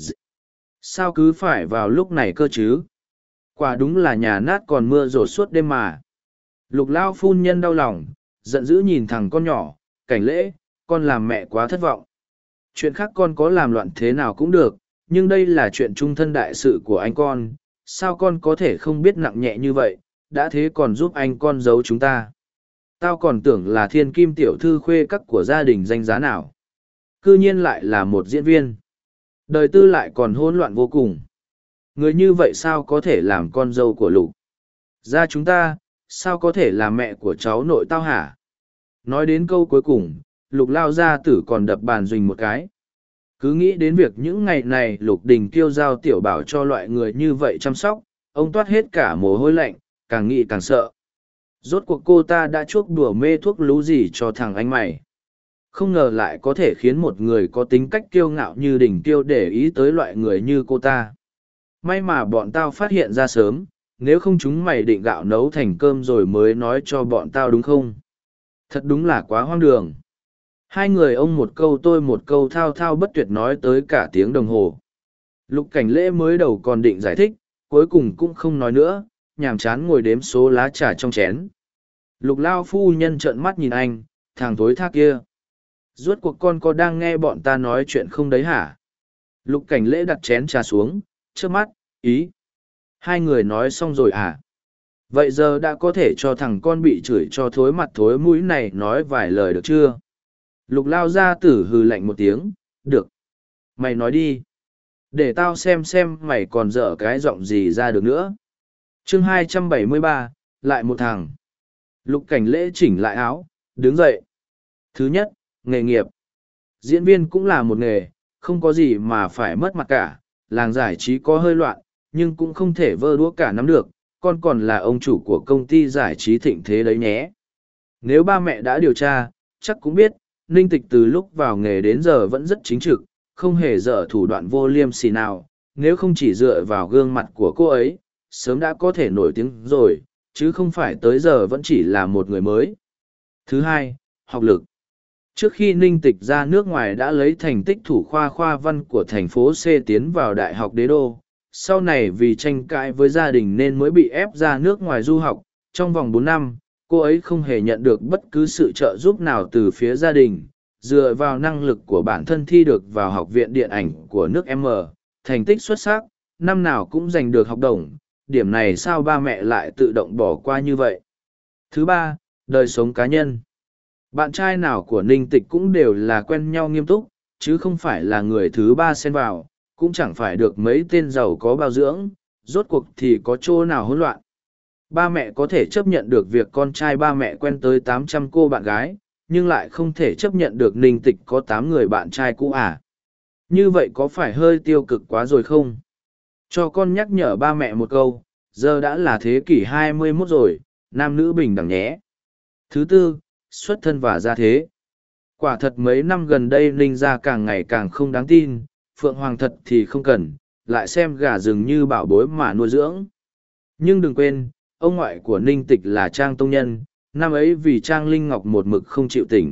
sao cứ phải vào lúc này cơ chứ? Quả đúng là nhà nát còn mưa rột suốt đêm mà. Lục Lao Phu Nhân đau lòng, giận dữ nhìn thằng con nhỏ, Cảnh Lễ, con làm mẹ quá thất vọng. Chuyện khác con có làm loạn thế nào cũng được, nhưng đây là chuyện trung thân đại sự của anh con, sao con có thể không biết nặng nhẹ như vậy, đã thế còn giúp anh con giấu chúng ta. Tao còn tưởng là thiên kim tiểu thư khuê các của gia đình danh giá nào. Cư nhiên lại là một diễn viên. Đời tư lại còn hỗn loạn vô cùng. Người như vậy sao có thể làm con dâu của Lục gia chúng ta, sao có thể là mẹ của cháu nội tao hả? Nói đến câu cuối cùng, Lục Lao Gia Tử còn đập bàn dùnh một cái. Cứ nghĩ đến việc những ngày này Lục Đình Kiêu giao tiểu bảo cho loại người như vậy chăm sóc, ông toát hết cả mồ hôi lạnh, càng nghĩ càng sợ. Rốt cuộc cô ta đã chuốc đùa mê thuốc lú gì cho thằng anh mày. Không ngờ lại có thể khiến một người có tính cách kiêu ngạo như Đình Kiêu để ý tới loại người như cô ta. May mà bọn tao phát hiện ra sớm, nếu không chúng mày định gạo nấu thành cơm rồi mới nói cho bọn tao đúng không? Thật đúng là quá hoang đường. Hai người ông một câu tôi một câu thao thao bất tuyệt nói tới cả tiếng đồng hồ. Lục Cảnh Lễ mới đầu còn định giải thích, cuối cùng cũng không nói nữa, nhàm chán ngồi đếm số lá trà trong chén. Lục Lao Phu Nhân trợn mắt nhìn anh, thằng thối tha kia. Rốt cuộc con có đang nghe bọn ta nói chuyện không đấy hả? Lục Cảnh Lễ đặt chén trà xuống, trước mắt, ý. Hai người nói xong rồi à? Vậy giờ đã có thể cho thằng con bị chửi cho thối mặt thối mũi này nói vài lời được chưa? Lục Lao Gia Tử hừ lạnh một tiếng, được. Mày nói đi. Để tao xem mày còn dở cái giọng gì ra được nữa. Chương 273, lại một thằng. Lục Cảnh Lễ chỉnh lại áo, đứng dậy. Thứ nhất, nghề nghiệp. Diễn viên cũng là một nghề, không có gì mà phải mất mặt cả. Làng giải trí có hơi loạn, nhưng cũng không thể vơ đũa cả nắm được. Con còn là ông chủ của công ty giải trí thịnh thế đấy nhé. Nếu ba mẹ đã điều tra, chắc cũng biết, Ninh Tịch từ lúc vào nghề đến giờ vẫn rất chính trực, không hề dở thủ đoạn vô liêm sỉ nào. Nếu không chỉ dựa vào gương mặt của cô ấy, sớm đã có thể nổi tiếng rồi, chứ không phải tới giờ vẫn chỉ là một người mới. Thứ hai, học lực. Trước khi Ninh Tịch ra nước ngoài đã lấy thành tích thủ khoa văn của thành phố C tiến vào Đại học Đế Đô. Sau này vì tranh cãi với gia đình nên mới bị ép ra nước ngoài du học, trong vòng 4 năm, Cô ấy không hề nhận được bất cứ sự trợ giúp nào từ phía gia đình, dựa vào năng lực của bản thân thi được vào học viện điện ảnh của nước M, thành tích xuất sắc, năm nào cũng giành được học đồng, điểm này sao ba mẹ lại tự động bỏ qua như vậy. Thứ ba, đời sống cá nhân. Bạn trai nào của Ninh Tịch cũng đều là quen nhau nghiêm túc, chứ không phải là người thứ ba xen vào, cũng chẳng phải được mấy tên giàu có bao dưỡng, rốt cuộc thì có chỗ nào hỗn loạn. Ba mẹ có thể chấp nhận được việc con trai ba mẹ quen tới 800 cô bạn gái, nhưng lại không thể chấp nhận được Ninh Tịch có 8 người bạn trai cũ à. Như vậy có phải hơi tiêu cực quá rồi không? Cho con nhắc nhở ba mẹ một câu, giờ đã là thế kỷ 21 rồi, nam nữ bình đẳng nhé. Thứ tư, xuất thân và gia thế. Quả thật mấy năm gần đây Ninh gia càng ngày càng không đáng tin, Phượng Hoàng thật thì không cần, lại xem gà rừng như bảo bối mà nuôi dưỡng. Nhưng đừng quên, ông ngoại của Ninh Tịch là Trang Tông Nhân, năm ấy vì Trang Linh Ngọc một mực không chịu tỉnh.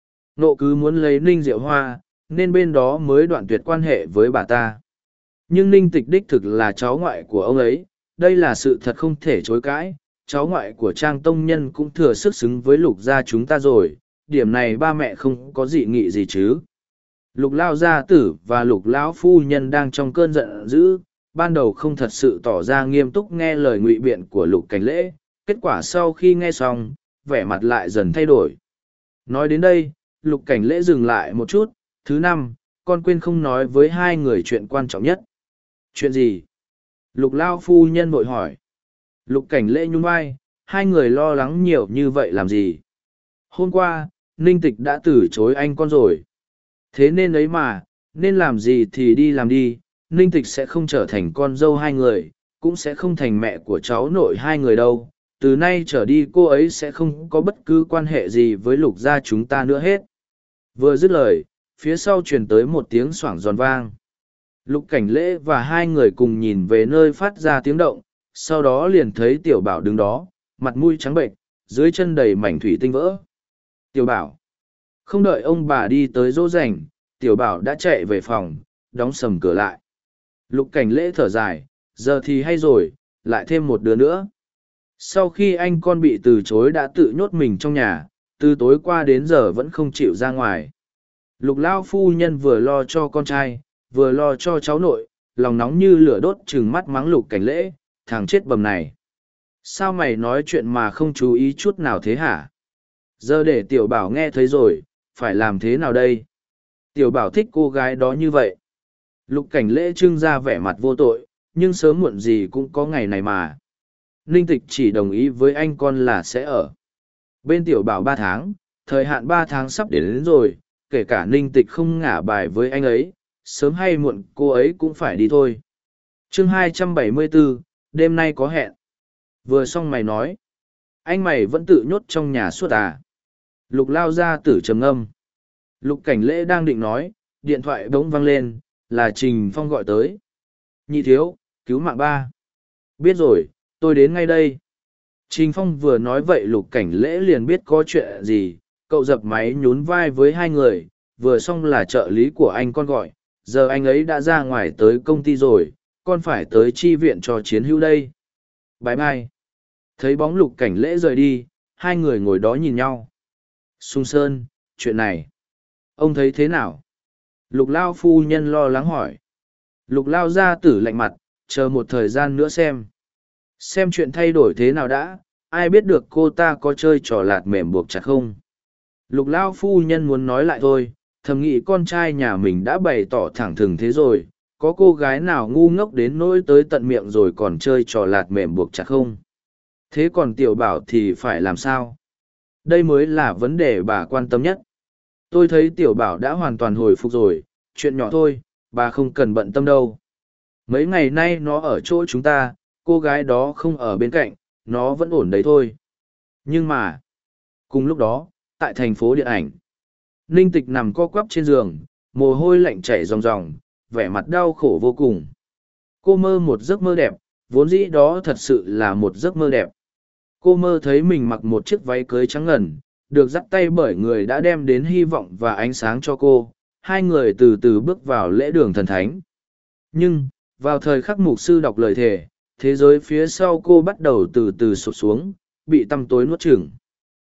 Nộ cứ muốn lấy Ninh Diệu Hoa, nên bên đó mới đoạn tuyệt quan hệ với bà ta. Nhưng Ninh Tịch đích thực là cháu ngoại của ông ấy, đây là sự thật không thể chối cãi, cháu ngoại của Trang Tông Nhân cũng thừa sức xứng với Lục gia chúng ta rồi, điểm này ba mẹ không có dị nghị gì chứ. Lục Lao gia tử và Lục lão phu nhân đang trong cơn giận dữ, ban đầu không thật sự tỏ ra nghiêm túc nghe lời ngụy biện của Lục Cảnh Lễ, kết quả sau khi nghe xong, vẻ mặt lại dần thay đổi. Nói đến đây, Lục Cảnh Lễ dừng lại một chút. Thứ năm, con quên không nói với hai người chuyện quan trọng nhất. Chuyện gì? Lục Lao phu nhân vội hỏi. Lục Cảnh Lễ nhún vai, hai người lo lắng nhiều như vậy làm gì? Hôm qua, Ninh Tịch đã từ chối anh con rồi. Thế nên ấy mà, nên làm gì thì đi làm đi, Ninh Tịch sẽ không trở thành con dâu hai người, cũng sẽ không thành mẹ của cháu nội hai người đâu. Từ nay trở đi cô ấy sẽ không có bất cứ quan hệ gì với Lục gia chúng ta nữa hết. Vừa dứt lời, phía sau truyền tới một tiếng xoảng giòn vang. Lục Cảnh Lễ và hai người cùng nhìn về nơi phát ra tiếng động, sau đó liền thấy Tiểu Bảo đứng đó, mặt mũi trắng bệnh, dưới chân đầy mảnh thủy tinh vỡ. Tiểu Bảo. Không đợi ông bà đi tới dỗ dành, Tiểu Bảo đã chạy về phòng, đóng sầm cửa lại. Lục Cảnh Lễ thở dài, giờ thì hay rồi, lại thêm một đứa nữa. Sau khi anh con bị từ chối đã tự nhốt mình trong nhà, từ tối qua đến giờ vẫn không chịu ra ngoài. Lục Lao phu nhân vừa lo cho con trai, vừa lo cho cháu nội, lòng nóng như lửa đốt trừng mắt mắng Lục Cảnh Lễ, thằng chết bầm này. Sao mày nói chuyện mà không chú ý chút nào thế hả? Giờ để Tiểu Bảo nghe thấy rồi, phải làm thế nào đây? Tiểu Bảo thích cô gái đó như vậy. Lục Cảnh Lễ trưng ra vẻ mặt vô tội, nhưng sớm muộn gì cũng có ngày này mà. Ninh Tịch chỉ đồng ý với anh con là sẽ ở bên Tiểu Bảo 3 tháng, thời hạn 3 tháng sắp đến rồi, kể cả Ninh Tịch không ngả bài với anh ấy, sớm hay muộn cô ấy cũng phải đi thôi. Chương 274, đêm nay có hẹn. Vừa xong mày nói, anh mày vẫn tự nhốt trong nhà suốt à? Lục Lao ra tử trầm ngâm. Lục Cảnh Lễ đang định nói, điện thoại bỗng vang lên, là Trình Phong gọi tới. Nhị thiếu, cứu mạng ba. Biết rồi, tôi đến ngay đây. Trình Phong vừa nói vậy Lục Cảnh Lễ liền biết có chuyện gì, cậu dập máy nhún vai với hai người, vừa xong là trợ lý của anh con gọi, giờ anh ấy đã ra ngoài tới công ty rồi, con phải tới chi viện cho chiến hữu đây. Bye bye. Thấy bóng Lục Cảnh Lễ rời đi, hai người ngồi đó nhìn nhau. Sung Sơn, chuyện này, ông thấy thế nào? Lục Lao phu nhân lo lắng hỏi. Lục Lao gia tử lạnh mặt, chờ một thời gian nữa xem. Xem chuyện thay đổi thế nào đã, ai biết được cô ta có chơi trò lạt mềm buộc chặt không? Lục Lao phu nhân muốn nói lại thôi, thầm nghĩ con trai nhà mình đã bày tỏ thẳng thừng thế rồi, có cô gái nào ngu ngốc đến nỗi tới tận miệng rồi còn chơi trò lạt mềm buộc chặt không? Thế còn Tiểu Bảo thì phải làm sao? Đây mới là vấn đề bà quan tâm nhất. Tôi thấy Tiểu Bảo đã hoàn toàn hồi phục rồi, chuyện nhỏ thôi, bà không cần bận tâm đâu. Mấy ngày nay nó ở chỗ chúng ta, cô gái đó không ở bên cạnh, nó vẫn ổn đấy thôi. Nhưng mà, cùng lúc đó, tại thành phố điện ảnh, Ninh Tịch nằm co quắp trên giường, mồ hôi lạnh chảy ròng ròng, vẻ mặt đau khổ vô cùng. Cô mơ một giấc mơ đẹp, vốn dĩ đó thật sự là một giấc mơ đẹp. Cô mơ thấy mình mặc một chiếc váy cưới trắng ngần, được dắt tay bởi người đã đem đến hy vọng và ánh sáng cho cô. Hai người từ từ bước vào lễ đường thần thánh. Nhưng, vào thời khắc mục sư đọc lời thề, thế giới phía sau cô bắt đầu từ từ sụp xuống, bị tăm tối nuốt chửng.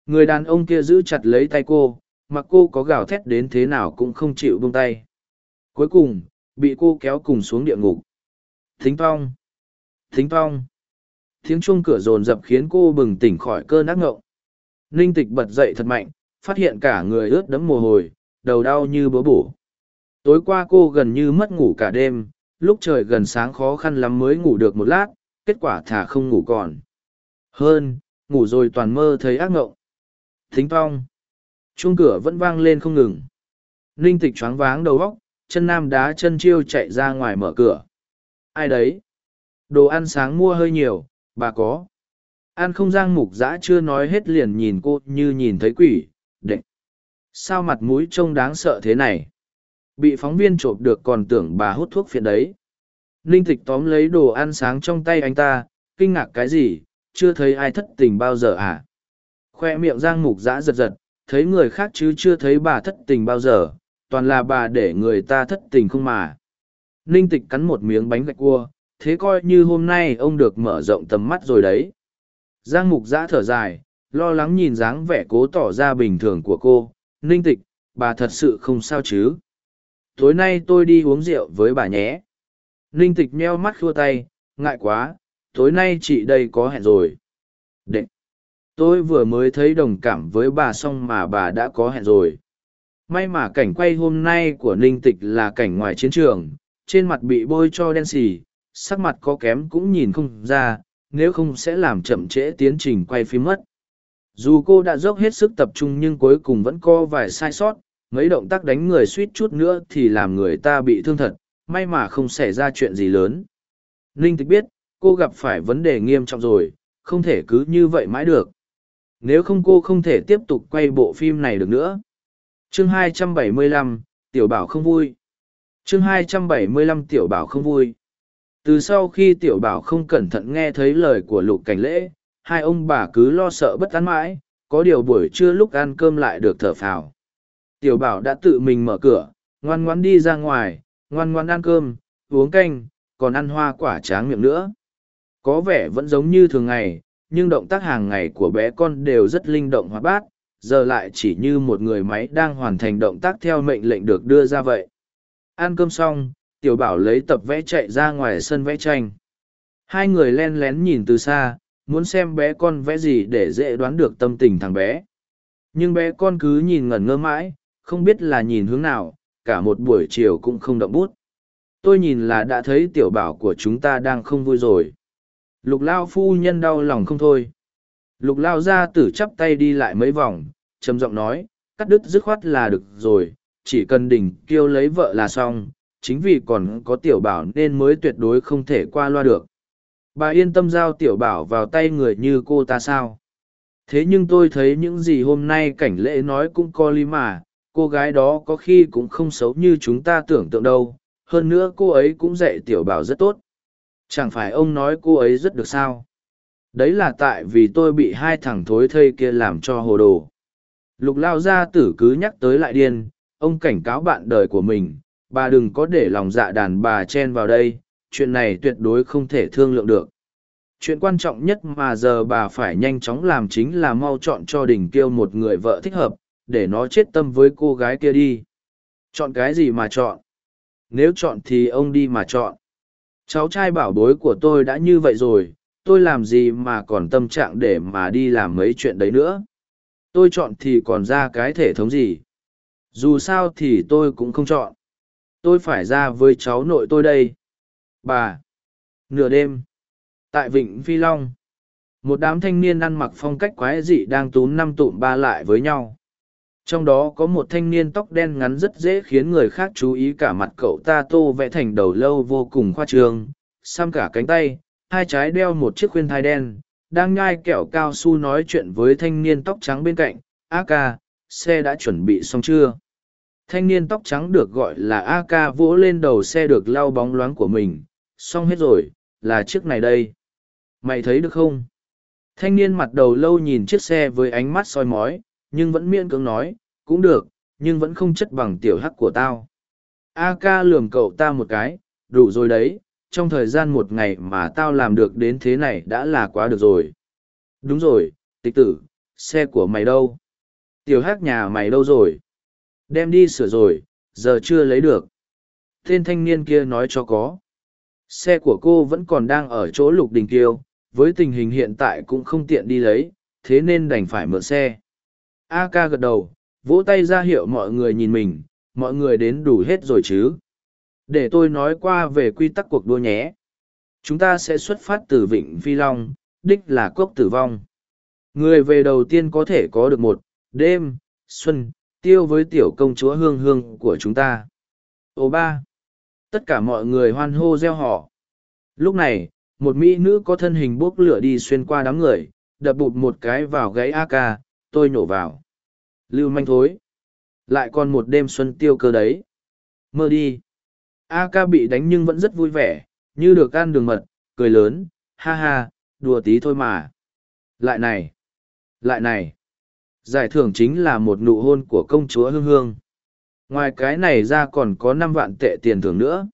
Người đàn ông kia giữ chặt lấy tay cô, mặc cô có gào thét đến thế nào cũng không chịu buông tay. Cuối cùng, bị cô kéo cùng xuống địa ngục. Thính phong! Thính phong! Tiếng chuông cửa rồn rập khiến cô bừng tỉnh khỏi cơn ác ngộng. Ninh Tịch bật dậy thật mạnh, phát hiện cả người ướt đẫm mồ hôi, đầu đau như búa bổ. Tối qua cô gần như mất ngủ cả đêm, lúc trời gần sáng khó khăn lắm mới ngủ được một lát, kết quả thả không ngủ còn. Hơn, ngủ rồi toàn mơ thấy ác ngộng. Thính phong! Chuông cửa vẫn vang lên không ngừng. Ninh Tịch choáng váng đầu óc, chân nam đá chân chiêu chạy ra ngoài mở cửa. Ai đấy? Đồ ăn sáng mua hơi nhiều, bà có. Ăn không Giang Mục Dã chưa nói hết liền nhìn cô như nhìn thấy quỷ. Đệ! Sao mặt mũi trông đáng sợ thế này? Bị phóng viên chộp được còn tưởng bà hút thuốc phiện đấy. Ninh Tịch tóm lấy đồ ăn sáng trong tay anh ta, kinh ngạc cái gì, chưa thấy ai thất tình bao giờ à? Khoe miệng Giang Mục Dã giật giật, thấy người khác chứ chưa thấy bà thất tình bao giờ, toàn là bà để người ta thất tình không mà. Ninh Tịch cắn một miếng bánh gạch cua, thế coi như hôm nay ông được mở rộng tầm mắt rồi đấy. Giang Mục Dã thở dài, lo lắng nhìn dáng vẻ cố tỏ ra bình thường của cô. Ninh Tịch, bà thật sự không sao chứ? Tối nay tôi đi uống rượu với bà nhé. Ninh Tịch nheo mắt khua tay, ngại quá, tối nay chị đây có hẹn rồi. Đệ! Tôi vừa mới thấy đồng cảm với bà xong mà bà đã có hẹn rồi. May mà cảnh quay hôm nay của Ninh Tịch là cảnh ngoài chiến trường, trên mặt bị bôi cho đen xì, sắc mặt có kém cũng nhìn không ra, nếu không sẽ làm chậm trễ tiến trình quay phim mất. Dù cô đã dốc hết sức tập trung nhưng cuối cùng vẫn có vài sai sót, mấy động tác đánh người suýt chút nữa thì làm người ta bị thương thật, may mà không xảy ra chuyện gì lớn. Ninh Tịch biết, cô gặp phải vấn đề nghiêm trọng rồi, không thể cứ như vậy mãi được. Nếu không cô không thể tiếp tục quay bộ phim này được nữa. Chương 275, Tiểu Bảo không vui. Chương 275 Tiểu Bảo không vui. Từ sau khi Tiểu Bảo không cẩn thận nghe thấy lời của Lục Cảnh Lễ, hai ông bà cứ lo sợ bất an mãi, có điều buổi trưa lúc ăn cơm lại được thở phào. Tiểu Bảo đã tự mình mở cửa, ngoan ngoãn đi ra ngoài, ngoan ngoãn ăn cơm, uống canh, còn ăn hoa quả tráng miệng nữa. Có vẻ vẫn giống như thường ngày, nhưng động tác hàng ngày của bé con đều rất linh động hoạt bát, giờ lại chỉ như một người máy đang hoàn thành động tác theo mệnh lệnh được đưa ra vậy. Ăn cơm xong, Tiểu Bảo lấy tập vẽ chạy ra ngoài sân vẽ tranh. Hai người len lén nhìn từ xa, muốn xem bé con vẽ gì để dễ đoán được tâm tình thằng bé. Nhưng bé con cứ nhìn ngẩn ngơ mãi, không biết là nhìn hướng nào, cả một buổi chiều cũng không động bút. Tôi nhìn là đã thấy Tiểu Bảo của chúng ta đang không vui rồi. Lục Lao phu nhân đau lòng không thôi. Lục Lao gia tử chắp tay đi lại mấy vòng, trầm giọng nói, cắt đứt dứt khoát là được rồi, chỉ cần Đình Kiêu lấy vợ là xong, chính vì còn có Tiểu Bảo nên mới tuyệt đối không thể qua loa được. Bà yên tâm giao Tiểu Bảo vào tay người như cô ta sao? Thế nhưng tôi thấy những gì hôm nay Cảnh Lễ nói cũng có lý mà, cô gái đó có khi cũng không xấu như chúng ta tưởng tượng đâu, hơn nữa cô ấy cũng dạy Tiểu Bảo rất tốt. Chẳng phải ông nói cô ấy rất được sao? Đấy là tại vì tôi bị hai thằng thối thây kia làm cho hồ đồ. Lục Lao gia tử cứ nhắc tới lại điên, ông cảnh cáo bạn đời của mình, bà đừng có để lòng dạ đàn bà chen vào đây, chuyện này tuyệt đối không thể thương lượng được. Chuyện quan trọng nhất mà giờ bà phải nhanh chóng làm chính là mau chọn cho Đình Kiêu một người vợ thích hợp, để nó chết tâm với cô gái kia đi. Chọn cái gì mà chọn? Nếu chọn thì ông đi mà chọn. Cháu trai bảo bối của tôi đã như vậy rồi, tôi làm gì mà còn tâm trạng để mà đi làm mấy chuyện đấy nữa. Tôi chọn thì còn ra cái thể thống gì. Dù sao thì tôi cũng không chọn. Tôi phải ra với cháu nội tôi đây. Bà. Nửa đêm. Tại Vịnh Phi Long. Một đám thanh niên ăn mặc phong cách quái dị đang túm năm tụm ba lại với nhau. Trong đó có một thanh niên tóc đen ngắn rất dễ khiến người khác chú ý, cả mặt cậu ta tô vẽ thành đầu lâu vô cùng khoa trương, xăm cả cánh tay, hai trái đeo một chiếc khuyên thai đen, đang nhai kẹo cao su nói chuyện với thanh niên tóc trắng bên cạnh. A ca, xe đã chuẩn bị xong chưa? Thanh niên tóc trắng được gọi là A ca vỗ lên đầu xe được lau bóng loáng của mình. Xong hết rồi, là chiếc này đây. Mày thấy được không? Thanh niên mặt đầu lâu nhìn chiếc xe với ánh mắt soi mói, nhưng vẫn miễn cưỡng nói, cũng được, nhưng vẫn không chất bằng tiểu hắc của tao. A ca lườm cậu ta một cái, đủ rồi đấy, trong thời gian một ngày mà tao làm được đến thế này đã là quá được rồi. Đúng rồi, Tịch tử, Xe của mày đâu? Tiểu Hắc nhà mày đâu rồi? Đem đi sửa rồi, giờ chưa lấy được. Tên thanh niên kia nói cho có. Xe của cô vẫn còn đang ở chỗ Lục Đình Kiêu, với tình hình hiện tại cũng không tiện đi lấy, thế nên đành phải mượn xe. A ca gật đầu, vỗ tay ra hiệu mọi người nhìn mình, mọi người đến đủ hết rồi chứ. Để tôi nói qua về quy tắc cuộc đua nhé. Chúng ta sẽ xuất phát từ Vịnh Phi Long, đích là cốc tử vong. Người về đầu tiên có thể có được một đêm xuân tiêu với tiểu công chúa Hương Hương của chúng ta. Ô ba! Tất cả mọi người hoan hô reo hò. Lúc này, một mỹ nữ có thân hình bốc lửa đi xuyên qua đám người, đập bụt một cái vào gáy A ca, tôi nhổ vào. Lưu manh thối! Lại còn một đêm xuân tiêu cơ đấy. Mơ đi! A ca bị đánh nhưng vẫn rất vui vẻ, như được ăn đường mật, cười lớn, ha ha, đùa tí thôi mà. Lại này! Lại này! Giải thưởng chính là một nụ hôn của công chúa Hương Hương. Ngoài cái này ra còn có 5 vạn tệ tiền thưởng nữa.